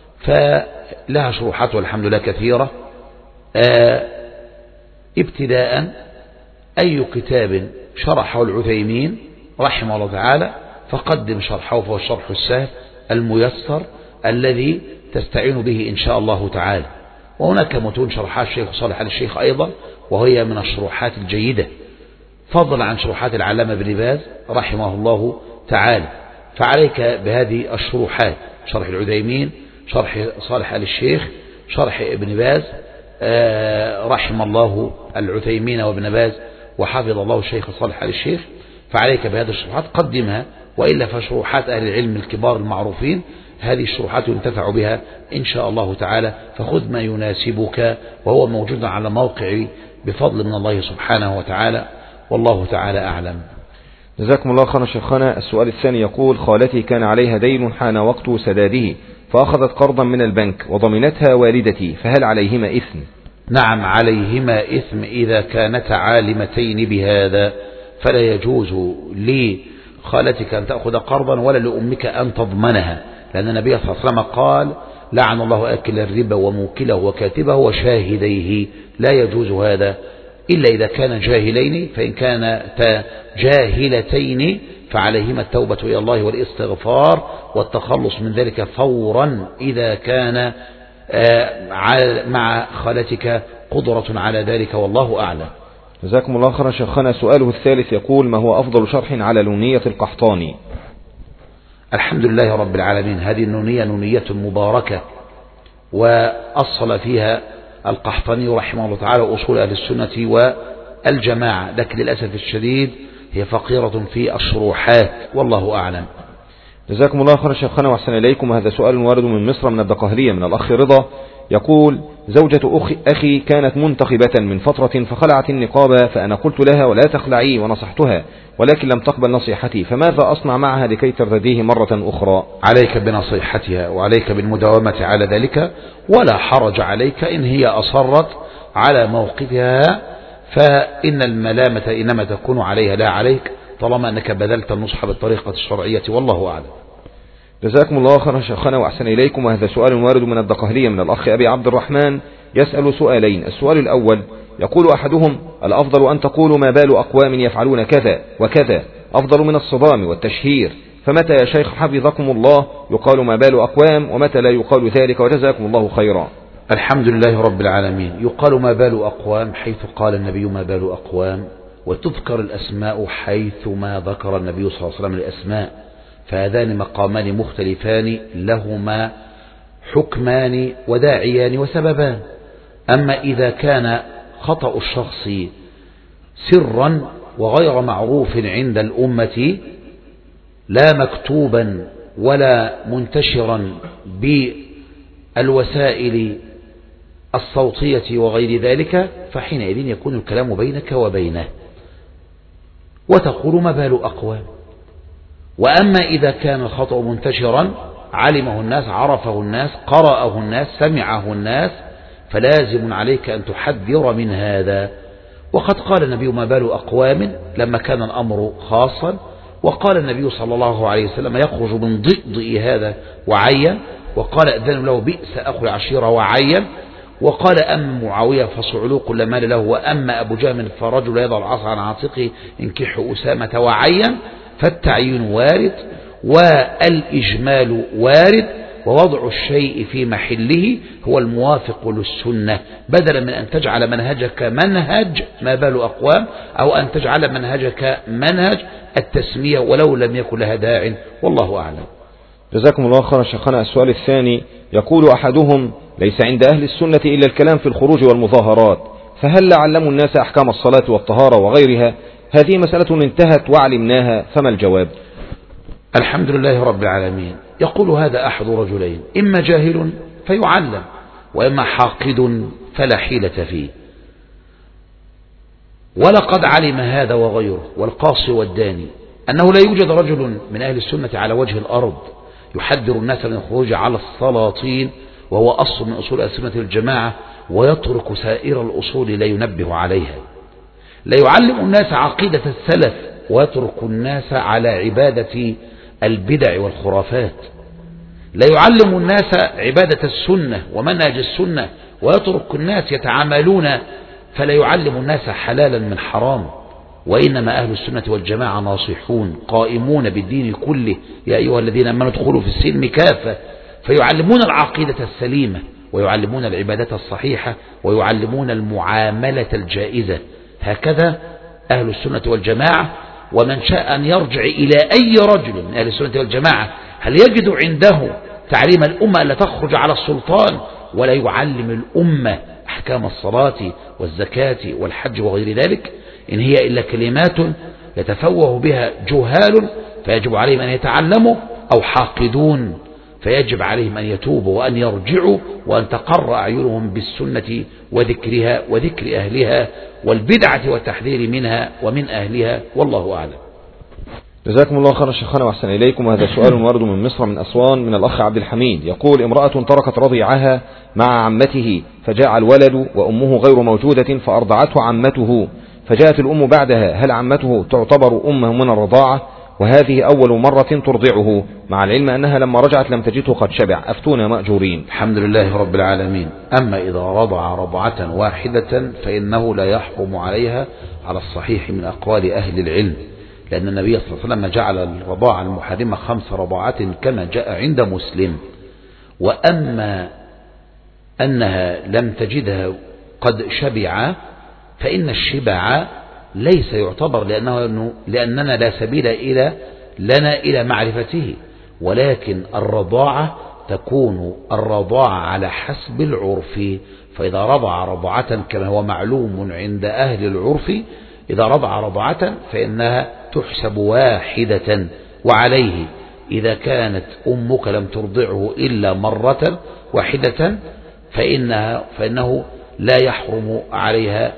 فلها شروحات والحمد لله كثيرة. آه ابتداء أي كتاب شرحه العثيمين رحمه الله تعالى فقدم شرحه، فهو الشرح السهل الميسر الذي تستعين به إن شاء الله تعالى. وهناك متون شرحها الشيخ صالح آل الشيخ أيضا، وهي من الشروحات الجيدة، فضلا عن شروحات العلامة ابن باز رحمه الله تعالى. فعليك بهذه الشروحات: شرح العثيمين، شرح صالح آل الشيخ، شرح ابن باز رحم الله العثيمين وابن باز وحفظ الله الشيخ صالح آل الشيخ. فعليك بهذه الشروحات قدمها، وإلا فشروحات أهل العلم الكبار المعروفين هذه الشروحات ينتفع بها إن شاء الله تعالى. فخذ ما يناسبك، وهو موجود على موقع بفضل من الله سبحانه وتعالى، والله تعالى أعلم. جزاكم الله خيرا شيخنا. السؤال الثاني يقول: خالتي كان عليها دين حان وقت سداده، فأخذت قرضا من البنك وضمنتها والدتي، فهل عليهما إثم؟ نعم عليهما إثم إذا كانتا عالمتين بهذا، فلا يجوز لخالتك أن تأخذ قرضا ولا لأمك أن تضمنها، لأن النبي صلى الله عليه وسلم قال: لعن الله آكل الربا وموكله وكاتبه وشاهديه. لا يجوز هذا إلا إذا كان جاهلين، فإن كانتا جاهلتين فعليهما التوبة إلى الله والاستغفار والتخلص من ذلك فورا، إذا كان مع خالتك قدرة على ذلك، والله أعلم. جزاكم الله خيرا شيخنا. سؤاله الثالث يقول: ما هو أفضل شرح على نونية القحطاني؟ الحمد لله رب العالمين. هذه النونية نونية مباركة، وأصل فيها القحطاني رحمه الله تعالى أصول أهل السنة والجماعة، لكن للأسف الشديد هي فقيرة في الشروحات، والله أعلم. جزاكم الله خيرا شيخنا وأحسن إليكم. هذا سؤال وارد من مصر من الدقهلية من الأخ رضا، يقول: زوجة أخي, أخي كانت منتقبة من فترة فخلعت النقاب، فأنا قلت لها ولا تخلعي ونصحتها، ولكن لم تقبل نصيحتي، فماذا أصنع معها لكي ترتديه مرة أخرى؟ عليك بنصيحتها وعليك بالمداومة على ذلك، ولا حرج عليك إن هي أصرت على موقفها، فإن الملامة إنما تكون عليها لا عليك، طالما أنك بذلت النصح بالطريقة الشرعية، والله أعلم. جزاكم الله خيرا شيخنا وأحسن إليكم. وهذا سؤال وارد من الدقهلية من الأخ أبي عبد الرحمن، يسأل سؤالين. السؤال الأول يقول أحدهم: الأفضل أن تقولوا ما بال أقوام يفعلون كذا وكذا أفضل من الصدام والتشهير، فمتى يا شيخ حفظكم الله يقال ما بال أقوام ومتى لا يقال ذلك؟ وجزاكم الله خيرا. الحمد لله رب العالمين. يقال ما بال أقوام حيث قال النبي ما بال أقوام، وتذكر الأسماء حيث ما ذكر النبي صلى الله عليه وسلم الأسماء، فهذان مقامان مختلفان لهما حكمان وداعيان وسببان. أما إذا كان خطأ الشخص سرا وغير معروف عند الأمة، لا مكتوبا ولا منتشرا بالوسائل الصوتية وغير ذلك، فحينئذ يكون الكلام بينك وبينه وتقول ما بال أقوام. وأما إذا كان الخطأ منتشرا علمه الناس، عرفه الناس، قرأه الناس، سمعه الناس، فلازم عليك أن تحذر من هذا. وقد قال النبي ما بال أقوام لما كان الأمر خاصا، وقال النبي صلى الله عليه وسلم يخرج من ضئضئ هذا وعين، وقال أذن له بئس أخو العشيرة وعين، وقال أما معاوية فصعلوق لا مال له، وأما أبو جهم فرجل يضع العصا عن عاتقه انكح أسامة وعين. فالتعيين وارد والإجمال وارد، ووضع الشيء في محله هو الموافق للسنة، بدلا من أن تجعل منهجك منهج ما بال أقوام، أو أن تجعل منهجك منهج التسمية ولو لم يكن لها داع، والله أعلم. جزاكم الله خيرا شيخنا. السؤال الثاني يقول أحدهم: ليس عند أهل السنة إلا الكلام في الخروج والمظاهرات، فهل علموا الناس أحكام الصلاة والطهارة وغيرها؟ هذه مسألة انتهت وعلمناها، فما الجواب؟ الحمد لله رب العالمين. يقول هذا أحد رجلين: إما جاهل فيعلم، وإما حاقد فلا حيلة فيه. ولقد علم هذا وغيره والقاصي والداني أنه لا يوجد رجل من أهل السنة على وجه الأرض يحذر الناس من الخروج على السلاطين، وهو أصل من أصول السنة الجماعة، ويترك سائر الأصول لا ينبه عليها. لا يعلم الناس عقيدة السلف ويترك الناس على عبادة البدع والخرافات. لا يعلم الناس عبادة السنة ومنهج السنة ويترك الناس يتعاملون، فلا يعلم الناس حلالا من حرام. وإنما أهل السنة والجماعة ناصحون قائمون بالدين كله، يا أيها الذين آمنوا ادخلوا في السلم كافة، فيعلمون العقيدة السليمة، ويعلمون العبادة الصحيحة، ويعلمون المعاملة الجائزة. هكذا أهل السنة والجماعة. ومن شاء أن يرجع إلى أي رجل من أهل السنة والجماعة هل يجد عنده تعليم الأمة ألا تخرج على السلطان، ولا يعلم الأمة أحكام الصلاة والزكاة والحج وغير ذلك؟ إن هي إلا كلمات يتفوه بها جهال فيجب عليهم أن يتعلموا، أو حاقدون فيجب عليهم أن يتوبوا وأن يرجعوا، وأن تقر أعينهم بالسنة وذكرها وذكر أهلها، والبدعة والتحذير منها ومن أهلها، والله أعلم. جزاكم الله خيرا شيخنا وأحسن إليكم. وهذا سؤال ورد من مصر من أسوان من الأخ عبد الحميد، يقول: امرأة تركت رضيعها مع عمته، فجاء الولد وأمه غير موجودة فأرضعته عمته، فجاءت الأم بعدها، هل عمته تعتبر أمه من الرضاعة؟ وهذه أول مرة ترضعه، مع العلم أنها لما رجعت لم تجده قد شبع، أفتونا مأجورين. الحمد لله رب العالمين. أما إذا رضع رضعة واحدة فإنه لا يحرم عليها على الصحيح من أقوال أهل العلم، لأن النبي صلى الله عليه وسلم جعل الرضاعة المحرمة خمس رضعات كما جاء عند مسلم. وأما أنها لم تجدها قد شبع، فإن الشبع ليس يعتبر، لأنه لأننا لا سبيل إلى لنا إلى معرفته، ولكن الرضاعة تكون الرضاعة على حسب العرف. فإذا رضع رضعة كما هو معلوم عند أهل العرف، إذا رضع رضعة فإنها تحسب واحدة. وعليه إذا كانت أمك لم ترضعه إلا مرة واحدة فإنها فإنه لا يحرم عليها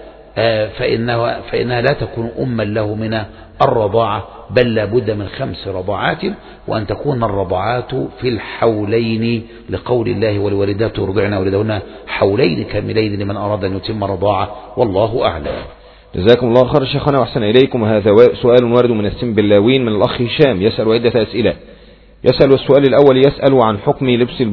فإنها, فإنها لا تكون أما له من الرضاعة، بل لا بد من خمس رضعات، وأن تكون الرضعات في الحولين لقول الله والوالدات يرضعن أولادهن حولين كاملين لمن أراد أن يتم رضاعة، والله أعلم. جزاكم الله خير شيخنا وأحسن إليكم. هذا سؤال وارد من السنبلاوين من الأخ هشام يسأل عدة أسئلة. يسأل السؤال الأول يسأل عن حكم لبس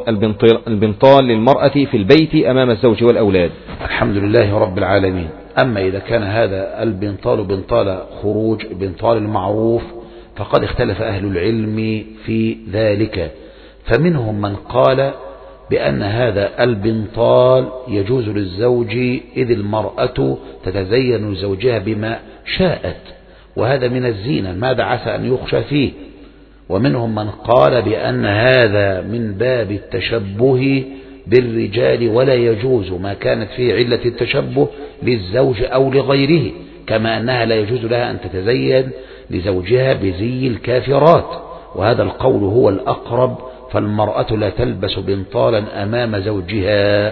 البنطال للمرأة في البيت أمام الزوج والأولاد. الحمد لله رب العالمين. أما إذا كان هذا البنطال بنطال خروج بنطال المعروف فقد اختلف أهل العلم في ذلك، فمنهم من قال بأن هذا البنطال يجوز للزوج إذ المرأة تتزين لزوجها بما شاءت، وهذا من الزينة ماذا عسى أن يخشى فيه. ومنهم من قال بأن هذا من باب التشبه بالرجال ولا يجوز ما كانت فيه علة التشبه للزوج أو لغيره، كما أنها لا يجوز لها أن تتزين لزوجها بزي الكافرات، وهذا القول هو الأقرب، فالمرأة لا تلبس بنطالا أمام زوجها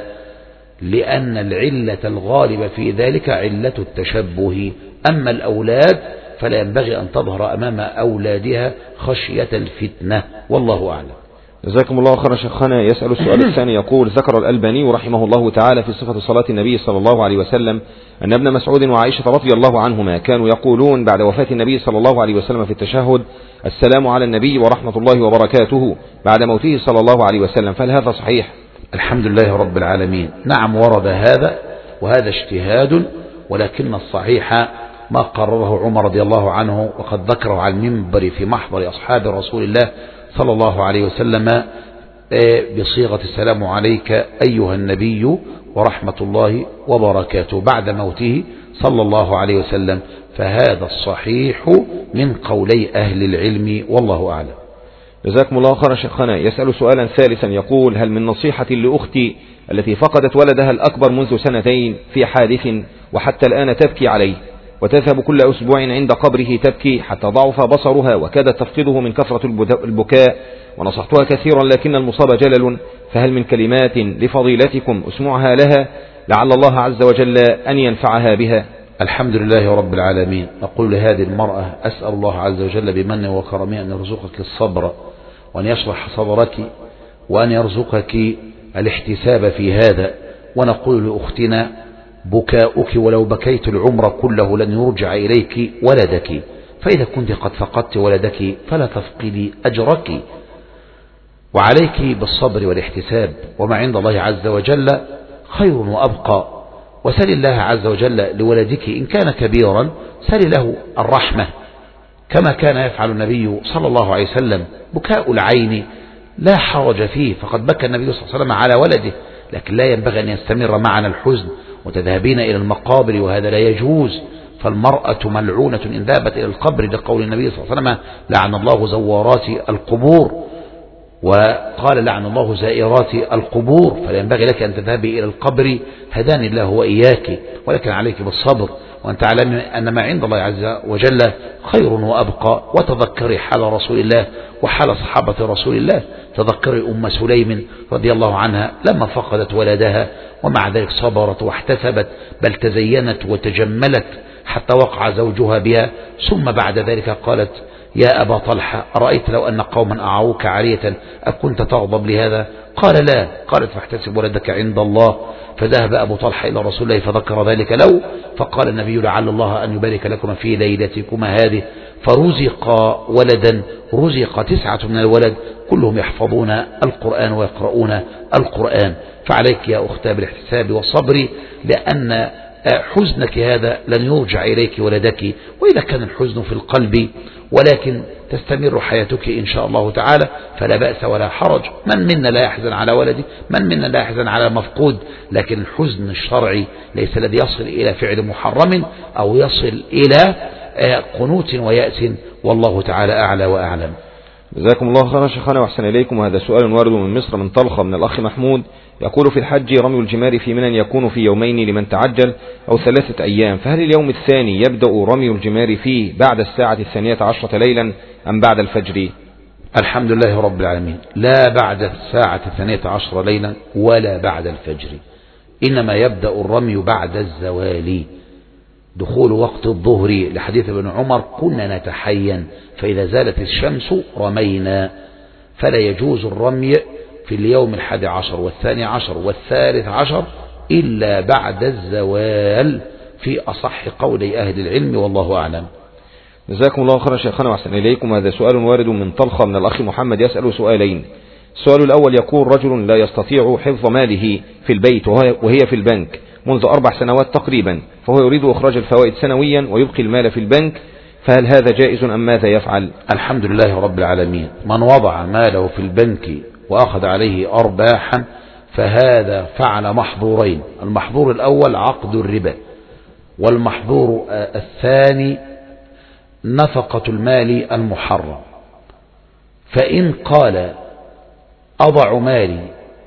لأن العلة الغالبة في ذلك علة التشبه. أما الأولاد فلا ينبغي أن تظهر أمام أولادها خشية الفتنة، والله أعلم. جزاكم الله خيرا شيخنا. يسأل السؤال الثاني يقول: ذكر الألباني رحمه الله تعالى في صفة صلاة النبي صلى الله عليه وسلم أن ابن مسعود وعائشة رضي الله عنهما كانوا يقولون بعد وفاة النبي صلى الله عليه وسلم في التشهد: السلام على النبي ورحمة الله وبركاته، بعد موته صلى الله عليه وسلم، فهل هذا صحيح؟ الحمد لله رب العالمين. نعم ورد هذا، وهذا اجتهاد، ولكن الصحيح ما قرره عمر رضي الله عنه، وقد ذكره على المنبر في محضر أصحاب رسول الله صلى الله عليه وسلم بصيغة السلام عليك أيها النبي ورحمة الله وبركاته بعد موته صلى الله عليه وسلم، فهذا الصحيح من قولي أهل العلم، والله أعلم. جزاكم الله خيرا شيخنا. يسأل سؤالا ثالثا يقول: هل من نصيحة لأختي التي فقدت ولدها الأكبر منذ سنتين في حادث وحتى الآن تبكي عليه، وتذهب كل أسبوع عند قبره تبكي حتى ضعف بصرها وكادت تفقده من كثرة البكاء، ونصحتها كثيرا لكن المصاب جلل، فهل من كلمات لفضيلتكم أسمعها لها لعل الله عز وجل أن ينفعها بها؟ الحمد لله رب العالمين. أقول لهذه المرأة: أسأل الله عز وجل بمنه وكرمه أن يرزقك الصبر وأن يشرح صدرك وأن يرزقك الاحتساب في هذا. ونقول لأختنا: بكاؤك ولو بكيت العمر كله لن يرجع إليك ولدك، فإذا كنت قد فقدت ولدك فلا تفقدي أجرك، وعليك بالصبر والاحتساب، وما عند الله عز وجل خير وأبقى. وسل الله عز وجل لولدك إن كان كبيرا سل له الرحمة كما كان يفعل النبي صلى الله عليه وسلم. بكاء العين لا حرج فيه، فقد بكى النبي صلى الله عليه وسلم على ولده، لكن لا ينبغي أن يستمر معنا الحزن وتذهبين إلى المقابر، وهذا لا يجوز. فالمرأة ملعونة إن ذهبت إلى القبر، لقول النبي صلى الله عليه وسلم: لعن الله زوارات القبور، وقال: لعن الله زائرات القبور. فلا ينبغي لك أن تذهبي إلى القبر، هداني الله وإياك، ولكن عليك بالصبر، وأن تعلم أن ما عند الله عز وجل خير وأبقى. وتذكري حال رسول الله وحال صحابة رسول الله. تذكري أم سليم رضي الله عنها لما فقدت ولدها ومع ذلك صبرت واحتسبت، بل تزينت وتجملت حتى وقع زوجها بها، ثم بعد ذلك قالت: يا أبا طلحة، أرأيت لو أن قوما أعوك عارية أكنت تغضب لهذا؟ قال: لا. قالت: فاحتسب ولدك عند الله. فذهب أبو طلحة إلى رسول الله فذكر ذلك له، فقال النبي: لعل الله أن يبارك لكم في ليلتكما هذه. فرزق ولدا، رزق تسعة من الولد كلهم يحفظون القرآن ويقرؤون القرآن. فعليك يا أختي بالاحتساب والصبر، لأن حزنك هذا لن يرجع إليك ولدك. وإذا كان الحزن في القلب ولكن تستمر حياتك إن شاء الله تعالى فلا بأس ولا حرج. من منا لا يحزن على ولده، من منا لا يحزن على مفقود، لكن الحزن الشرعي ليس الذي يصل إلى فعل محرم أو يصل إلى قنوط ويأس، والله تعالى أعلى وأعلم. جزاكم الله خيرا شيخنا وأحسن إليكم. وهذا سؤال وارد من مصر من طلخة من الأخ محمود يقول: في الحج رمي الجمار في منى يكون في يومين لمن تعجل أو ثلاثة أيام، فهل اليوم الثاني يبدأ رمي الجمار فيه بعد الساعة الثانية عشرة ليلا أم بعد الفجر؟ الحمد لله رب العالمين. لا بعد الساعة الثانية عشر ليلا ولا بعد الفجر، إنما يبدأ الرمي بعد الزوال، دخول وقت الظهر، لحديث ابن عمر كنا نتحين فإذا زالت الشمس رمينا. فلا يجوز الرمي في اليوم الحادي عشر والثاني عشر والثالث عشر إلا بعد الزوال في أصح قولي أهل العلم، والله أعلم. جزاكم الله خيرا شيخنا وأحسن إليكم. هذا سؤال وارد من طلخة من الأخ محمد يسأل سؤالين. السؤال الأول يقول: رجل لا يستطيع حفظ ماله في البيت وهي في البنك منذ أربع سنوات تقريبا، فهو يريد إخراج الفوائد سنويا ويبقي المال في البنك، فهل هذا جائز أم ماذا يفعل؟ الحمد لله رب العالمين. من وضع ماله في البنك وأخذ عليه أرباحا فهذا فعل محظورين: المحظور الأول عقد الربا، والمحظور الثاني نفقة المال المحرم. فإن قال أضع مالي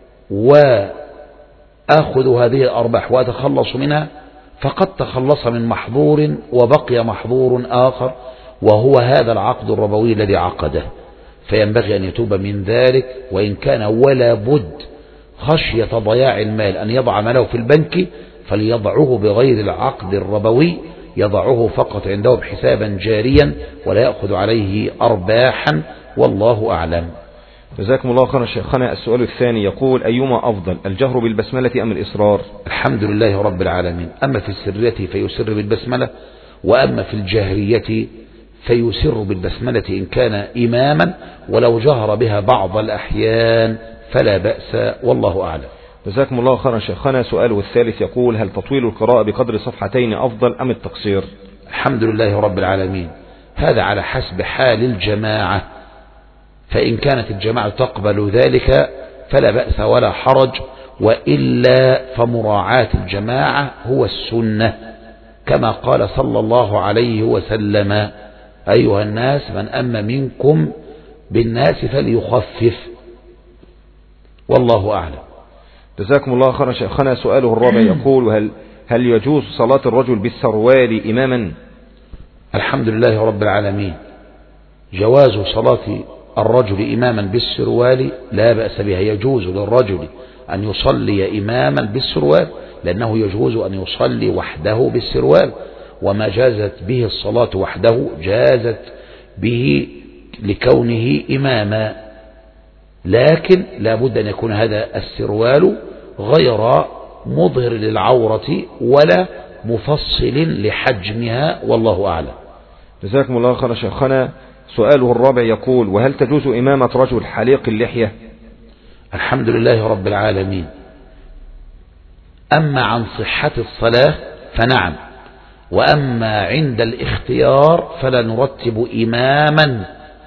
وأخذ هذه الأرباح وأتخلص منها، فقد تخلص من محظور وبقي محظور آخر، وهو هذا العقد الربوي الذي عقده، فينبغي أن يتوب من ذلك. وإن كان ولا بد خشية ضياع المال أن يضع ماله في البنك فليضعه بغير العقد الربوي، يضعه فقط عنده حسابا جاريا ولا يأخذ عليه أرباحا، والله أعلم. جزاكم الله خيرا شيخنا. السؤال الثاني يقول: أيما أفضل، الجهر بالبسملة أم الإصرار؟ الحمد لله رب العالمين. أما في السرية فيسر بالبسملة، وأما في الجهرية فيسر بالبسملة إن كان إماما، ولو جهر بها بعض الأحيان فلا بأس، والله أعلم. جزاكم الله خيرا شيخنا. سؤاله الثالث يقول: هل تطويل القراءة بقدر صفحتين أفضل أم التقصير؟ الحمد لله رب العالمين. هذا على حسب حال الجماعة، فإن كانت الجماعة تقبل ذلك فلا بأس ولا حرج، وإلا فمراعاة الجماعة هو السنة، كما قال صلى الله عليه وسلم: أيها الناس من أما منكم بالناس فليخفف، والله أعلم. جزاكم الله خيرا شيخنا. سؤاله الرابع يقول: هل, هل يجوز صلاة الرجل بالسروال إماما؟ الحمد لله رب العالمين. جواز صلاة الرجل إماما بالسروال لا بأس بها، يجوز للرجل أن يصلي إماما بالسروال، لأنه يجوز أن يصلي وحده بالسروال، وما جازت به الصلاة وحده جازت به لكونه إماما، لكن لا بد أن يكون هذا السروال غير مظهر للعورة ولا مفصل لحجمها، والله أعلم. جزاكم الله خيرا شيخنا. سؤاله الرابع يقول: وهل تجوز إمامة رجل حليق اللحية؟ الحمد لله رب العالمين. أما عن صحة الصلاة فنعم، وأما عند الاختيار فلا نرتب إماما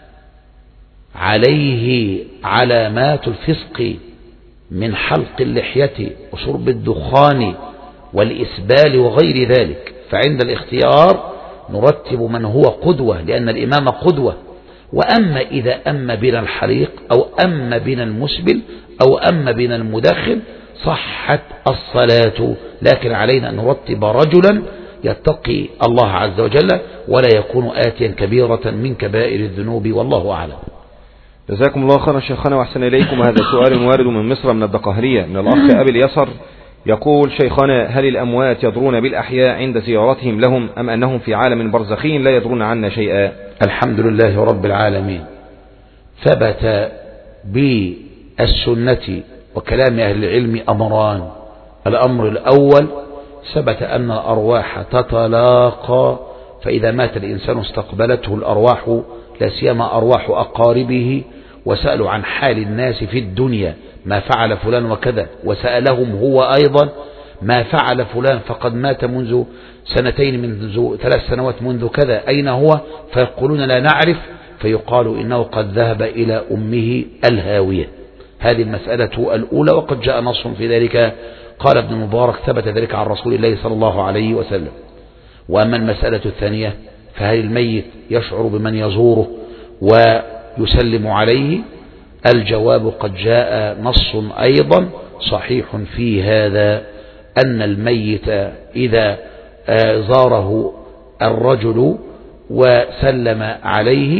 عليه علامات الفسق من حلق اللحية وشرب الدخان والإسبال وغير ذلك، فعند الاختيار نرتب من هو قدوة، لأن الإمام قدوة. وأما إذا أما بنا الحليق أو أما بنا المسبل أو أما بنا المدخن صحت الصلاة، لكن علينا أن نرتب رجلا يتقي الله عز وجل ولا يكون آتيا كبيرة من كبائر الذنوب، والله أعلم. جزاكم الله خيرا شيخنا وأحسن إليكم. هذا سؤال وارد من مصر من الدقهلية من الأخ أبي اليسر يقول: شيخنا، هل الأموات يضرون بالأحياء عند زيارتهم لهم أم أنهم في عالم برزخي لا يضرون عنا شيئا؟ الحمد لله رب العالمين. ثبت بالسنة وكلام أهل العلم أمران: الأمر الأول ثبت أن الأرواح تتلاقى، فإذا مات الإنسان استقبلته الأرواح، لا سيما أرواح أقاربه، وسألوا عن حال الناس في الدنيا، ما فعل فلان وكذا، وسألهم هو أيضا ما فعل فلان فقد مات منذ سنتين، منذ ثلاث سنوات، منذ كذا، أين هو؟ فيقولون لا نعرف، فيقال إنه قد ذهب إلى أمه الهاوية. هذه المسألة الأولى، وقد جاء نص في ذلك، قال ابن المبارك: ثبت ذلك عن رسول الله صلى الله عليه وسلم. وأما المسألة الثانية فهل الميت يشعر بمن يزوره ويسلم عليه؟ الجواب: قد جاء نص أيضا صحيح في هذا، أن الميت إذا زاره الرجل وسلم عليه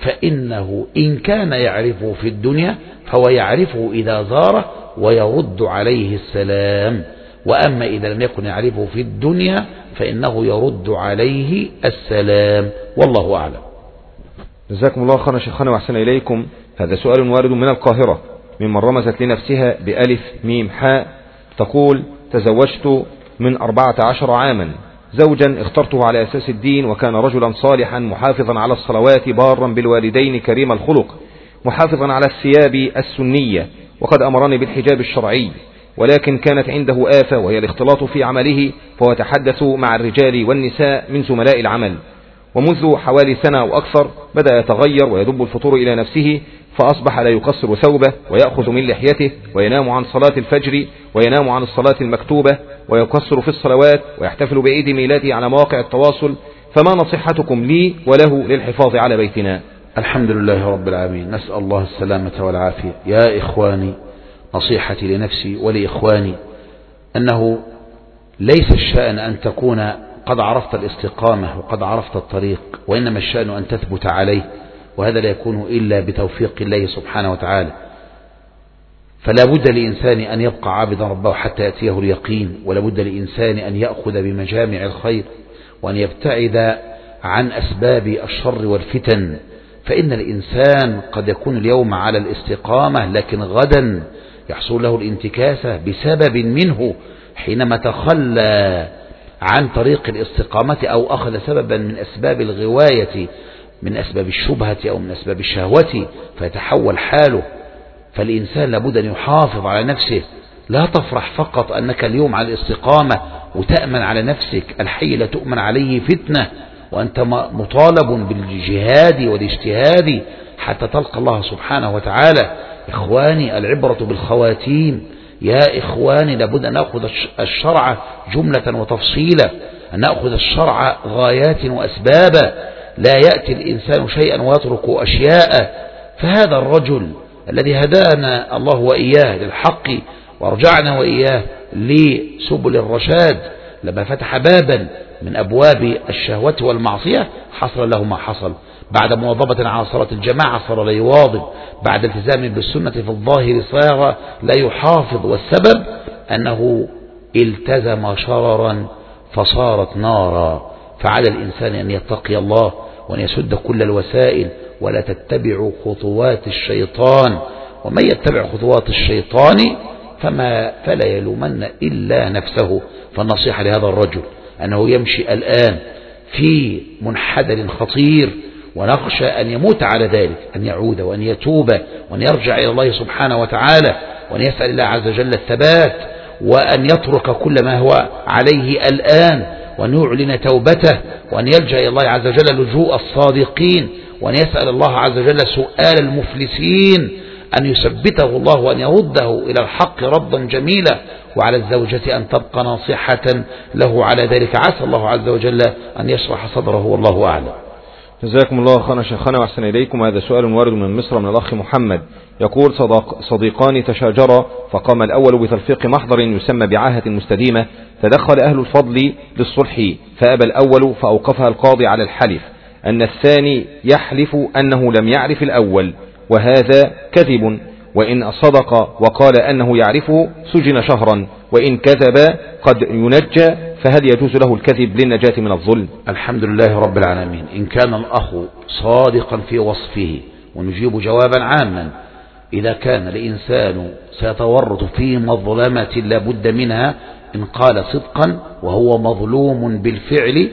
فإنه إن كان يعرفه في الدنيا فهو يعرفه إذا زاره ويرد عليه السلام، وأما إذا لم يكن يعرفه في الدنيا فإنه يرد عليه السلام، والله أعلم. جزاكم الله خيرا شيخنا وأحسن إليكم. هذا سؤال وارد من القاهرة ممن رمزت لنفسها بألف ميم حاء، تقول: تزوجت من أربعة عشر عاما زوجا اخترته على أساس الدين، وكان رجلا صالحا محافظا على الصلوات بارا بالوالدين كريم الخلق محافظا على الثياب السنية، وقد أمرني بالحجاب الشرعي، ولكن كانت عنده آفة وهي الاختلاط في عمله، فهو يتحدث مع الرجال والنساء من زملاء العمل، ومنذ حوالي سنة أو أكثر بدأ يتغير ويدب الفطور إلى نفسه، فأصبح لا يقصر ثوبه ويأخذ من لحيته وينام عن صلاة الفجر وينام عن الصلاة المكتوبة ويقصر في الصلوات ويحتفل بعيد ميلاده على مواقع التواصل، فما نصيحتكم لي وله للحفاظ على بيتنا؟ الحمد لله رب العالمين، نسأل الله السلامة والعافية. يا إخواني، نصيحتي لنفسي ولإخواني أنه ليس الشأن أن تكون قد عرفت الاستقامة وقد عرفت الطريق، وإنما الشأن أن تثبت عليه، وهذا لا يكون إلا بتوفيق الله سبحانه وتعالى. فلا بد لإنسان أن يبقى عابدا ربه حتى يأتيه اليقين، ولا بد لإنسان أن يأخذ بمجامع الخير وأن يبتعد عن أسباب الشر والفتن، فإن الإنسان قد يكون اليوم على الاستقامة لكن غدا يحصل له الانتكاسة بسبب منه حينما تخلى عن طريق الاستقامة أو أخذ سببا من أسباب الغواية، من أسباب الشبهة أو من أسباب الشهوة، فيتحول حاله. فالإنسان لابد أن يحافظ على نفسه، لا تفرح فقط أنك اليوم على الاستقامة وتأمن على نفسك، الحي لا تؤمن عليه فتنة، وأنت مطالب بالجهاد والاجتهاد حتى تلقى الله سبحانه وتعالى. إخواني، العبرة بالخواتيم. يا إخواني، لابد أن نأخذ الشرع جملة وتفصيلا، أن نأخذ الشرع غايات وأسبابا، لا يأتي الإنسان شيئا ويترك أشياء. فهذا الرجل الذي هدانا الله وإياه للحق وارجعنا وإياه لسبل الرشاد، لما فتح بابا من أبواب الشهوة والمعصية حصل له ما حصل. بعد مواظبة على صلاة الجماعة صار لا يواظب، بعد التزام بالسنة في الظاهر صار لا يحافظ، والسبب أنه التزم شررا فصارت نارا. فعلى الإنسان أن يتقي الله وأن يسد كل الوسائل، ولا تتبع خطوات الشيطان، ومن يتبع خطوات الشيطان فما فلا يلومن إلا نفسه. فالنصيحة لهذا الرجل أنه يمشي الآن في منحدر خطير، ونخشى أن يموت على ذلك، أن يعود وأن يتوب وأن يرجع إلى الله سبحانه وتعالى، وأن يسأل الله عز وجل الثبات، وأن يترك كل ما هو عليه الآن، وأن يعلن توبته، وأن يلجأ إلى الله عز وجل لجوء الصادقين، وأن يسأل الله عز وجل سؤال المفلسين، أن يثبته الله وأن يرده إلى الحق ردا جميلا. وعلى الزوجة أن تبقى ناصحة له على ذلك، عسى الله عز وجل أن يشرح صدره، والله أعلم. جزاكم الله خيرا شيخنا وأحسن إليكم. هذا سؤال وارد من مصر من الأخ محمد، يقول: صدق صديقان تشاجرا، فقام الأول بتلفيق محضر يسمى بعاهة مستديمة، تدخل أهل الفضل للصلح فأبى الأول، فأوقفها القاضي على الحلف أن الثاني يحلف أنه لم يعرف الأول، وهذا كذب، وإن صدق وقال أنه يعرفه سجن شهرا، وإن كذب قد ينجى، فهل يجوز له الكذب للنجاة من الظلم؟ الحمد لله رب العالمين. إن كان الأخ صادقا في وصفه، ونجيب جوابا عاما، إذا كان الإنسان سيتورط في مظلمة لا بد منها، إن قال صدقا وهو مظلوم بالفعل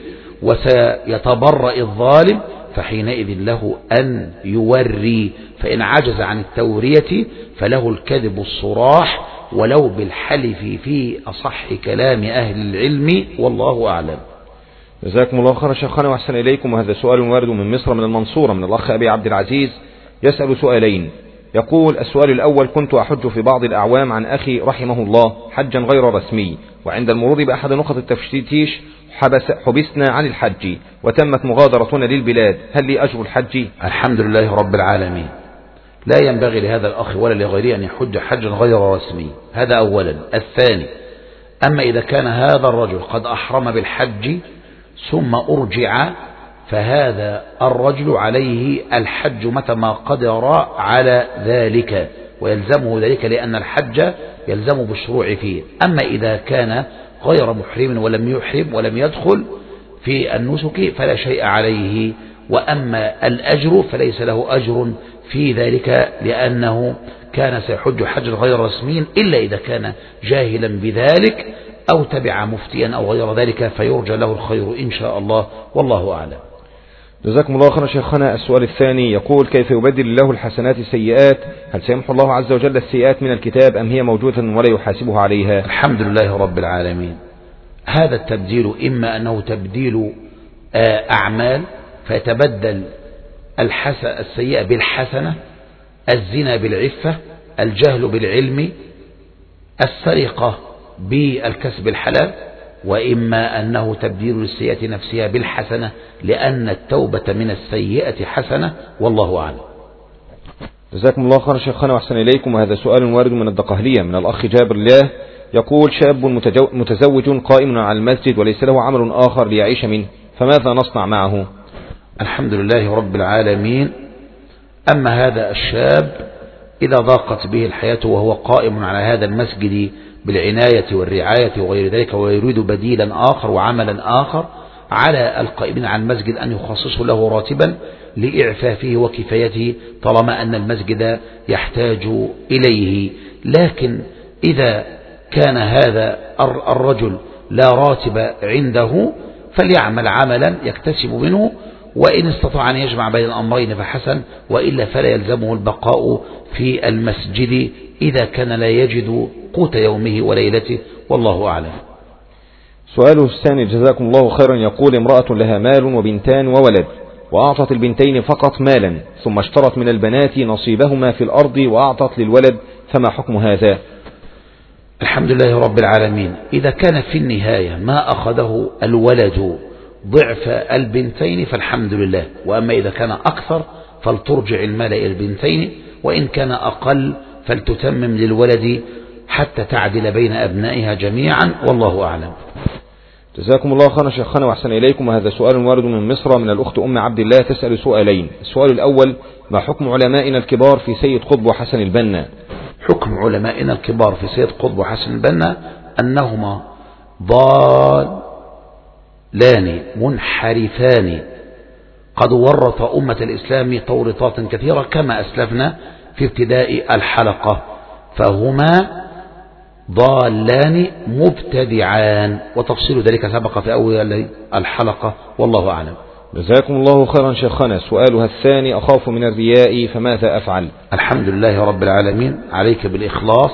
وسيتبرأ الظالم، فحينئذ له أن يوري، فإن عجز عن التورية فله الكذب الصراح ولو بالحلف في أصح كلام أهل العلم، والله أعلم. جزاكم الله خيرا شيخنا وأحسن إليكم. وهذا سؤال وارد من مصر من المنصورة من الأخ أبي عبد العزيز، يسأل سؤالين. يقول: السؤال الأول: كنت أحج في بعض الأعوام عن أخي رحمه الله حجا غير رسمي، وعند المرور بأحد نقط التفتيش حبس حبسنا عن الحج وتمت مغادرتنا للبلاد، هل لي أجر الحج؟ الحمد لله رب العالمين. لا ينبغي لهذا الأخ ولا لغيره أن يحج حجا غير رسمي، هذا أولا. الثاني: أما إذا كان هذا الرجل قد أحرم بالحج ثم أرجع فهذا الرجل عليه الحج متى ما قدر على ذلك، ويلزمه ذلك لأن الحج يلزم بالشروع فيه. أما إذا كان غير محرم ولم يحرم ولم يدخل في النسك فلا شيء عليه. وأما الأجر فليس له أجر في ذلك، لأنه كان سيحج حج غير رسمي إلا إذا كان جاهلا بذلك أو تبع مفتيا أو غير ذلك، فيرجى له الخير إن شاء الله، والله أعلم. جزاكم الله خيرا شيخنا. السؤال الثاني يقول: كيف يبدل الله الحسنات السيئات؟ هل سيمحو الله عز وجل السيئات من الكتاب أم هي موجودة ولا يحاسبه عليها؟ الحمد لله رب العالمين. هذا التبديل إما أنه تبديل أعمال فيتبدل السيئة بالحسنة، الزنا بالعفة، الجهل بالعلم، السرقة بالكسب الحلال، وإما أنه تبديل السيئة نفسها بالحسنة لأن التوبة من السيئة حسنة، والله أعلم. جزاكم الله خيرا شيخنا وأحسن إليكم. وهذا سؤال وارد من الدقهلية من الأخ جابر الله، يقول: شاب متزوج قائم على المسجد وليس له عمل آخر ليعيش منه، فماذا نصنع معه؟ الحمد لله رب العالمين. أما هذا الشاب إذا ضاقت به الحياة وهو قائم على هذا المسجد بالعناية والرعاية وغير ذلك ويريد بديلا آخر وعملا آخر، على القائمين على المسجد أن يخصصوا له راتبا لإعفافه وكفايته طالما أن المسجد يحتاج إليه. لكن إذا كان هذا الرجل لا راتب عنده فليعمل عملا يكتسب منه، وإن استطاع أن يجمع بين الأمرين فحسن، وإلا فلا يلزمه البقاء في المسجد إذا كان لا يجد قوت يومه وليلته، والله أعلم. سؤاله الثاني جزاكم الله خيرا، يقول: امرأة لها مال وبنتان وولد، وأعطت البنتين فقط مالا ثم اشترت من البنات نصيبهما في الأرض وأعطت للولد، فما حكم هذا؟ الحمد لله رب العالمين. إذا كان في النهاية ما أخذه الولد ضعف البنتين فالحمد لله، وأما إذا كان أكثر فلترجع المال إلى البنتين، وإن كان أقل فلتتمم للولد حتى تعدل بين أبنائها جميعا، والله أعلم. جزاكم الله خيرا شيخنا وأحسن إليكم. وهذا سؤال وارد من مصر من الأخت أم عبد الله، تسأل سؤالين. السؤال الأول: ما حكم علمائنا الكبار في سيد قطب وحسن البنا؟ حكم علمائنا الكبار في سيد قطب وحسن البنا أنهما ضالان منحرفان قد ورط أمة الإسلام تورطات كثيرة كما أسلفنا في ابتداء الحلقة، فهما ضالان مبتدعان، وتفصيل ذلك سبق في أول الحلقة، والله أعلم. جزاكم الله خيرا شيخنا. سؤالها الثاني: أخاف من الرياء فماذا أفعل؟ الحمد لله رب العالمين. عليك بالإخلاص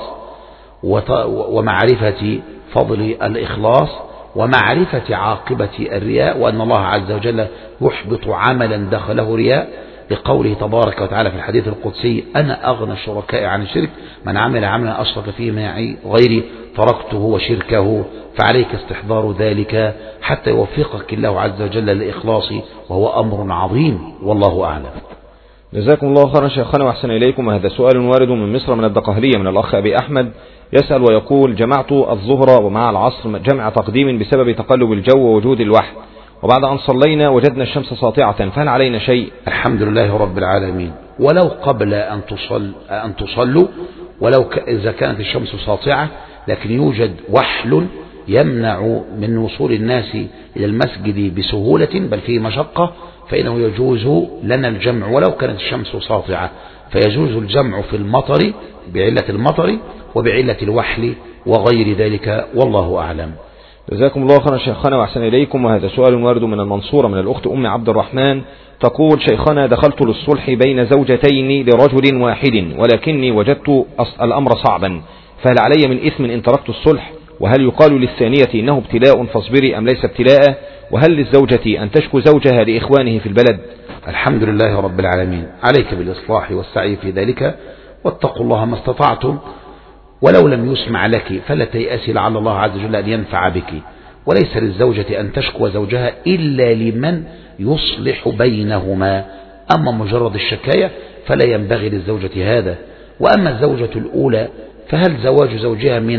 ومعرفة فضل الإخلاص ومعرفة عاقبة الرياء، وأن الله عز وجل يحبط عملا دخله رياء، لقوله تبارك وتعالى في الحديث القدسي: أنا أغنى الشركاء عن الشرك، من عمل عملا أشرك فيه معي غيري تركته وشركه. فعليك استحضار ذلك حتى يوفقك الله عز وجل للإخلاص، وهو أمر عظيم، والله أعلم. جزاكم الله خيرا شيخنا وأحسن إليكم. وهذا سؤال وارد من مصر من الدقهلية من الأخ أبي أحمد، يسأل ويقول: جمعت الظهر ومع العصر جمع تقديم بسبب تقلب الجو ووجود الوحل، وبعد أن صلينا وجدنا الشمس ساطعة، فهل علينا شيء؟ الحمد لله رب العالمين. ولو قبل أن تصل أن تصلوا ولو إذا كانت الشمس ساطعة لكن يوجد وحل يمنع من وصول الناس إلى المسجد بسهولة بل فيه مشقة، فإنه يجوز لنا الجمع ولو كانت الشمس ساطعة، فيجوز الجمع في المطر بعلة المطر وبعلة الوحل وغير ذلك، والله أعلم. جزاكم الله خيرا شيخنا وأحسن إليكم. وهذا سؤال وارد من المنصورة من الأخت أم عبد الرحمن، تقول: شيخنا دخلت للصلح بين زوجتين لرجل واحد ولكني وجدت الأمر صعبا، فهل علي من إثم إن تركت الصلح؟ وهل يقال للثانية إنه ابتلاء فاصبري أم ليس ابتلاء؟ وهل للزوجة أن تشكو زوجها لإخوانه في البلد؟ الحمد لله رب العالمين. عليك بالإصلاح والسعي في ذلك، واتقوا الله ما استطعتم، ولو لم يسمع لك فلا تيأسي لعل الله عز وجل أن ينفع بك. وليس للزوجة أن تشكو زوجها إلا لمن يصلح بينهما، أما مجرد الشكاية فلا ينبغي للزوجة هذا. وأما الزوجة الأولى فهل زواج زوجها من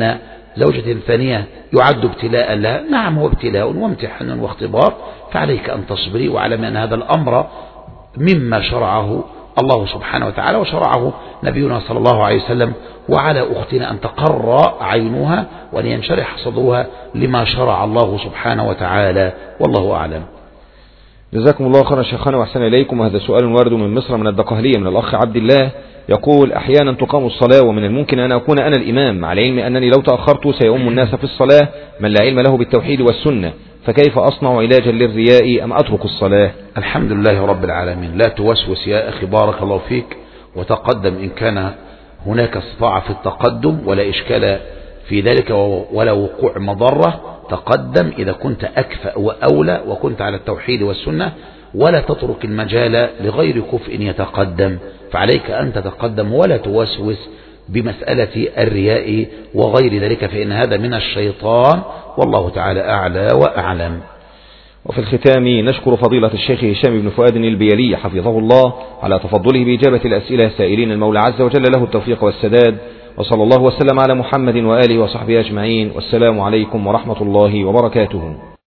زوجة ثانية يعد ابتلاء لها؟ نعم هو ابتلاء وامتحان واختبار، فعليك أن تصبري واعلمي أن هذا الأمر مما شرعه الله سبحانه وتعالى وشرعه نبينا صلى الله عليه وسلم، وعلى أختنا أن تقر عينها وأن ينشرح صدرها لما شرع الله سبحانه وتعالى، والله أعلم. جزاكم الله خيرا شيخنا وأحسن إليكم. وهذا سؤال وارد من مصر من الدقهلية من الأخ عبد الله، يقول: أحيانا تقام الصلاة ومن الممكن أن أكون أنا الإمام، مع العلم أنني لو تأخرت سيؤم الناس في الصلاة من لا علم له بالتوحيد والسنة، فكيف أصنع علاجا للرياء أم أترك الصلاة؟ الحمد لله رب العالمين. لا توسوس يا أخي، بارك الله فيك، وتقدم إن كان هناك استطاعة في التقدم ولا إشكال في ذلك ولا وقوع مضرة، تقدم إذا كنت أكفأ وأولى وكنت على التوحيد والسنة، ولا تترك المجال لغير كفء يتقدم، فعليك أن تتقدم ولا توسوس بمسألة الرياء وغير ذلك، فإن هذا من الشيطان، والله تعالى أعلى وأعلم. وفي الختام نشكر فضيلة الشيخ هشام بن فؤاد البيلي حفظه الله على تفضله بإجابة الأسئلة، سائلين المولى عز وجل له التوفيق والسداد، وصلى الله وسلم على محمد وآله وصحبه أجمعين، والسلام عليكم ورحمة الله وبركاته.